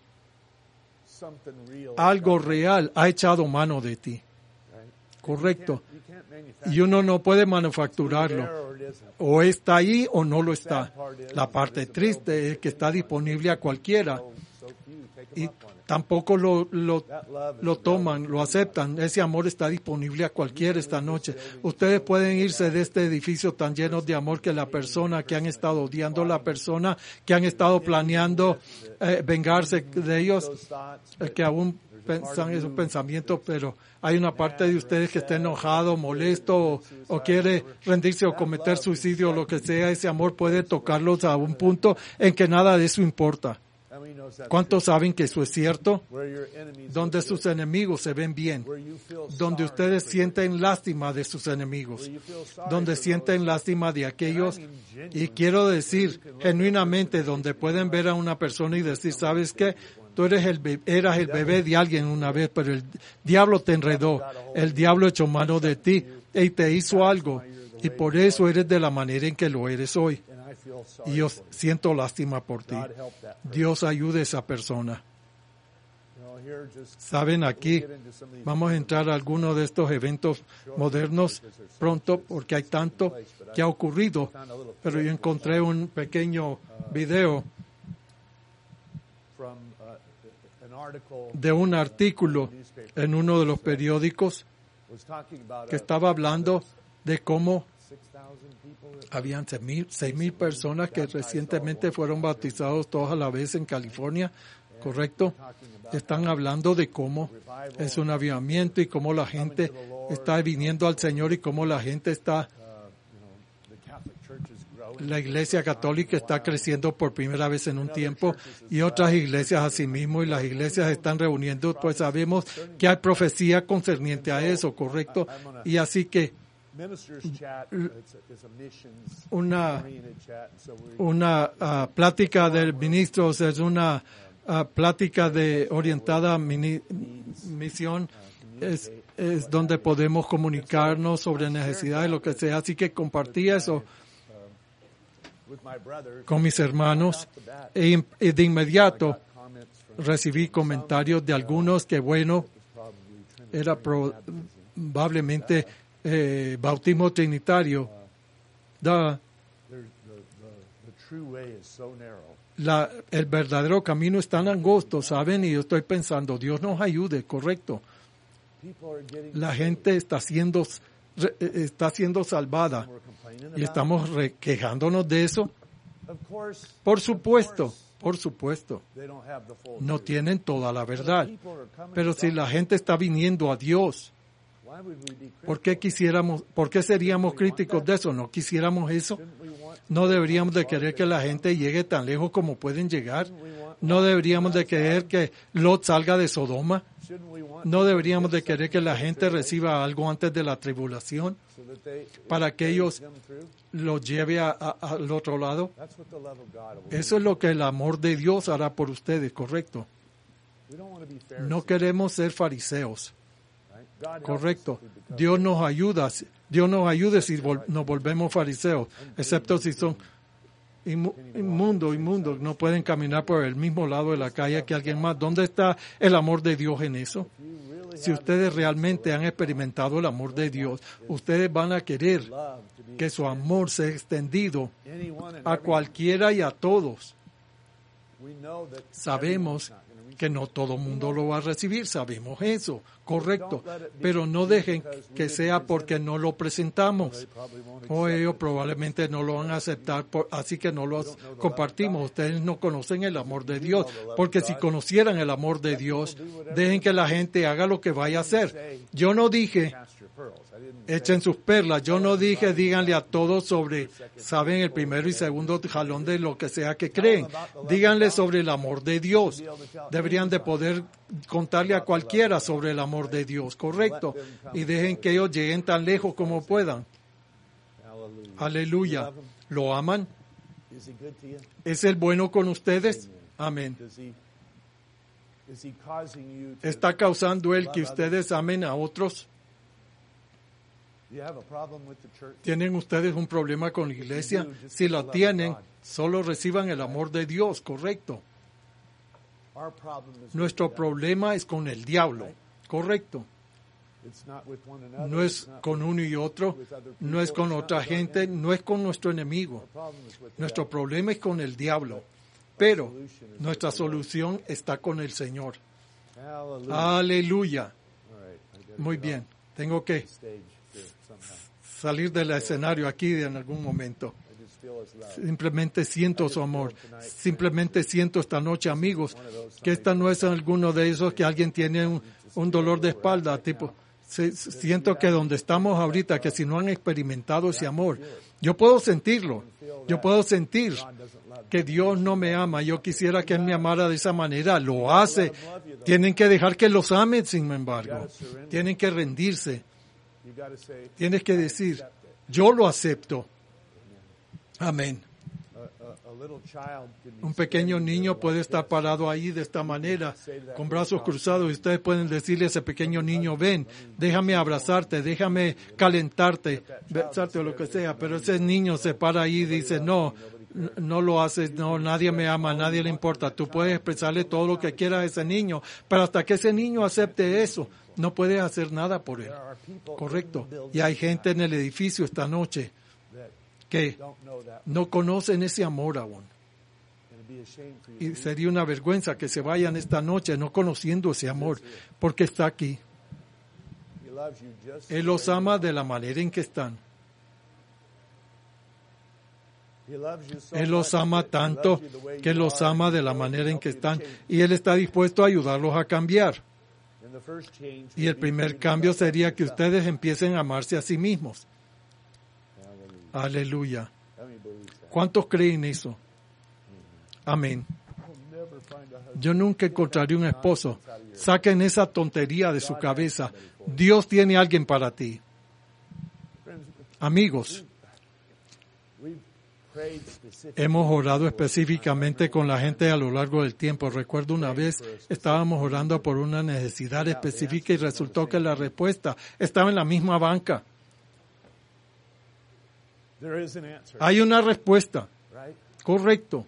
algo real ha echado mano de ti, correcto, y uno no puede manufacturarlo, o está ahí o no lo está. La parte triste es que está disponible a cualquiera, y tampoco lo, lo, lo toman, lo aceptan. Ese amor está disponible a cualquiera esta noche. Ustedes pueden irse de este edificio tan lleno de amor que la persona que han estado odiando, la persona que han estado planeando eh, vengarse de ellos, eh, que aún pensan esos pensamientos, pero hay una parte de ustedes que está enojado, molesto, o, o quiere rendirse o cometer suicidio o lo que sea. Ese amor puede tocarlos a un punto en que nada de eso importa. ¿Cuántos saben que eso es cierto? Donde sus enemigos se ven bien, donde ustedes sienten lástima de sus enemigos, donde sienten lástima de aquellos, y quiero decir genuinamente, donde pueden ver a una persona y decir, ¿sabes qué? Tú eres el be- eras el bebé de alguien una vez, pero el diablo te enredó, el diablo echó mano de ti y te hizo algo, y por eso eres de la manera en que lo eres hoy. Y yo siento lástima por ti. Dios ayude a esa persona. Saben, aquí vamos a entrar a algunos de estos eventos modernos pronto, porque hay tanto que ha ocurrido. Pero yo encontré un pequeño video de un artículo en uno de los periódicos que estaba hablando de cómo habían seis mil personas que recientemente fueron bautizados todos a la vez en California, ¿correcto? Están hablando de cómo es un avivamiento y cómo la gente está viniendo al Señor y cómo la gente está, la Iglesia Católica está creciendo por primera vez en un tiempo y otras iglesias asimismo, y las iglesias están reuniendo, pues sabemos que hay profecía concerniente a eso, ¿correcto? Y así que una una uh, plática de ministros es una uh, plática de orientada a mini, misión, es, es donde podemos comunicarnos sobre necesidades, lo que sea, así que compartí eso con mis hermanos e, y de inmediato recibí comentarios de algunos que bueno, era probablemente Eh, bautismo trinitario. Da, la, el verdadero camino es tan angosto, ¿saben? Y yo estoy pensando, Dios nos ayude, correcto. La gente está siendo, está siendo salvada y estamos re- quejándonos de eso. Por supuesto, por supuesto, no tienen toda la verdad. Pero si la gente está viniendo a Dios, ¿por qué quisiéramos, por qué seríamos críticos de eso? ¿No quisiéramos eso? ¿No deberíamos de querer que la gente llegue tan lejos como pueden llegar? ¿No deberíamos de querer que Lot salga de Sodoma? ¿No deberíamos de querer que la gente reciba algo antes de la tribulación para que ellos lo lleve a, a, al otro lado? Eso es lo que el amor de Dios hará por ustedes, correcto. No queremos ser fariseos, correcto. Dios nos ayuda, Dios nos ayude si vol- nos volvemos fariseos, excepto si son inmundos, inmundos, no pueden caminar por el mismo lado de la calle que alguien más. ¿Dónde está el amor de Dios en eso? Si ustedes realmente han experimentado el amor de Dios, ustedes van a querer que su amor sea extendido a cualquiera y a todos. Sabemos que no todo el mundo lo va a recibir, sabemos eso, correcto, pero no dejen que sea porque no lo presentamos, o ellos probablemente no lo van a aceptar, por, así que no lo compartimos. Ustedes no conocen el amor de Dios, porque si conocieran el amor de Dios, dejen que la gente haga lo que vaya a hacer. Yo no dije, echen sus perlas, yo no dije, díganle a todos sobre, saben, el primero y segundo jalón de lo que sea que creen. Díganle sobre el amor de Dios. Deberían de poder contarle a cualquiera sobre el amor de Dios, correcto. Y dejen que ellos lleguen tan lejos como puedan. Aleluya. ¿Lo aman? ¿Es el bueno con ustedes? Amén. ¿Está causando él que ustedes amen a otros? ¿Tienen ustedes un problema con la iglesia? Si lo tienen, solo reciban el amor de Dios, correcto. Nuestro problema es con el diablo, correcto. No es con uno y otro, no es con otra gente, no es con nuestro enemigo. Nuestro problema es con el diablo, pero nuestra solución está con el Señor. Aleluya. Muy bien, tengo que salir del escenario aquí en algún momento. Simplemente siento su amor. Simplemente siento esta noche, amigos, que esta no es alguno de esos que alguien tiene un, un dolor de espalda, tipo, se, siento que donde estamos ahorita, que si no han experimentado ese amor, yo puedo sentirlo. Yo puedo sentir que Dios no me ama. Yo quisiera que Él me amara de esa manera. Lo hace. Tienen que dejar que los amen, sin embargo. Tienen que rendirse. Tienes que decir, yo lo acepto. Amén. Un pequeño niño puede estar parado ahí de esta manera, con brazos cruzados, y ustedes pueden decirle a ese pequeño niño, ven, déjame abrazarte, déjame calentarte, besarte o lo que sea, pero ese niño se para ahí y dice, no, no lo haces, no, nadie me ama, nadie le importa. Tú puedes expresarle todo lo que quieras a ese niño, pero hasta que ese niño acepte eso, no puedes hacer nada por él. Correcto. Y hay gente en el edificio esta noche que no conocen ese amor aún. Y sería una vergüenza que se vayan esta noche no conociendo ese amor, porque está aquí. Él los ama de la manera en que están. Él los ama tanto que los ama de la manera en que están, y Él está dispuesto a ayudarlos a cambiar. Y el primer cambio sería que ustedes empiecen a amarse a sí mismos. Aleluya. ¿Cuántos creen eso? Amén. Yo nunca encontraré un esposo. Saquen esa tontería de su cabeza. Dios tiene a alguien para ti. Amigos, hemos orado específicamente con la gente a lo largo del tiempo. Recuerdo una vez estábamos orando por una necesidad específica y resultó que la respuesta estaba en la misma banca. Hay una respuesta. Correcto.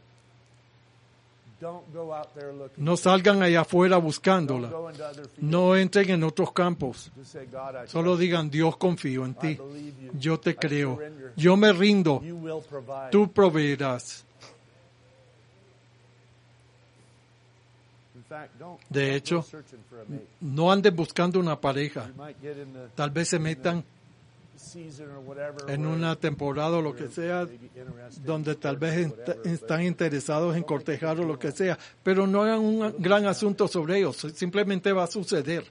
No salgan allá afuera buscándola. No entren en otros campos. Solo digan, Dios, confío en ti. Yo te creo. Yo me rindo. Tú proveerás. De hecho, no anden buscando una pareja. Tal vez se metan en una temporada o lo que sea, donde tal vez est- están interesados en cortejar o lo que sea, pero no hagan un gran asunto sobre ellos, simplemente va a suceder,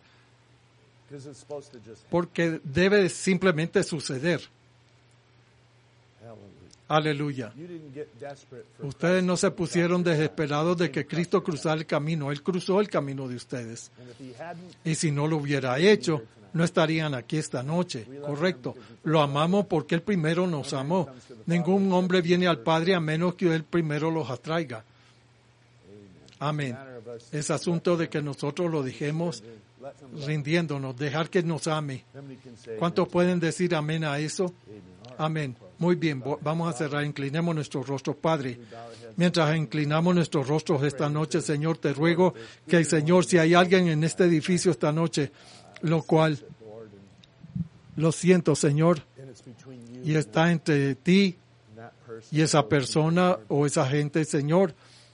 porque debe simplemente suceder. Aleluya. Ustedes no se pusieron desesperados de que Cristo cruzara el camino. Él cruzó el camino de ustedes. Y si no lo hubiera hecho, no estarían aquí esta noche. Correcto. Lo amamos porque Él primero nos amó. Ningún hombre viene al Padre a menos que Él primero los atraiga. Amén. Es asunto de que nosotros lo dejemos rindiéndonos, dejar que nos ame. ¿Cuántos pueden decir amén a eso? Amén. Muy bien, vamos a cerrar. Inclinemos nuestros rostros, Padre. Mientras inclinamos nuestros rostros esta noche, Señor, te ruego que, Señor, si hay alguien en este edificio esta noche, lo cual, lo siento, Señor, y está entre ti y esa persona o esa gente, Señor,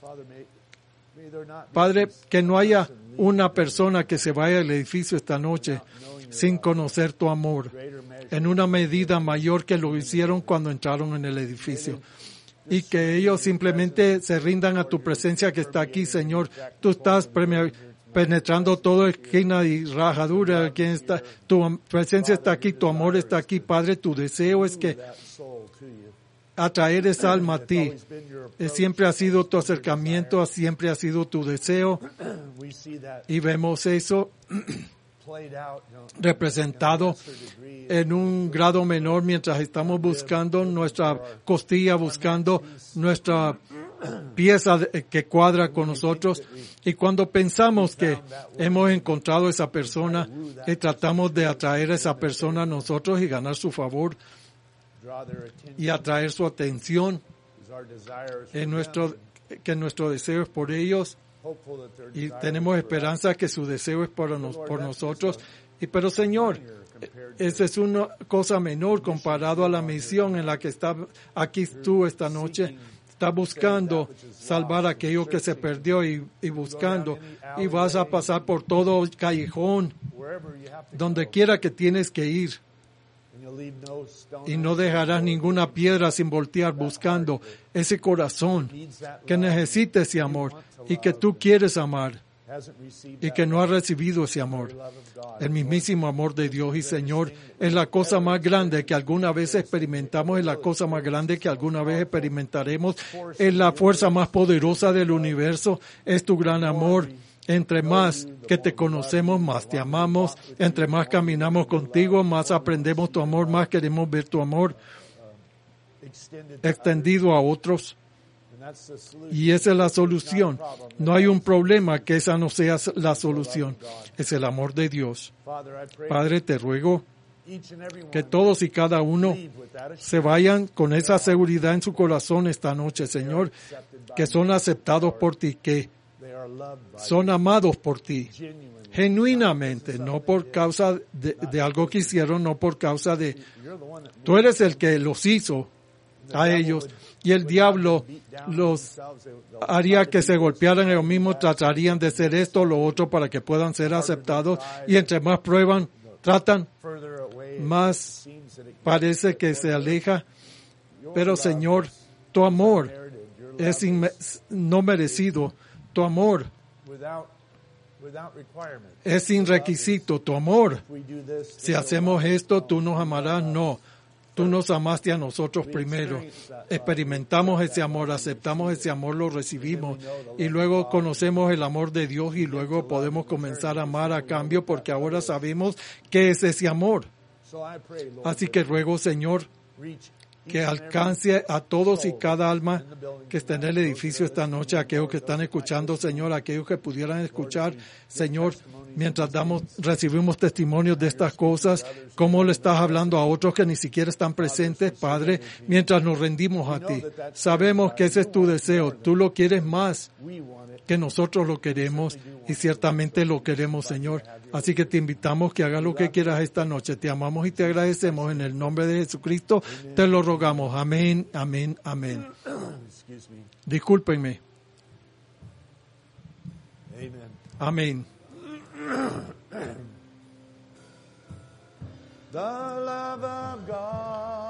Padre, que no haya una persona que se vaya del edificio esta noche sin conocer tu amor, en una medida mayor que lo hicieron cuando entraron en el edificio. Y que ellos simplemente se rindan a tu presencia que está aquí, Señor. Tú estás penetrando toda esquina y rajadura. ¿Quién está? Tu presencia está aquí, tu amor está aquí, Padre. Tu deseo es que atraer esa alma a ti. Siempre ha sido tu acercamiento, siempre ha sido tu deseo. Y vemos eso representado en un grado menor mientras estamos buscando nuestra costilla, buscando nuestra pieza que cuadra con nosotros. Y cuando pensamos que hemos encontrado esa persona y tratamos de atraer a esa persona a nosotros y ganar su favor y atraer su atención, en nuestro, que nuestro deseo es por ellos, y tenemos esperanza que su deseo es por, nos, por nosotros. Y pero Señor, esa es una cosa menor comparado a la misión en la que está aquí tú esta noche. Está buscando salvar aquello que se perdió y, y buscando. Y vas a pasar por todo callejón, donde quiera que tienes que ir. Y no dejarás ninguna piedra sin voltear buscando ese corazón que necesita ese amor y que tú quieres amar y que no ha recibido ese amor. El mismísimo amor de Dios y Señor es la cosa más grande que alguna vez experimentamos, es la cosa más grande que alguna vez experimentaremos, es la fuerza más poderosa del universo, es tu gran amor. Entre más que te conocemos, más te amamos. Entre más caminamos contigo, más aprendemos tu amor, más queremos ver tu amor extendido a otros. Y esa es la solución. No hay un problema que esa no sea la solución. Es el amor de Dios. Padre, te ruego que todos y cada uno se vayan con esa seguridad en su corazón esta noche, Señor, que son aceptados por ti, que son amados por ti, genuinamente, no por causa de, de algo que hicieron, no por causa de... Tú eres el que los hizo a ellos, y el diablo los haría que se golpearan ellos mismos, tratarían de hacer esto o lo otro para que puedan ser aceptados, y entre más prueban, tratan, más parece que se aleja. Pero Señor, tu amor es inme- no merecido. Tu amor es sin requisito. Tu amor, si hacemos esto, tú nos amarás. No, tú nos amaste a nosotros primero. Experimentamos ese amor, aceptamos ese amor, lo recibimos y luego conocemos el amor de Dios y luego podemos comenzar a amar a cambio porque ahora sabemos qué es ese amor. Así que ruego, Señor, que alcance a todos y cada alma que está en el edificio esta noche, aquellos que están escuchando, Señor, aquellos que pudieran escuchar, Señor, mientras damos, recibimos testimonios de estas cosas, cómo le estás hablando a otros que ni siquiera están presentes, Padre, mientras nos rendimos a ti. Sabemos que ese es tu deseo, tú lo quieres más que nosotros lo queremos y ciertamente lo queremos, Señor. Así que te invitamos que hagas lo que quieras esta noche. Te amamos y te agradecemos en el nombre de Jesucristo. Te lo rogamos. Amén, amén, amén. Discúlpenme. Amén. The love of God